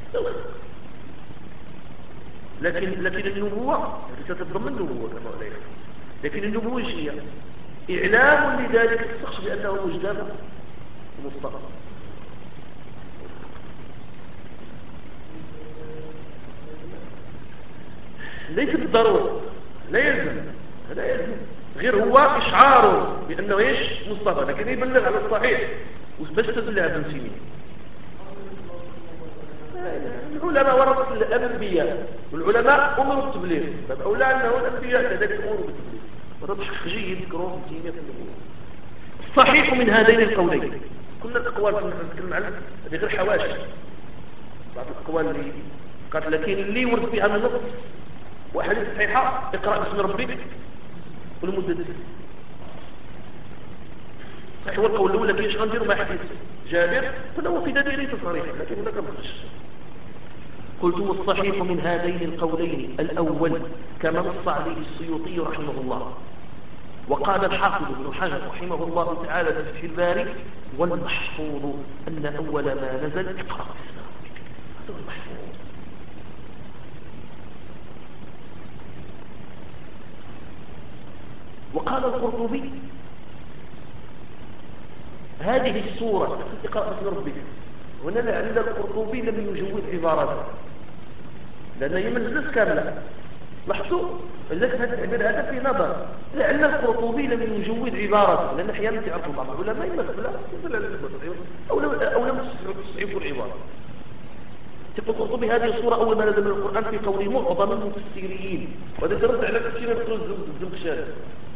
لكن لكن النبوة تتضمن النبوة كما قلنا، لكن النبوة هي إعلام لذلك الشخص بأنه مجتبى ومصطفى. ليس بالضرورة، لا يلزم، لا يلزم، غير هو إشعاره بأنه إيش مصطفى، لكن يبلغ على الصحيح وبس تبلغ ابن سينين. العلماء ورثة الأنبياء، والعلماء أمروا بالتبليغ، فأولى أنه الأنبياء كذلك أمروا بالتبليغ، وهذا بحق جيد يذكرون في تيمية النبوة. الصحيح من هذين القولين، كل الأقوال كنا نتكلم عنها هذه غير حواشي، بعض الأقوال اللي قالت لكن اللي ورد فيها النص واحد صحيحة اقرأ باسم ربك والمدة صحيح. هو القول الأول لكن ايش غنديروا مع حديث جابر فهو في دليل صريح، لكن هناك مخرج. قلت والصحيح من هذين القولين الأول كما نص عليه السيوطي رحمه الله. وقال الحافظ ابن حجر رحمه الله تعالى في فتح الباري والمحفوظ أن أول ما نزل اقرأ باسم ربك، هذا المحفوظ. وقال القرطبي هذه السورة اقرأ باسم ربك، هنا لعل القرطبي لم يجود عبارته لأنه هي مجلس كاملة. لاحظوا لذلك هذا التعبير هذا في نظر، لعل القرطبي لم يجود عبارته، لأن أحيانا تعرفوا بعض العلماء يمثل أو لم أو لم تصحيحوا العبارة. تقول القرطبي هذه السورة أول ما نزل من القرآن في قول معظم المفسرين، وهذا ترد على كثير من الزمخشري،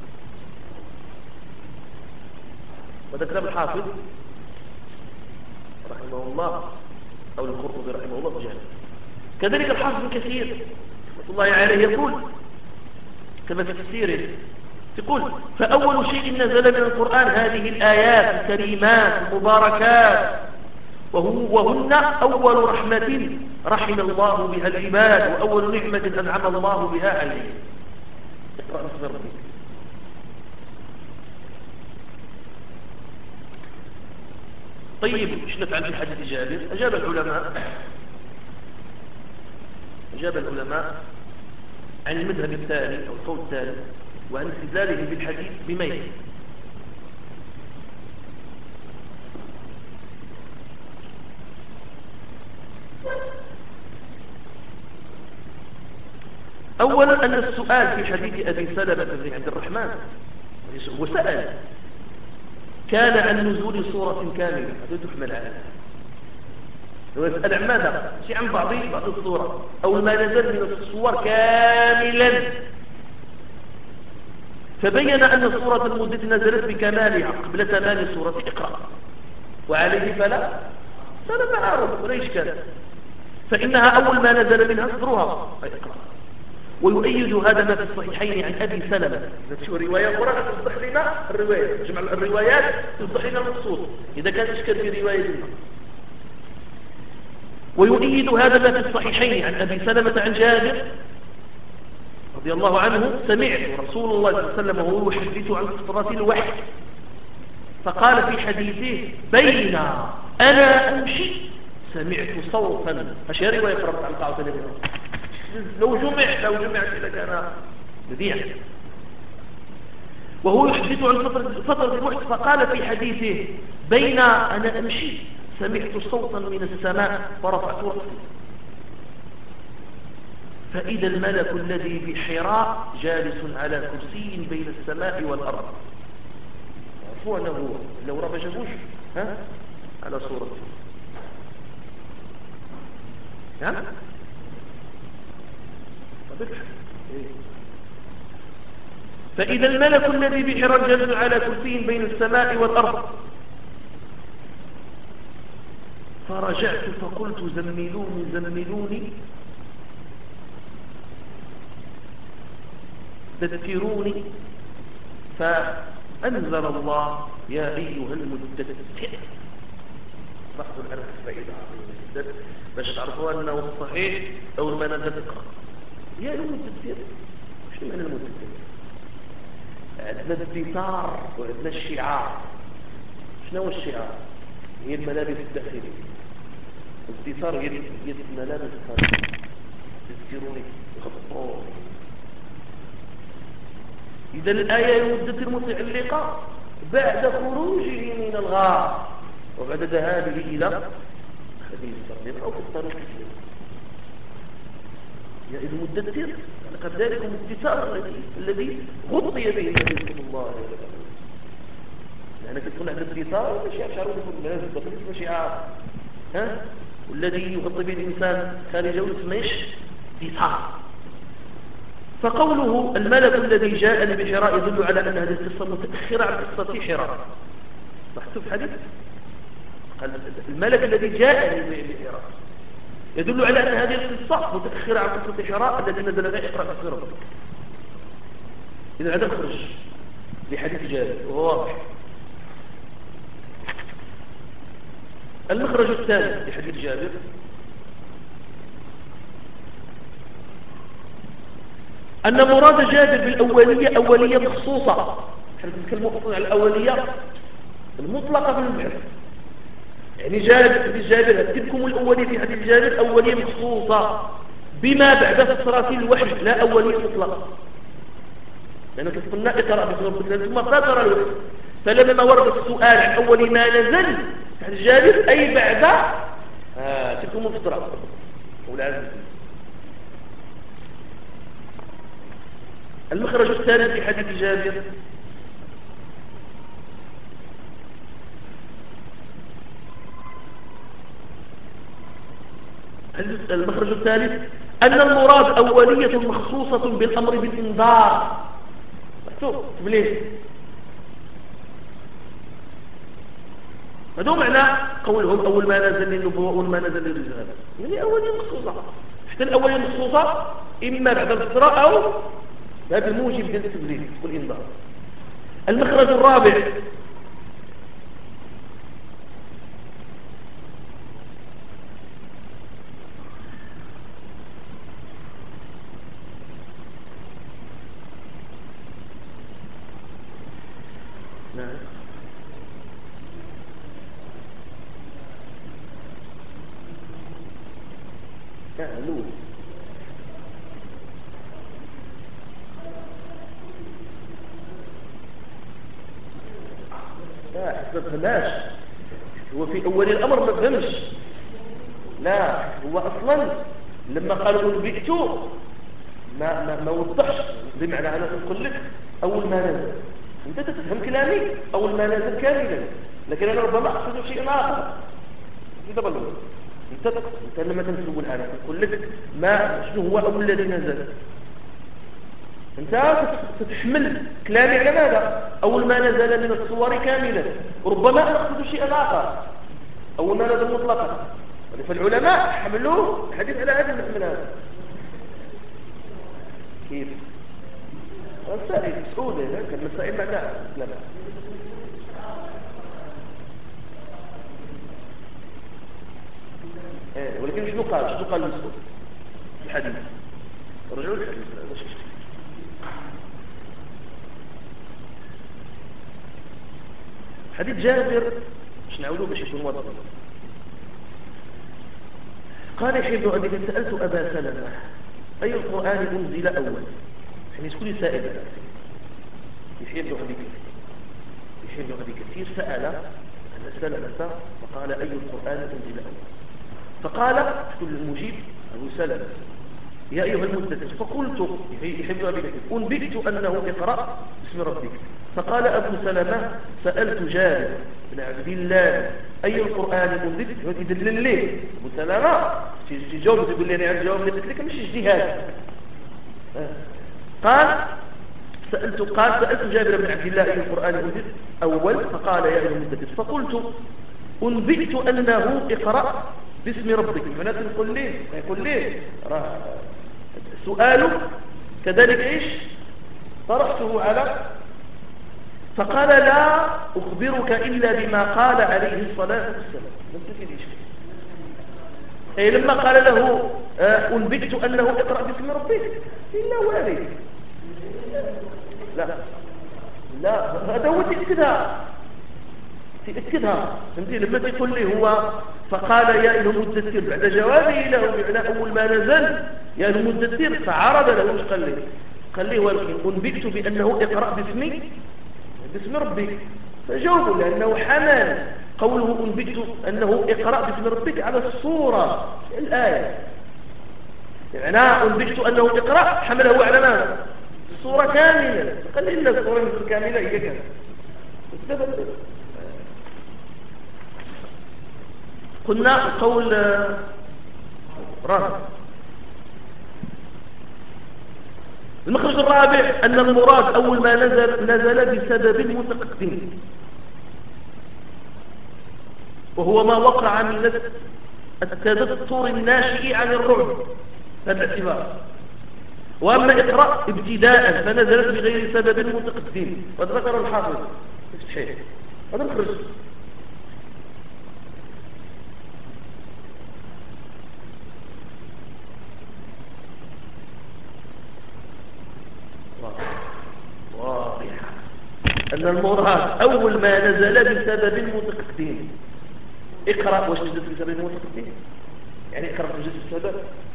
وهذا كلام الحافظ رحمه الله أو القرطبي رحمه الله جانب. كذلك الحافظ ابن كثير رحمة الله عليه يقول كما في تفسيره يقول فأول شيء نزل من القرآن هذه الآيات الكريمات المباركات، وهو وهن أول رحمة رحم الله بها العباد، وأول نعمة أنعم الله بها عليه. اقرأ باسم ربك. طيب ايش نفعل في حديث جابر؟ أجاب العلماء أجاب العلماء عن المذهب الثاني أو القول الثاني وعن استدلاله بالحديث بميل. أولا أن السؤال في حديث أبي سلمة بن عبد الرحمن وسأل كان عن نزول سورة كاملة، هذا تحمل على هو يسأل عن ماذا؟ شيء عن بعض بعض الصورة أو ما نزل من الصور كاملا، فبين أن سورة المدة نزلت بكمالها قبل تمام سورة اقرأ، وعليه فلا فلا تعارض ولا إشكال، فإنها أول ما نزل منها صدرها أي اقرأ. ويؤيد هذا ما في الصحيحين عن أبي سلمة، نفسه رواية أخرى توضح لنا الرواية، جمع الروايات توضح لنا المقصود إذا كان إشكال في رواية ما. ويؤيد هذا ما في الصحيحين عن أبي سلمة عن جابر رضي الله عنه سمعت رسول الله صلى الله عليه وسلم وهو يحدث عن فترة الوحي فقال في حديثه بين أنا أمشي سمعت صوتا أشياء رواية قربت عن قاعدة الإمام لو جمع لو جمع إذا كان بديع وهو يحدث عن فترة, فترة الوحي فقال في حديثه بين أنا أمشي سمعت صوتا من السماء فرفعت رأسي فإذا الملك الذي بحراء جالس على كرسي بين السماء والأرض عرفوا أنه هو لو ربش بوش ها على صورته ها فإذا الملك الذي بحراء جالس على كرسي بين السماء والأرض فرجعت فقلت زملوني زملوني ذكروني فأنزل الله يا أيها المدثر لاحظوا الآن الفائدة عظيمة باش تعرفوا أنه الصحيح أول ما نزل تقرأ يا المدثر شو معنى المدثر؟ عندنا الدثار وعندنا الشعار شنو هو الشعار؟ هي الملابس الداخلية الدثار هي الملابس الخارجية تذكروني يخططون إذا الآية المدة المتعلقة بعد خروجه من الغار وبعد ذهابه إلى حديث الترميم أو في الطريق يا إذا مدثر لقد ذلك الدثار الذي غطي به النبي صلى الله عليه وسلم يعني كتكون عند الدثار ماشي شعار يكون الناس بطريق شعار ها والذي يغطي به الإنسان خارجه اسمه دثار فقوله الملك الذي جاءني بحراء يدل على أن هذه القصة متأخرة عن قصة حراء لاحظتوا في الحديث قال الملك الذي جاءني بحراء يدل على أن هذه القصة متأخرة عن قصة حراء التي نزل فيها اقرأ باسم ربك إذا هذا مخرج لحديث جابر وهو واضح المخرج الثاني لحديث جابر أن مراد جابر بالأولية أولية مخصوصة احنا نتكلم على الأولية المطلقة في البحث يعني جابر جابر تلكم الأولية في حديث جابر أولية مخصوصة بما بعد فترة الوحي لا أولية مطلقة لأنك قلنا اقرأ باسم ربك ثم فترة الوحي فلما ورد السؤال عن أول ما نزل في حديث جابر أي بعد آه تلكم الفترة والعزم المخرج الثالث في حديث جابر المخرج الثالث أن المراد أولية مخصوصة بالأمر بالإنذار شوف ليه هذا معنى قولهم أول ما نزل للنبوة أول ما نزل للرسالة يعني أولية مخصوصة حتى الأولية المخصوصة إما بعد الفترة أو هذا الموجب ديال التبليغ والإنذار المخرج الرابع كهلو لا ما فهماش هو في أول الأمر ما فهمش لا هو أصلا لما قالوا نبئتوا ما ما ما وضحش بمعنى أنا أقول لك أول ما نزل أنت تفهم كلامي أول ما نزل كاملا لكن أنا ربما أقصد شيء آخر إذا بلغ أنت أنت لما تنسب الآن أقول لك ما شنو هو أول الذي نزل أنت تتحمل كلامي على ماذا أول ما نزل من الصور كاملا ربما أقصد شيء آخر أول ما نزل مطلقا فالعلماء حملوه الحديث على هذا المحمل هذا كيف السائل سعودي لكن السائل معناه لا إيه ولكن شنو قال شنو قال المسؤول الحديث رجعوا الحديث هذا شيء حديث جابر مش نعودوه باش يكون واضح. قال يحيى بن أبي كثير سألت أبا سلمة أي القرآن أنزل أول؟ يعني تكوني سائل على يحيى بن أبي كثير يحيى بن أبي كثير سأل أن سلمة فقال أي القرآن أنزل أول؟ فقال تقول المجيب أبو سلمة يا أيها المدثر. فقلت يحيى بن أبي كثير أنبئت أنه اقرأ باسم ربك. فقال أبو سلمة سألت جابر بن عبد الله أي القرآن أنزل؟ يدلل ليه أبو سلمة تجاوب تقول لي أنا عندي جواب قلت لك مش اجتهاد. قال سألت قال سألت جابر بن عبد الله أي القرآن أنزل أول؟ فقال يا أيها المدثر. فقلت أنبئت أنه اقرأ باسم ربك. معناته يقول ليه يقول ليه سؤاله كذلك إيش طرحته على. فقال لا أخبرك إلا بما قال عليه الصلاة والسلام. أي لما قال له أنبئت أنه اقرأ باسم ربك إلا وارد. لا لا هذا هو تأكدها تأكدها فهمتي لما تقول لي هو فقال يا أيها المدثر بعد جوابه له بمعنى أول ما نزل يا أيها المدثر فعرض له وش قال لي قال لي ولكن أنبئت بأنه اقرأ باسمي باسم ربك. فجاوبوا لأنه حمل قوله أنبئت أنه اقرأ باسم ربك على الصورة الآية. يعني أنبئت أنه اقرأ حمله على ماذا الصورة كاملة. قال لي إلا الصورة كاملة هي كذا. قلنا قول رابع. المخرج الرابع أن المراد أول ما نزل نزل بسبب متقدم وهو ما وقع من التذكر الناشئ عن الرعب هذا الاعتبار. وأما اقرأ ابتداء فنزلت بغير سبب متقدم قد ذكر الحافظ في الصحيح. هذا المخرج. واضحة أن المراد أول ما نزل بسبب متقدم. اقرأ واش نزل بسبب متقدم يعني اقرأ وجد السبب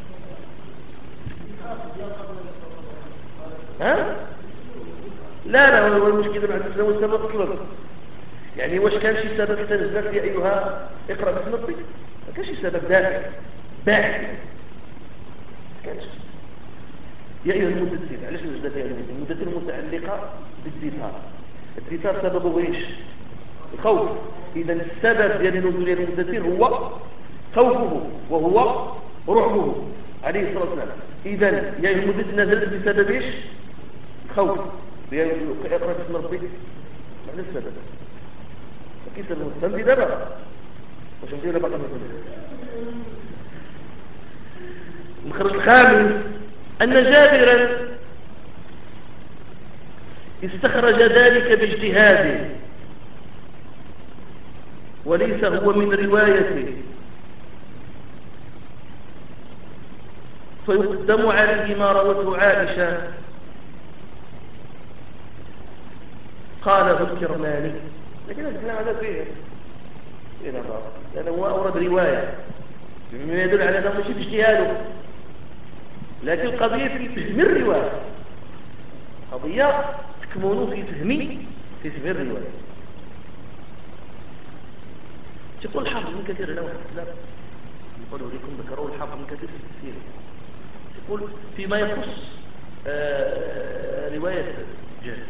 ها؟ لا لا هو المشكلة مع السبب والسبب أطلق. يعني واش كان شي سبب تنزل يا أيها اقرأ باسم ربك؟ ما كانش شي سبب دافع باعث كانش يا أيها المدثر. علاش نزلت يا أيها المدثر؟ المدثر متعلقة بالدثار. الدثار سببه ايش؟ الخوف. إذا السبب ديال نزول المدثر هو خوفه وهو رعبه عليه الصلاة والسلام. إذا يا أيها المدثر نزلت بسبب ايش؟ خوف. يا اقرأ باسم ربك معنى السبب كيف المدثر دي دابا واش ندير باقي المخرج الخامس أن جابرا استخرج ذلك باجتهاده وليس هو من روايته فيقدم عليه ما روته عائشة قاله الكرماني. لكن الكلام هذا فيه فيه نظر لأنه هو أورد رواية مما يدل على أنه ماشي باجتهاده لكن القضية في فهم الرواية. قضية تكمن في فهم في فهم الرواية. تقول الحافظ من كثير له لا يقولوا لكم ذكروا الحافظ من كثير في التفسير. تقول فيما يخص آه رواية جابر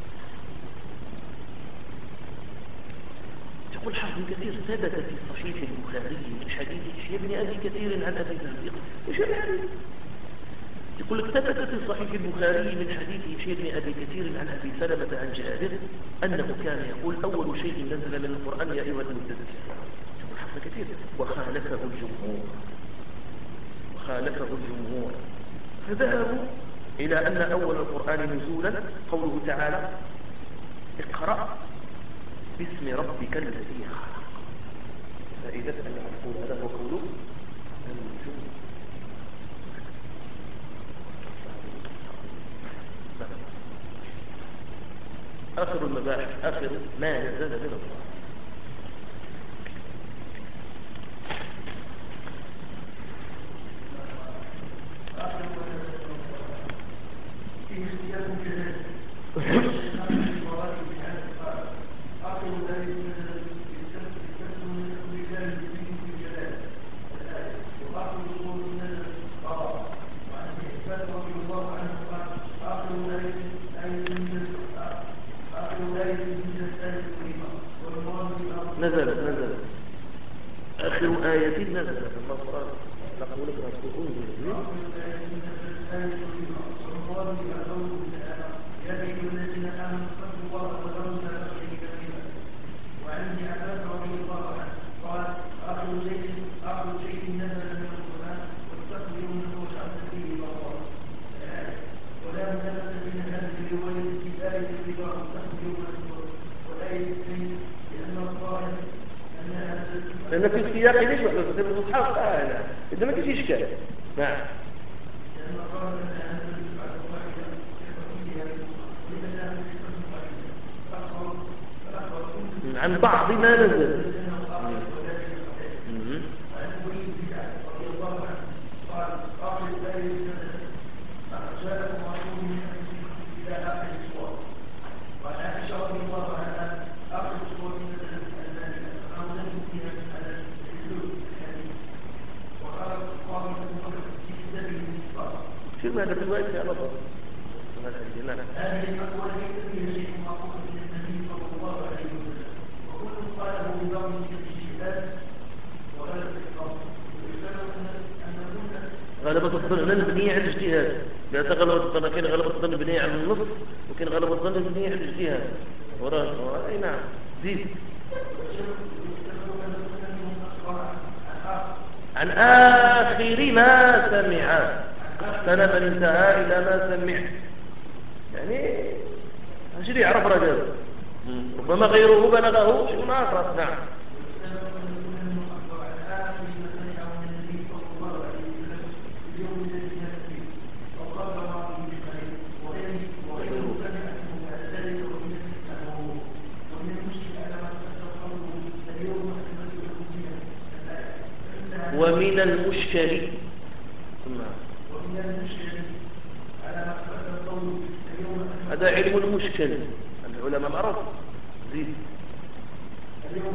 تقول الحافظ من كثير ثبت في صحيح البخاري من حديث يحيى بن أبي كثير عن أبي ذر. وش الحديث؟ يقول لك ثبت في صحيح البخاري من حديث يحيى بن أبي كثير عن أبي سلمة عن جابر أنه كان يقول أول شيء نزل من القرآن يا أيها المدثر. يقول حفظ كثير وخالفه الجمهور وخالفه الجمهور فذهبوا إلى أن أول القرآن نزولا قوله تعالى اقرأ باسم ربك الذي خلق. فإذا أن نقول هذا هو قوله الجمهور. آخر المباحث، آخر ما نزل من القرآن. نزلت نزلت آخر آية نزلت في القرآن نقول لك أنزل به وعن عباس رضي الله عنه قال آخر شيء آخر شيء نزل من القرآن واستقبلوا منه شعب فيه الله ولا منافسة بين هذه الرواية في آية الربا واستقبلوا منه والآية الثانية لأن الظاهر أنها لأن في السياق ليش وحده في المصحف آه لا إذا ما فيش إشكال. نعم. لأن الظاهر أنها نزلت بعد واحدة كفيها ولأنها عن بعض ما نزل. شو ما هذا الرواية يا لطف هذه الأقوال هي شيء معروف من النبي صلى الله عليه وسلم وكل قاله ببعض الاجتهاد وغلبة القول غلبة الظن مبنية على الاجتهاد. لا غلبة الظن كاين غلبة الظن مبنية على النص وكاين غلبة الظن مبنية على الاجتهاد. وراه اي نعم زيد. عن آخر ما سمع أحسن من انتهى إلى ما سمع. يعني ايش اللي يعرف رجل ربما غيره بلغه شيء آخر. نعم. ومن المشكل هذا علم المشكل العلماء معروف. زيد. اليوم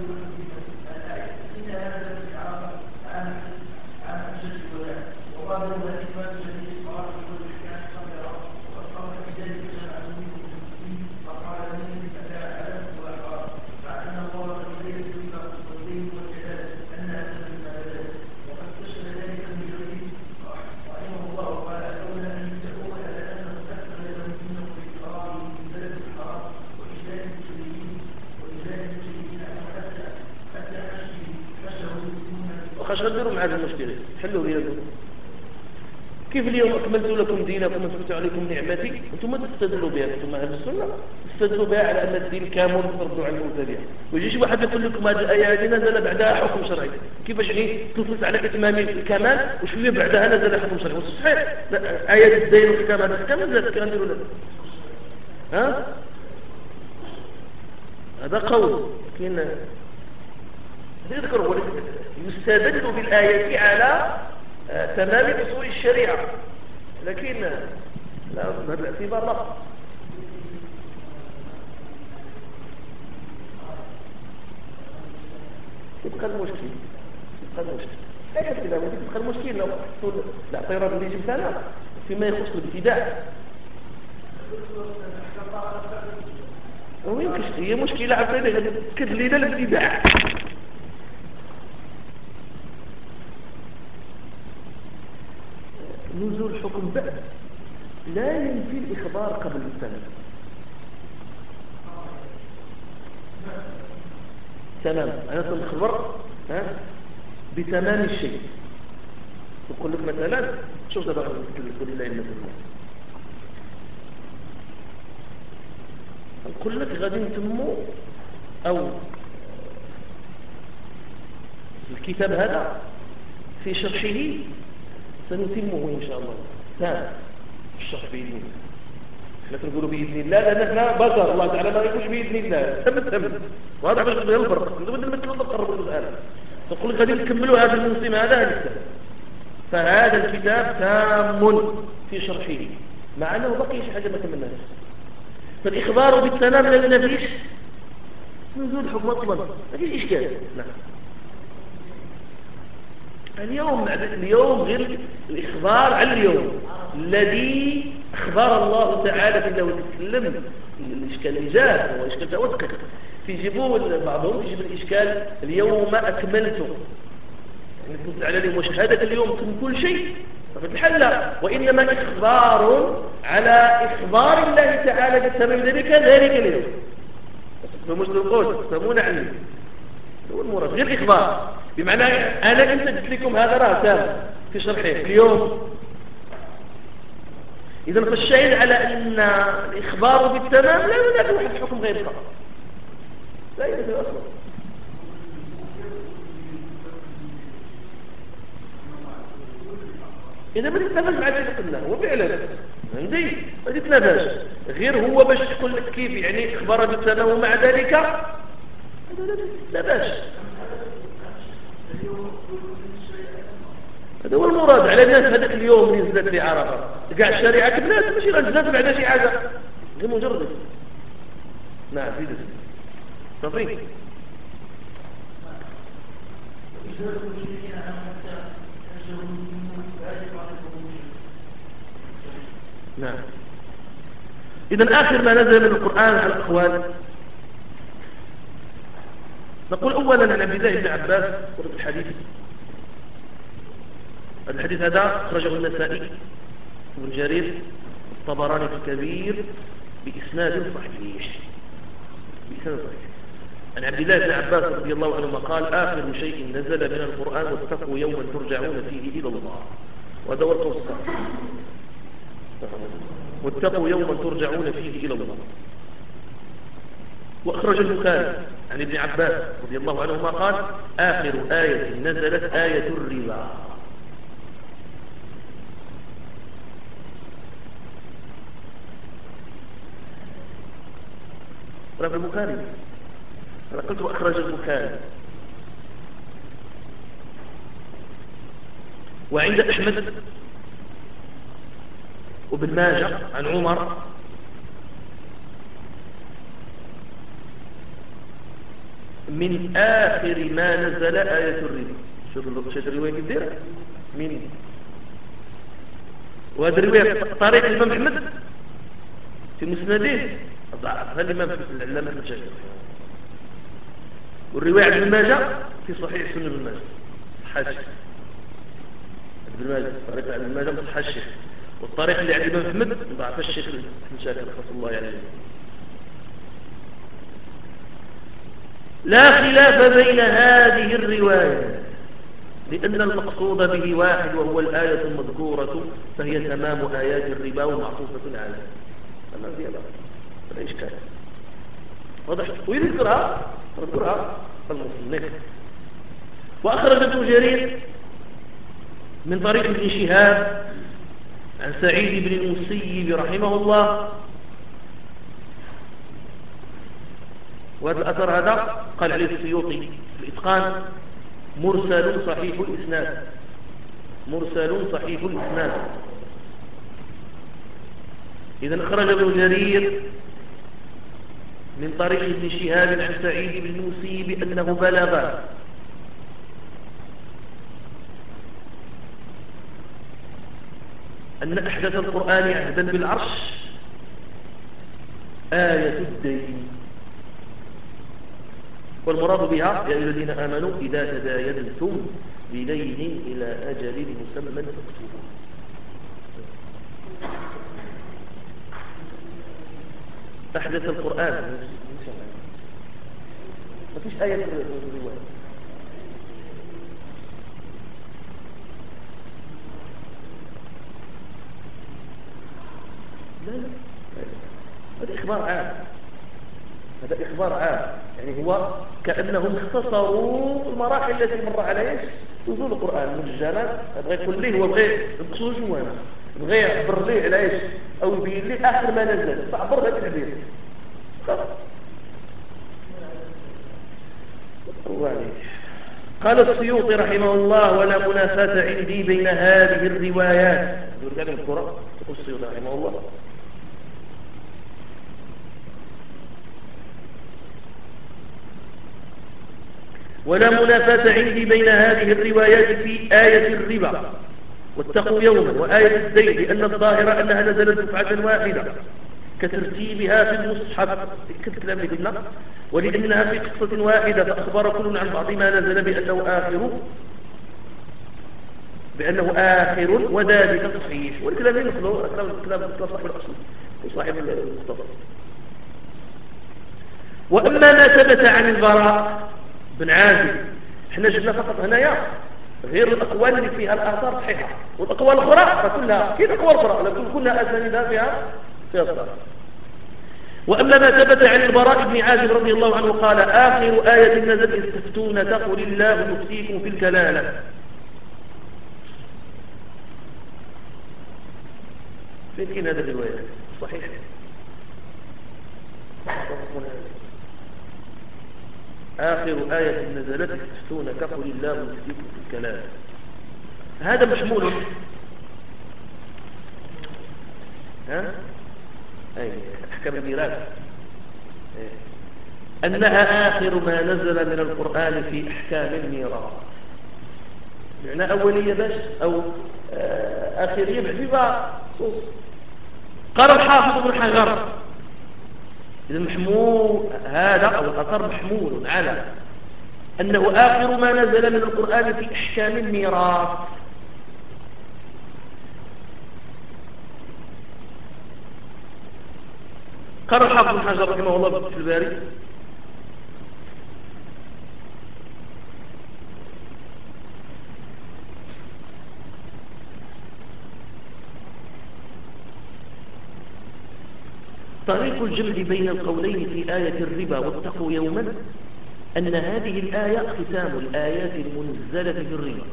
إن هذا الاستعارة عن عن أشد الولاء وقال له الإمام الشديد قال كل كان قبل وقال في ذلك شرع منكم المسلمين فقال من يتفاعل والأحرار مع أن الله قد يدل إلى الصدين والجلال أن هذا من ذلك وقد استشهد ذلك ابن جرير رحمه الله قال لولا أن يتقوا على أنه أكثر له منه في الحرام من بلد الحرام وإجلال المسلمين وإجلال المسلمين حتى حتى وخاش غديروا مع هذه المشكلة حلوا بها. كيف اليوم أكملت لكم دينكم وأتممت عليكم نعمتي أنتم ما تستدلوا بها أنتم أهل السنة تستدلوا بها على أن الدين كامل وتردوا عن المبتدع. ويجيش واحد يقول لكم هذه الآية هذه نزل بعدها حكم شرعي كيفاش يعني تنصص على إتمام الكمال وشوية بعدها نزل حكم شرعي صحيح. آية الدين والحكام هذا الحكام نزلت كان يقولوا ها هذا قول لكن يذكر يستدل بالآية على تمام أصول الشريعة لكن لا هذا الاعتبار لا. يبقى المشكل يبقى المشكل لا كده يبقى المشكل لو تقول الاعتراض اللي جبتنا فيما يخص الابتداع وين هي مشكلة عطينا كدليل الابتداع. نزول الحكم بعد لا ينفي الإخبار قبل السند. تمام أنا سنخبر بتمام الشيء. تقول لك مثلا شوف ده بقى تقول لله إلا بالله نقول لك غادي نتمو أو الكتاب هذا في شرحه سنتمه إن شاء الله. نعم الشرح بإذن لا تقولوا بإذن الله لأن احنا بشر الله تعالى ما يقولش بإذن الله تم تم وهذا باش نبدا الفرق نبدا نمثلوا نقربوا المسألة تقول غادي نكملوا هذا الموسم هذا لسه فهذا الكتاب تام في شرحه مع أنه بقي شي حاجة ما كملناهاش فالإخبار بالتمام لا ينافيش نزول حكم أصلا ما فيش إشكال نعم اليوم اليوم غير الإخبار عن اليوم الذي أخبر الله تعالى في الله وتكلم الإشكال إيجاب هو إشكال توكل تجيبوا بعضهم يجيب الإشكال اليوم أكملته يعني تنزل على اليوم وشهادة اليوم تكون كل شيء فبتحل وإنما إخبار على إخبار الله تعالى بالتمام ذلك ذلك اليوم فمش القول فمون عني هو المراد غير إخبار بمعنى أنا كنت قلت لكم هذا راه تام في شرحه اليوم إذا فالشاهد على أن الإخبار بالتمام لا ينافي واحد الحكم غير فقط لا ينافي أصلا إذا ما تتنافاش مع الشيء قلنا هو فعلا عندي ما تتنافاش غير هو باش تقول لك كيف يعني إخبار بالتمام ومع ذلك هذا لا تتنافاش هذا هو المراد على الناس هذاك اليوم اللي نزلت في عرفه كاع الشريعه الناس ماشي غير نزلت بعد شي حاجه غير مجرد نعم زيد صافي نعم اذا اخر ما نزل من القران على الاقوال نقول اولا عن عبد الله بن عباس ورد الحديث الحديث هذا أخرجه النسائي وابن جرير الطبراني في الكبير بإسناد صحيح بإسناد صحيح عن عبد الله بن عباس رضي الله عنهما قال آخر شيء نزل من القرآن واتقوا يوما ترجعون فيه إلى الله وهذا هو القول الصحيح واتقوا يوما ترجعون فيه إلى الله وأخرج البخاري عن ابن عباس رضي الله عنهما قال آخر آية نزلت آية الربا في البخاري أنا قلت وأخرج البخاري وعند أحمد وابن ماجه عن عمر من آخر ما نزل آية الربا شوف الرواية كثيرة من وهذه الرواية طريق الإمام أحمد في مسنده ضعف هذا الإمام العلامة ابن جرير والرواية عن ابن ماجه في صحيح سنة ابن ماجه حاج ابن ماجه طريقة عن ابن ماجه صحيح الشيخ والطريق اللي عند الإمام أحمد ضعف الشيخ ابن شاكر رحمة الله عليه لا خلاف بين هذه الرواية لأن المقصود به واحد وهو الآية المذكورة فهي تمام آيات الربا ومعطوفة عليها أما فيها بقى لا إشكال واضح ويذكرها يذكرها المصنف وأخرج ابن جرير من طريق ابن شهاب عن سعيد بن المسيب رحمه الله وهذا الأثر هذا قال عليه السيوطي في الإتقان مرسل صحيح الإسناد مرسل صحيح الإسناد إذا أخرج ابن جرير من طريق ابن شهاب عن سعيد بن المسيب أنه بلغ أن أحدث القرآن عهدا بالعرش آية الدين والمراد بها يا أيها الذين آمنوا إذا تداينتم بدين إلى أجل مسمى فاكتبوه أحدث القرآن ما فيش آية في الرواية لا لا هذا إخبار عام هذا إخبار عام يعني هو كأنهم اختصروا المراحل التي مر عليها نزول القرآن من الجلال أبغى يقول ليه هو بغي يقصوا جوانا بغى يعبر لي على ايش او يبين لي اخر ما نزل فعبر هذا التعبير قال السيوطي رحمه الله ولا منافاة عندي بين هذه الروايات يقول كلام القرآن يقول السيوطي رحمه الله ولا منافاة عندي بين هذه الروايات في آية الربا واتقوا يوما وآية الدين لأن الظاهر أنها نزلت دفعة واحدة كترتيبها في المصحف كالكلام اللي قلنا ولأنها في قصة واحدة فأخبر كل عن بعض ما نزل بأنه آخر بأنه آخر وذلك صحيح والكلام اللي نقله الكلام صاحب الأصل وصاحب المختصر وأما ما ثبت عن البراء بن عازب احنا جبنا فقط هنايا غير الأقوال اللي فيها الآثار صحيحة والأقوال الأخرى فكلها كيف الأقوال الأخرى لكن كلها أسانيدها فيها فيها الصلاة وأما ما ثبت عن البراء بن عازب رضي الله عنه قال آخر آية نزل يستفتون تقول الله يفتيكم في الكلالة فين كين هذا الرواية صحيح آخر آية نزلت يستفتون تقول الله يفتيكم في الكلالة هذا مشمول ها أي أحكام الميراث أنها آخر ما نزل من القرآن في أحكام الميراث معنى أولية بس أو آخرية بعدها خصوص قال الحافظ بن حجر إذا محمول هذا أو الأثر محمول على أنه آخر ما نزل من القرآن في أحكام الميراث قال الحافظ بن حجر رحمه الله في الباري طريق الجمع بين القولين في آية الربا واتقوا يوما أن هذه الآية ختام الآيات المنزلة في الربا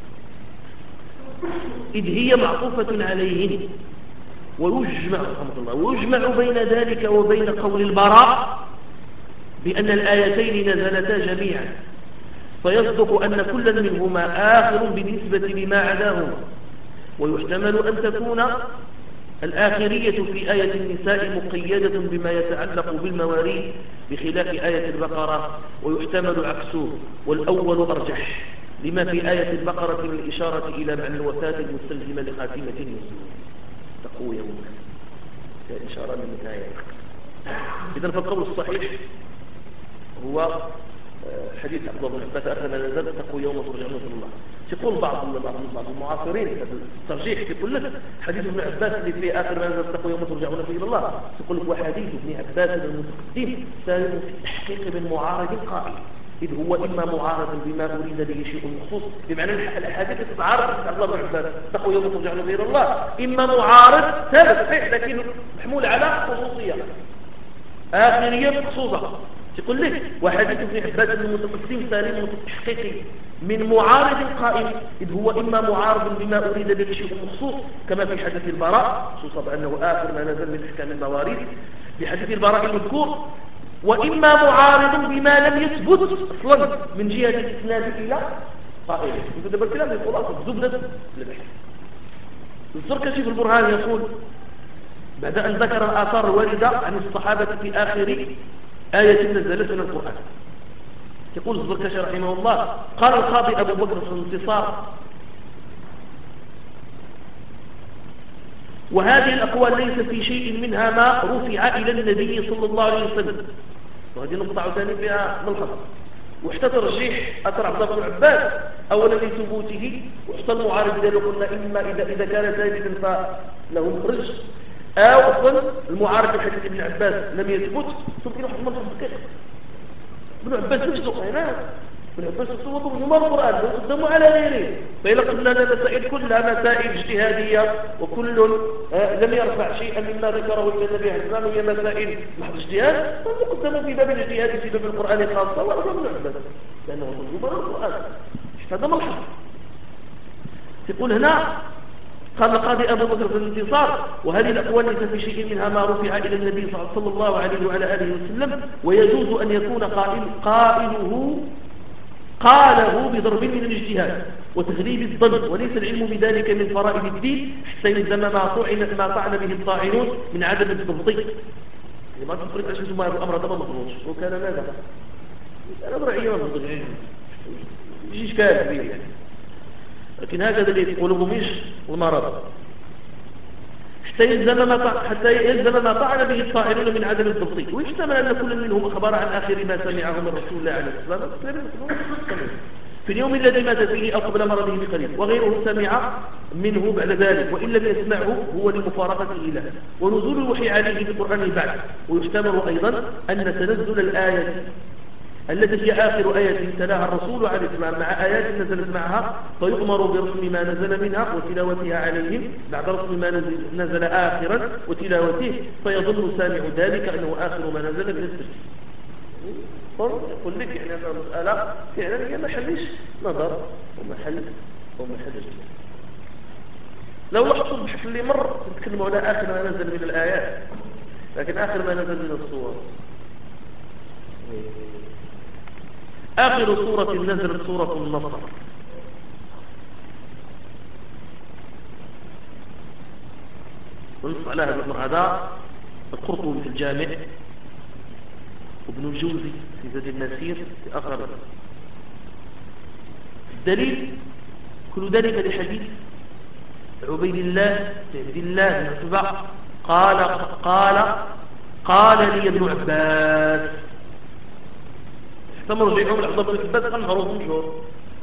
إذ هي معطوفة عليهن ويجمع رحمه الله ويجمع بين ذلك وبين قول البراء بأن الآيتين نزلتا جميعا فيصدق أن كل منهما آخر بالنسبة لما عداهما ويحتمل أن تكون الآخرية في آية النساء مقيدة بما يتعلق بالمواريث بخلاف آية البقرة ويحتمل عكسه والأول أرجح لما في آية البقرة من الإشارة إلى معنى الوفاة المستلزمة لخاتمة النزول تقوى يوم إشارة من الآية إذن فالقول الصحيح هو حديث عبد الله بن عباس أخذنا نزل تقوى يوم ترجعون إلى الله يقول بعض بعض المعاصرين الترجيح يقول لك حديث ابن عباس اللي في آخر ما نزل تقوى يوم ترجعون فيه إلى الله يقول لك وحديث ابن عباس المتقدم سالم في التحقيق من معارض قائل إذ هو إما معارض بما أريد به شيء مخصوص بمعنى الحديث تتعارض عبد الله بن عباس تقوى يوم ترجعون فيه إلى الله إما معارض ثابت صحيح لكن محمول على خصوصية آخرية مخصوصة يقول لك وحديث ابن عباس المتقدم سالم في التحقيق من معارض قائم إذ هو إما معارض بما أريد به شيء مخصوص كما في حديث البراء خصوصا بأنه آخر ما نزل من أحكام المواريث بحديث البراء المذكور وإما معارض بما لم يثبت أصلا من جهة الإسناد إلى قائله يقول دبر كلام يقول أصلا زبدة للبحث الزركشي في البرهان يقول بعد أن ذكر الآثار الواردة عن الصحابة في آخر آية نزلت من القرآن يقول الزركشي رحمه الله قال القاضي أبو بكر في الانتصار وهذه الأقوال ليس في شيء منها ما رفع إلى النبي صلى الله عليه وسلم وهذه نقطة ثانية فيها ملحظة واحتى ترجيح أثر عبد الله بن عباس أولا لثبوته واحتى المعارض إذا قلنا إما إذا, إذا كان ثابتا فله مخرج أو أصلا المعارض بحديث ابن عباس لم يثبت ثم واحد المنطق دقيق ابن عباس نفسه هنا ابن عباس صوته من القرآن وقدموا على غيره فإذا قلنا لنا مسائل كلها مسائل اجتهادية وكل لم يرفع شيئا مما ذكره إلى النبي عليه السلام هي مسائل محض اجتهاد فمقدموا في باب الاجتهاد في باب القرآن خاصة وأرجو ابن عباس لأنه ترجمة القرآن هذا ملحظ يقول هنا قال القاضي أبو بكر في الانتصار: وهذه الأقوال ليس في شيء منها ما رفع إلى النبي صلى الله عليه وعلى آله وسلم، ويجوز أن يكون قائل قائله قاله بضرب من الاجتهاد وتغليب الظن، وليس العلم بذلك من فرائض الدين حتى يلزم ما طعن ما طعن به الطاعنون من عدم الضبط. يعني ما تقول أشهد ما الأمر هذا ما مضبوط وكان ماذا؟ أنا برعيه ما مضبوط يجي إشكال كبير يعني. لكن هكذا اللي يقولوا مش المرض حتى يلزم ما حتى يلزم ما طعن به الطاعنون من عدم الضبط، ويحتمل أن كل منهم أخبر عن آخر ما سمعه من رسول الله عليه الصلاة والسلام في اليوم الذي مات فيه أو قبل مرضه بقليل، وغيره سمع منه بعد ذلك وإن لم يسمعه هو لمفارقته له ونزول الوحي عليه في القرآن بعد. ويحتمل أيضا أن تنزل الآية التي هي آخر آية تلاها الرسول عليه السلام مع آيات نزلت معها فيؤمر برسم ما نزل منها وتلاوتها عليهم بعد رسم ما نزل, نزل آخرا وتلاوته، فيظن سامع ذلك أنه آخر ما نزل من الترتيب. يقول لك يعني أن المسألة فعلا هي محلش نظر ومحل ومحل اجتهاد. لو لاحظتوا البحث اللي مر نتكلموا على آخر ما نزل من الآيات، لكن آخر ما نزل من الصور آخر سورة نزلت سورة النصر، ونص على هذا الأمر هذا القرطبي في الجامع وابن الجوزي في زاد المسير في آخر. الدليل كل ذلك لحديث عبيد الله عبد الله بن عتبة قال قال قال لي ابن عباس مرجعهم العبد بن عباس قال معروف مشهور: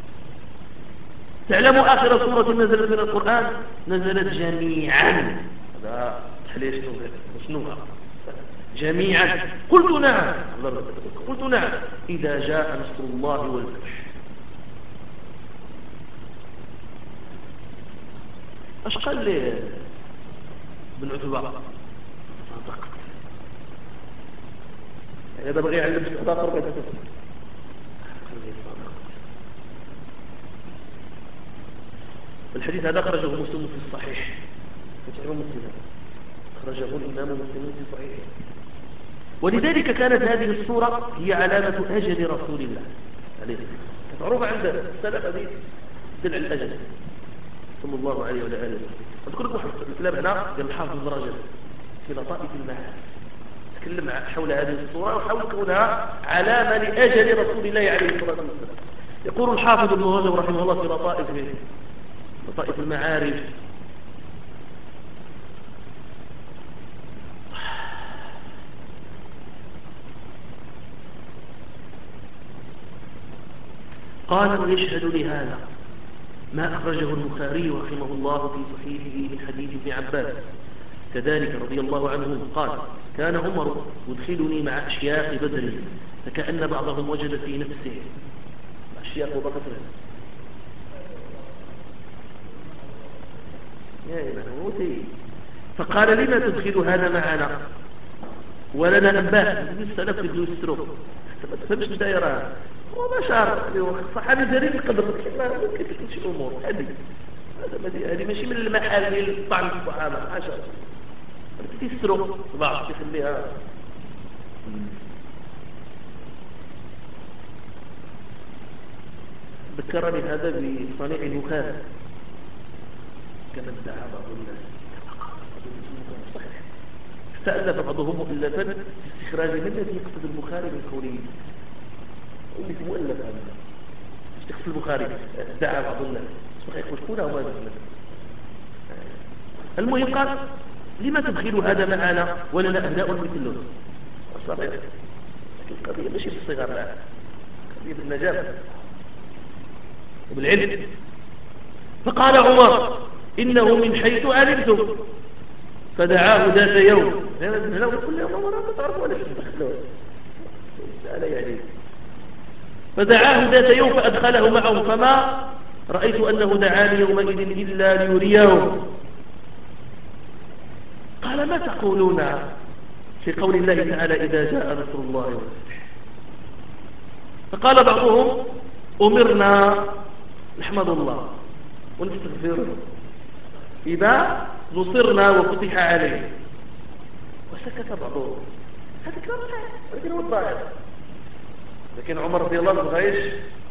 تعلم آخر سورة نزلت من القرآن نزلت جميعا. هذا تحليل شنو شنو جميعا؟ قلت نعم قلت نعم إذا جاء نصر الله والفتح. اش قال لي ابن عتبة؟ يعني هذا بغي يعلم استحضار فرقة الحديث هذا خرجه مسلم في الصحيح، مسلم خرجه الإمام مسلم في صحيحه. ولذلك كانت هذه الصورة هي علامة أجل رسول الله عليه الصلاة والسلام، معروفة عند السلف هذه دلع الأجل صلى الله عليه وعلى آله وسلم. أذكر لكم الكلام هنا قال الحافظ ابن رجب في لطائف المعارف تكلم حول هذه الصورة وحول كونها علامة لأجل رسول الله عليه الصلاة والسلام. يقول الحافظ ابن رجب رحمه الله في لطائف لطائف المعارف: قال: ويشهد لهذا ما أخرجه البخاري رحمه الله في صحيحه من حديث ابن عباس كذلك رضي الله عنه قال: كان عمر يدخلني مع أشياخ بدر فكأن بعضهم وجد في نفسه أشياخ وبكر يا إمام فقال: لما تدخل هذا معنا ولنا أنباء السلف يدلو السروق ما تفهمش الدائرة وبشار صحابي ذلك القدر ما ممكن تكون شيء أمور هذه هذه ماشي من المحال الطعن في الصحابة عشر في السروق بعض يخليها ذكرني هذا بصنيع البخاري كما ادعى بعض الناس صحيح استألف بعضهم مؤلفا في استخراج من الذي يقصد البخاري من قوله اللي مؤلف هذا استخص البخاري ادعى بعض الناس صحيح وشكونا وما ذكرنا. المهم قال: لما تدخل هذا معنا ولنا أبناء مثله؟ صحيح القضية ماشي بالصغار لا قضية بالنجابة وبالعلم. فقال عمر: إنه من حيث علمتم. فدعاه ذات يوم هنا كل يوم عمر ما تعرفوا ولا تدخلوا لا يعني. فدعاه ذات يوم فأدخله معهم فما رأيت أنه دعاني يومئذ إلا ليريه. قال: ما تقولون في قول الله تعالى إذا جاء نصر الله والفتح؟ فقال بعضهم: أمرنا نحمد الله ونستغفره إذا نصرنا وفتح عليه. وسكت بعضهم. هذا كلام صحيح، لكن هو الظاهر. لكن عمر رضي الله عنه غايش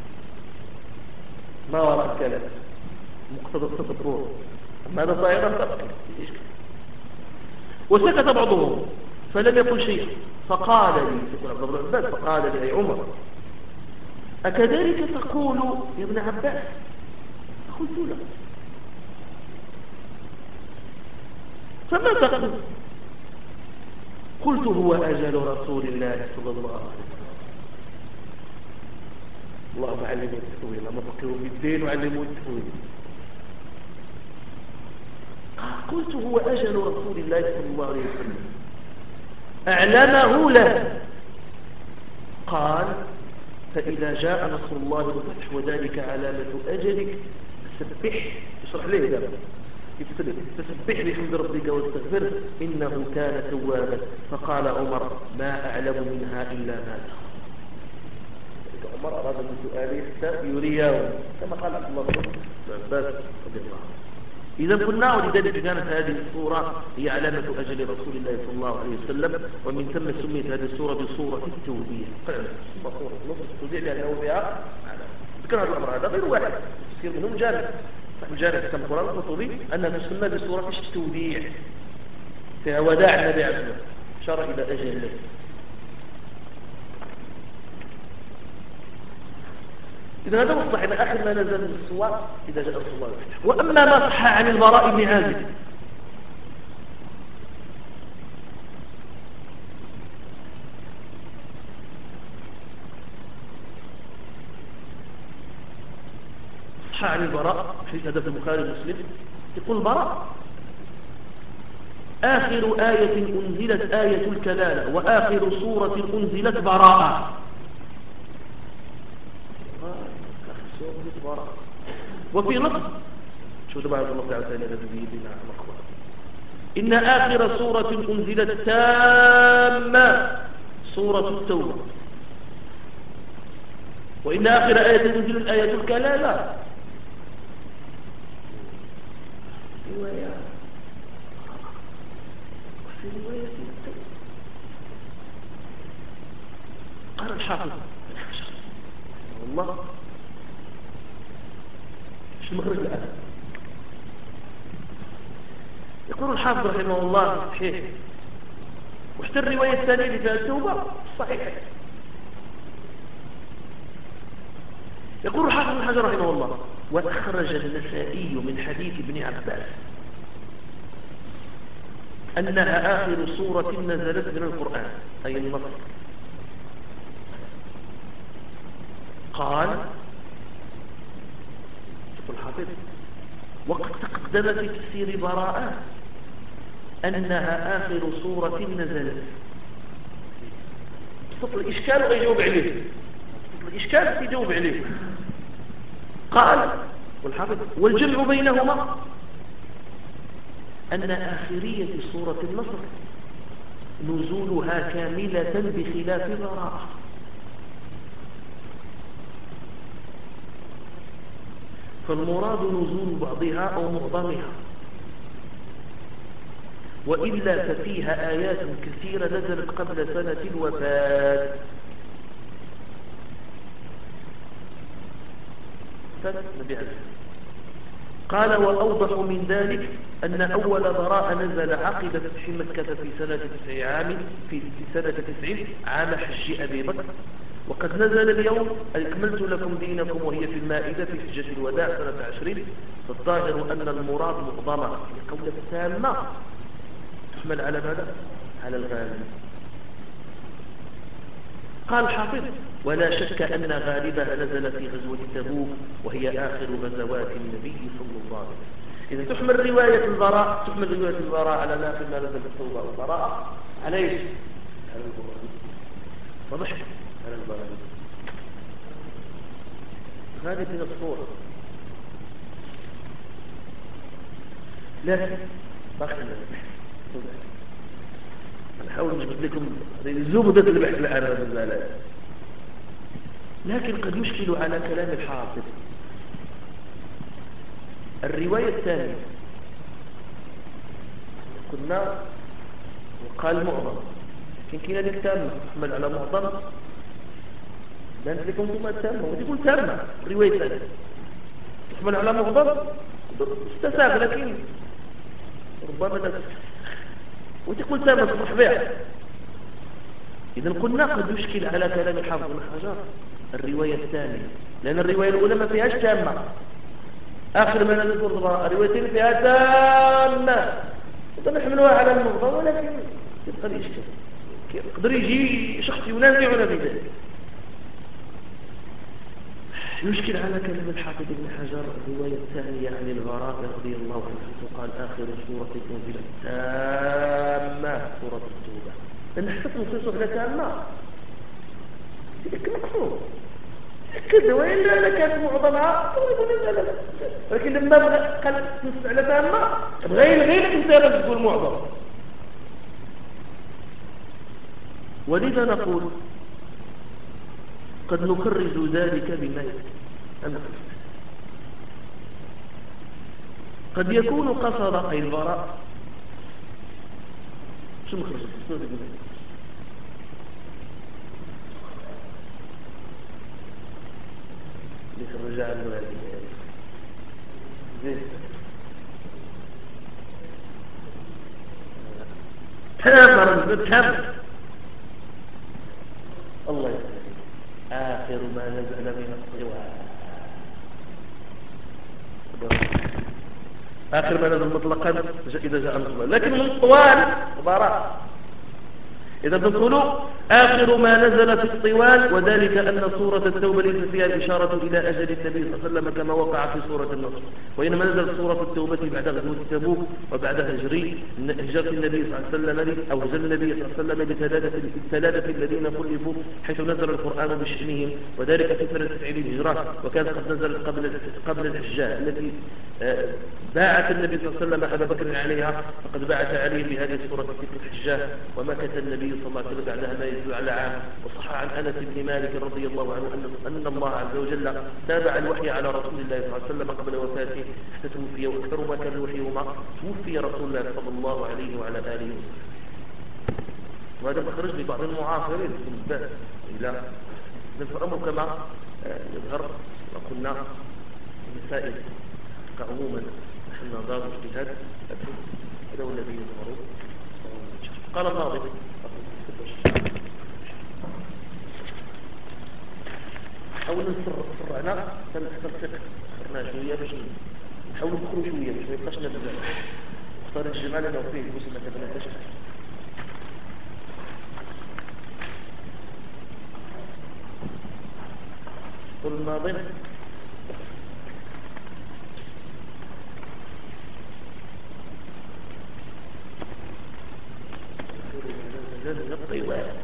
ما وراء الكلام، مقتضى التطور. أما هذا ظاهرا وسكت بعضهم فلم يقل شيئا. فقال لي، يقول عبد الله بن عباس، فقال لي عمر: أكذلك تقول يا ابن عباس؟ قلت له: فما تقول؟ قلت: هو أجل رسول الله صلى الله عليه وسلم. اللهم علموا التأويل، اللهم فقهوا في الدين وعلموا التأويل. قلت: هو أجل رسول الله صلى الله عليه وسلم، أعلمه له. قال: فإذا جاء نصر الله والفتح وذلك علامة أجلك فسبح. يشرح ليه ذلك، فسبح بحمد ربك واستغفره إنه كان توابا. فقال عمر: ما أعلم منها إلا ما تقول. عمر أراد من سؤاله يريه كما قال عبد الله بن عباس رضي الله عنه. إذا قلنا ولذلك كانت هذه السورة هي علامة أجل رسول الله صلى الله عليه وسلم، ومن ثم سميت هذه السورة بسورة التوديع. فعلا سورة التوديع لأنه بها ذكر هذا الأمر هذا غير واحد، يصير منهم جانب صاحب جانب كتاب القرآن القرطبي أنها تسمى بسورة التوديع، فيها وداع النبي عليه الصلاة والسلام، أشار إلى أجله. إذا هذا مصلح إلى آخر ما نزل من السور إذا جاء رسول الله الفتح. وأما ما صح عن البراء بن عازب صح عن البراء في هذا في البخاري ومسلم، يقول البراء: آخر آية أنزلت آية الكلالة، وآخر سورة أنزلت براءة. وفي لفظ شو تبارك الله تعالى بنا مخبر: إن آخر سورة أنزلت تامة سورة التوبة، وإن آخر آية أنزلت آية الكلالة. رواية وفي رواية قال الحافظ والله مش المخرج الآن. يقول الحافظ رحمه الله صحيح، وحتى الرواية الثانية اللي فيها التوبة صحيحة. يقول الحافظ بن حجر رحمه الله: وأخرج النسائي من حديث ابن عباس أنها آخر سورة نزلت من القرآن، أي النصر. قال الحافظ: وقد تقدم في تفسير براءة أنها آخر سورة نزلت. بسط الإشكال ويجاوب عليه، بسط الإشكال يجاوب عليه. قال والحافظ: والجمع بينهما أن آخرية سورة النصر نزولها كاملة بخلاف براءة. فالمراد نزول بعضها أو معظمها، وإلا ففيها آيات كثيرة نزلت قبل سنة الوفاة. قال: وأوضح من ذلك أن أول براء نزل عقب فتح مكة في سنة تسع عام في سنة تسعين عام حج أبي بكر، وقد نزل اليوم أكملت لكم دينكم، وهي في المائدة في حجة الوداع سنة عشرين. فالظاهر أن المراد معظمة لقولة تامة تحمل على ماذا؟ على الغالب. قال الحافظ: ولا شك أن غالبها نزل في غزوة تبوك، وهي آخر غزوات النبي صلى الله عليه وسلم. إذا تحمل رواية البراء تحمل رواية البراء على ناقل ما نزل بالتوبة والبراء على ايش؟ على البراء. واضح؟ على البراء. هذه من الصورة، لكن باقي نحاول نجبد لكم زبدة البحث الآن هذا الزلال. لكن قد يشكل على كلام الحافظ الرواية الثانية قلنا وقال معظم، لكن كاين هذيك تامة تحمل على معظم، بانت لكم انتم تامة ودي يقول تامة الرواية الثانية تحمل على معظم استساغ، لكن ربما لا وتقول تامة تصح بها. إذا قلنا قد يشكل على كلام الحافظ بن حجر الرواية الثانية، لأن الرواية الأولى ما فيهاش تامة، آخر ما نذكر الروايتين فيها تامة ونحملوها على المعظم، ولكن يبقى الإشكال يقدر يجي شخص ينازعنا في ذلك. يشكل على كلام الحافظ بن حجر الرواية الثانية عن البراء رضي الله عنه قال آخر سورة أنزلت تامة سورة التوبة، لأن حتى نصوص على تامة تلك مقصود كذا، وإلا لكانت معظمها، ولكن لما قال نص على تامة بغير غير الإنسان تقول معظم. ولذا نقول قد نكرز ذلك بما يأتي. قد يكون قصد أي البراء شو مخرج شنو تقول اللي خرج عنه هذه زين تمر تمر الله يسلمك. آخر ما نزل من الطوال، آخر ما نزل مطلقا إذا جاء الطوال، لكن من الطوال براء. إذا تقولوا آخر ما نزل في الطوال، وذلك أن سورة التوبة ليس فيها الإشارة إلى أجل النبي صلى الله عليه وسلم كما وقع في سورة النصر، وإنما نزلت سورة التوبة بعد غزوة تبوك وبعد هجري هجرة النبي صلى الله عليه وسلم أو هجر النبي صلى الله عليه وسلم بثلاثة الثلاثة الذين خلفوا حيث نزل القرآن بشأنهم، وذلك في سنة تسعين الهجرة، وكانت قد نزلت قبل قبل الحجاج التي باعت النبي صلى الله عليه وسلم أبا بكر عليها، فقد بعث عليه بهذه السورة في الحجاج، ومكث النبي صلى الله عليه وسلم بعدها ما يزيد على عام. وصح عن أنس بن مالك رضي الله عنه أن الله عز وجل تابع الوحي على رسول الله صلى الله عليه وسلم قبل وفاته حتى توفي، وأكثر ما كان الوحي وما توفي رسول الله صلى الله عليه وعلى آله وسلم. وهذا مخرج لبعض المعاصرين بالنسبة إلى الأمر كما يظهر وقلنا المسائل كعموما نحن دار اجتهاد، لكن هذا هو الذي يظهر. قال الناظم حاول نسرعنا فنسترسق سرنا شوية باش نحاول ندخلوا شوية باش ما يبقاش نبدا اختار الجمال لو فيه بس ما تبناش. قل الناظم الطيوان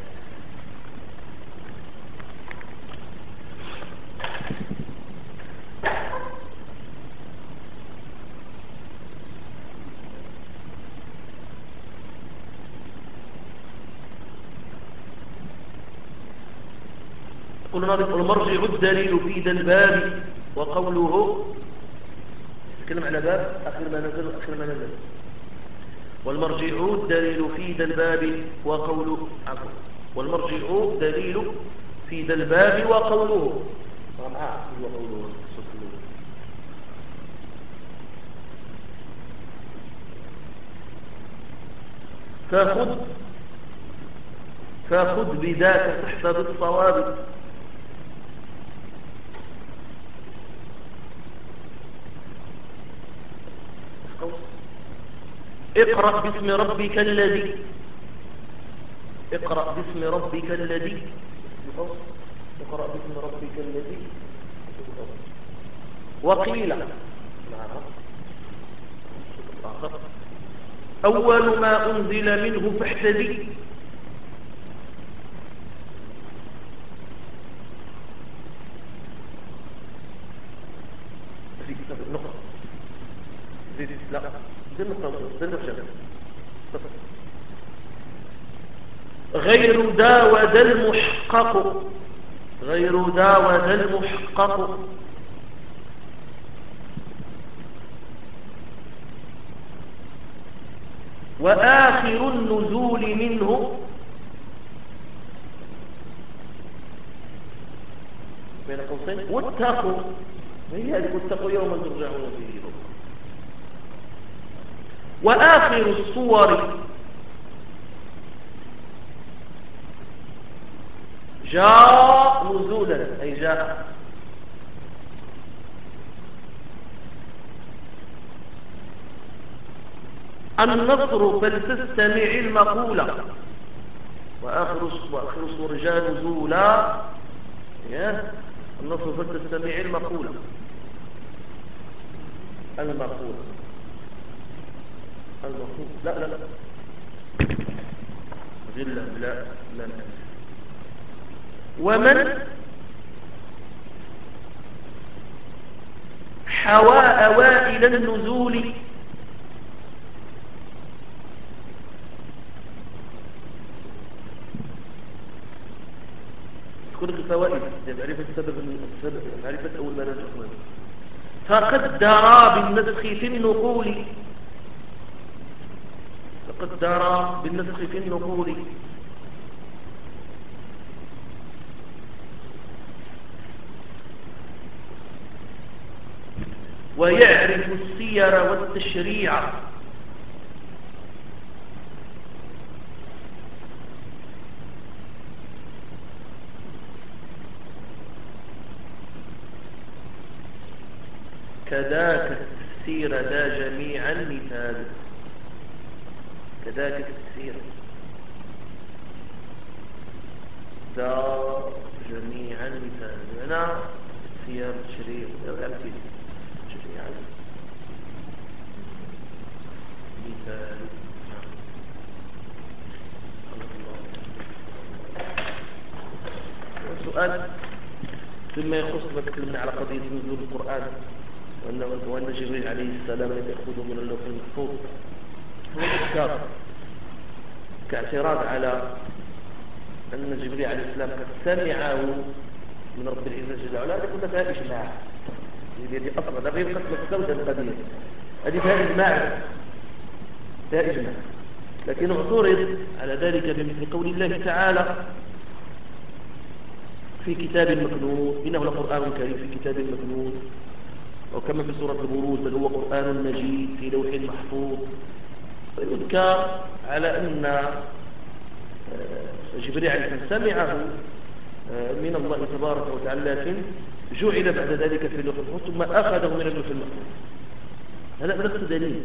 قلنا المرجع الدليل في ذا الباب وقوله نتكلم على باب آخر ما نزل وآخر ما نزل. والمرجع الدليل في ذا الباب وقوله عفوا والمرجع دليل في ذا الباب وقوله وقوله فخذ فخذ بذاك تحت بالصواب اقرأ باسم ربك الذي اقرأ باسم ربك الذي اقرأ باسم ربك الذي وقيل أول ما أنزل منه فاحتدي نقطة زيد لا زي النقطة زي النقطة غير ذا وذا المحقق غير ذا وذا المحقق وآخر النزول منه بين قوسين واتقوا، هي هذه واتقوا يوما ترجعون فيه إلى الله. وآخر الصور جاء نزولا أي جاء. النصر فلتستمع المقولة، وآخر وآخر الصور جاء نزولا، النصر فلتستمع المقولة. المقولة المقولة لا لا لا غير لا لا لا لا. ومن حوى أوائل النزول تكون الفوائد معرفة السبب السبب معرفة أول ما نزل فقد درى بالنسخ في النقول فقد درى بالنسخ في النقول ويعرف السير والتشريع كذاك التفسير ذا جميعا مثال. كذاك التفسير ذا جميعا مثال، هنا تفسير تشريع الأمثلة جميعا مثال. سؤال ثم يخص ما تكلمنا على قضية نزول القرآن وأن جبريل عليه السلام يأخذه من اللوح المحفوظ، هو الإذكار كاعتراض على أن جبريل عليه السلام قد سمعه من رب العزة جل وعلا. هذه كلها فيها إجماع، هذه أصلا هذا غير قسم السوداء القديم، هذه فيها إجماع فيها إجماع. لكن اعترض على ذلك بمثل قول الله تعالى في كتاب مكنون إنه لقرآن كريم في كتاب مكنون، وكما في سورة البروج بل هو قرآن مجيد في لوح محفوظ. ويذكر على أن جبريل عليه السلام سمعه من الله تبارك وتعالى، لكن جعل بعد ذلك في اللوح المحفوظ ثم أخذه من اللوح المحفوظ. هذا نفس دليل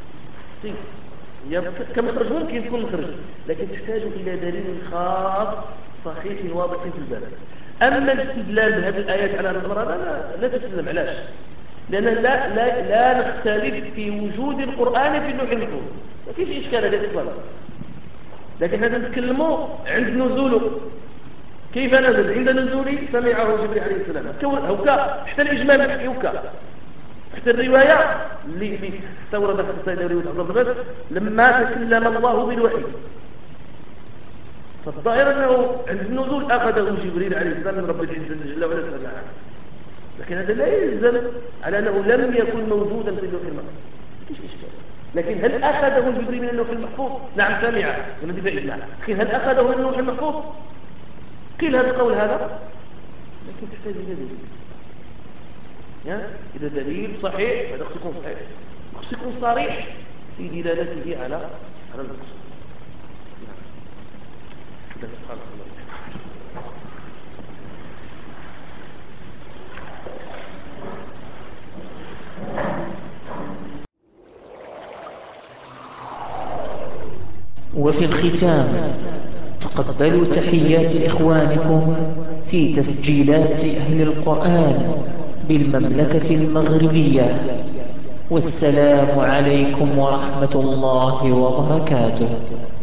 كما خرج ممكن يكون مخرج، لكن تحتاج إلى دليل خاص صحيح واضح في الباب. أما الاستدلال بهذه الآيات على الأمر هذا لا تسلم. علاش؟ لأن لا, لا, لا نختلف في وجود القرآن في اللوح المحفوظ، ما فيش إشكال هذا إطلاقا. لكن هذا نتكلموا عند نزوله كيف نزل. عند نزوله سمعه جبريل عليه السلام هوكا، حتى الإجمال يحكي هوكا، حتى الرواية اللي استوردت في السيدة رواية عبد الله لما تكلم الله بالوحي، فالظاهر أنه عند النزول أخذه جبريل عليه السلام من رب العزة جل وعلا سمعه. لكن هذا لا يلزم على أنه لم يكن موجودا في اللوح المحفوظ، مفيش إشكال. لكن هل أخذه جبريل من اللوح المحفوظ؟ نعم سمعه ونبي في إجماع. لكن هل أخذه من اللوح المحفوظ؟ قيل هذا القول هذا، لكن تحتاج إلى دليل. إذا دليل صحيح هذا يكون صحيح، يكون صريح في دلالته على على المقصود. نعم. سبحان الله. وفي الختام تقبلوا تحيات إخوانكم في تسجيلات أهل القرآن بالمملكة المغربية، والسلام عليكم ورحمة الله وبركاته.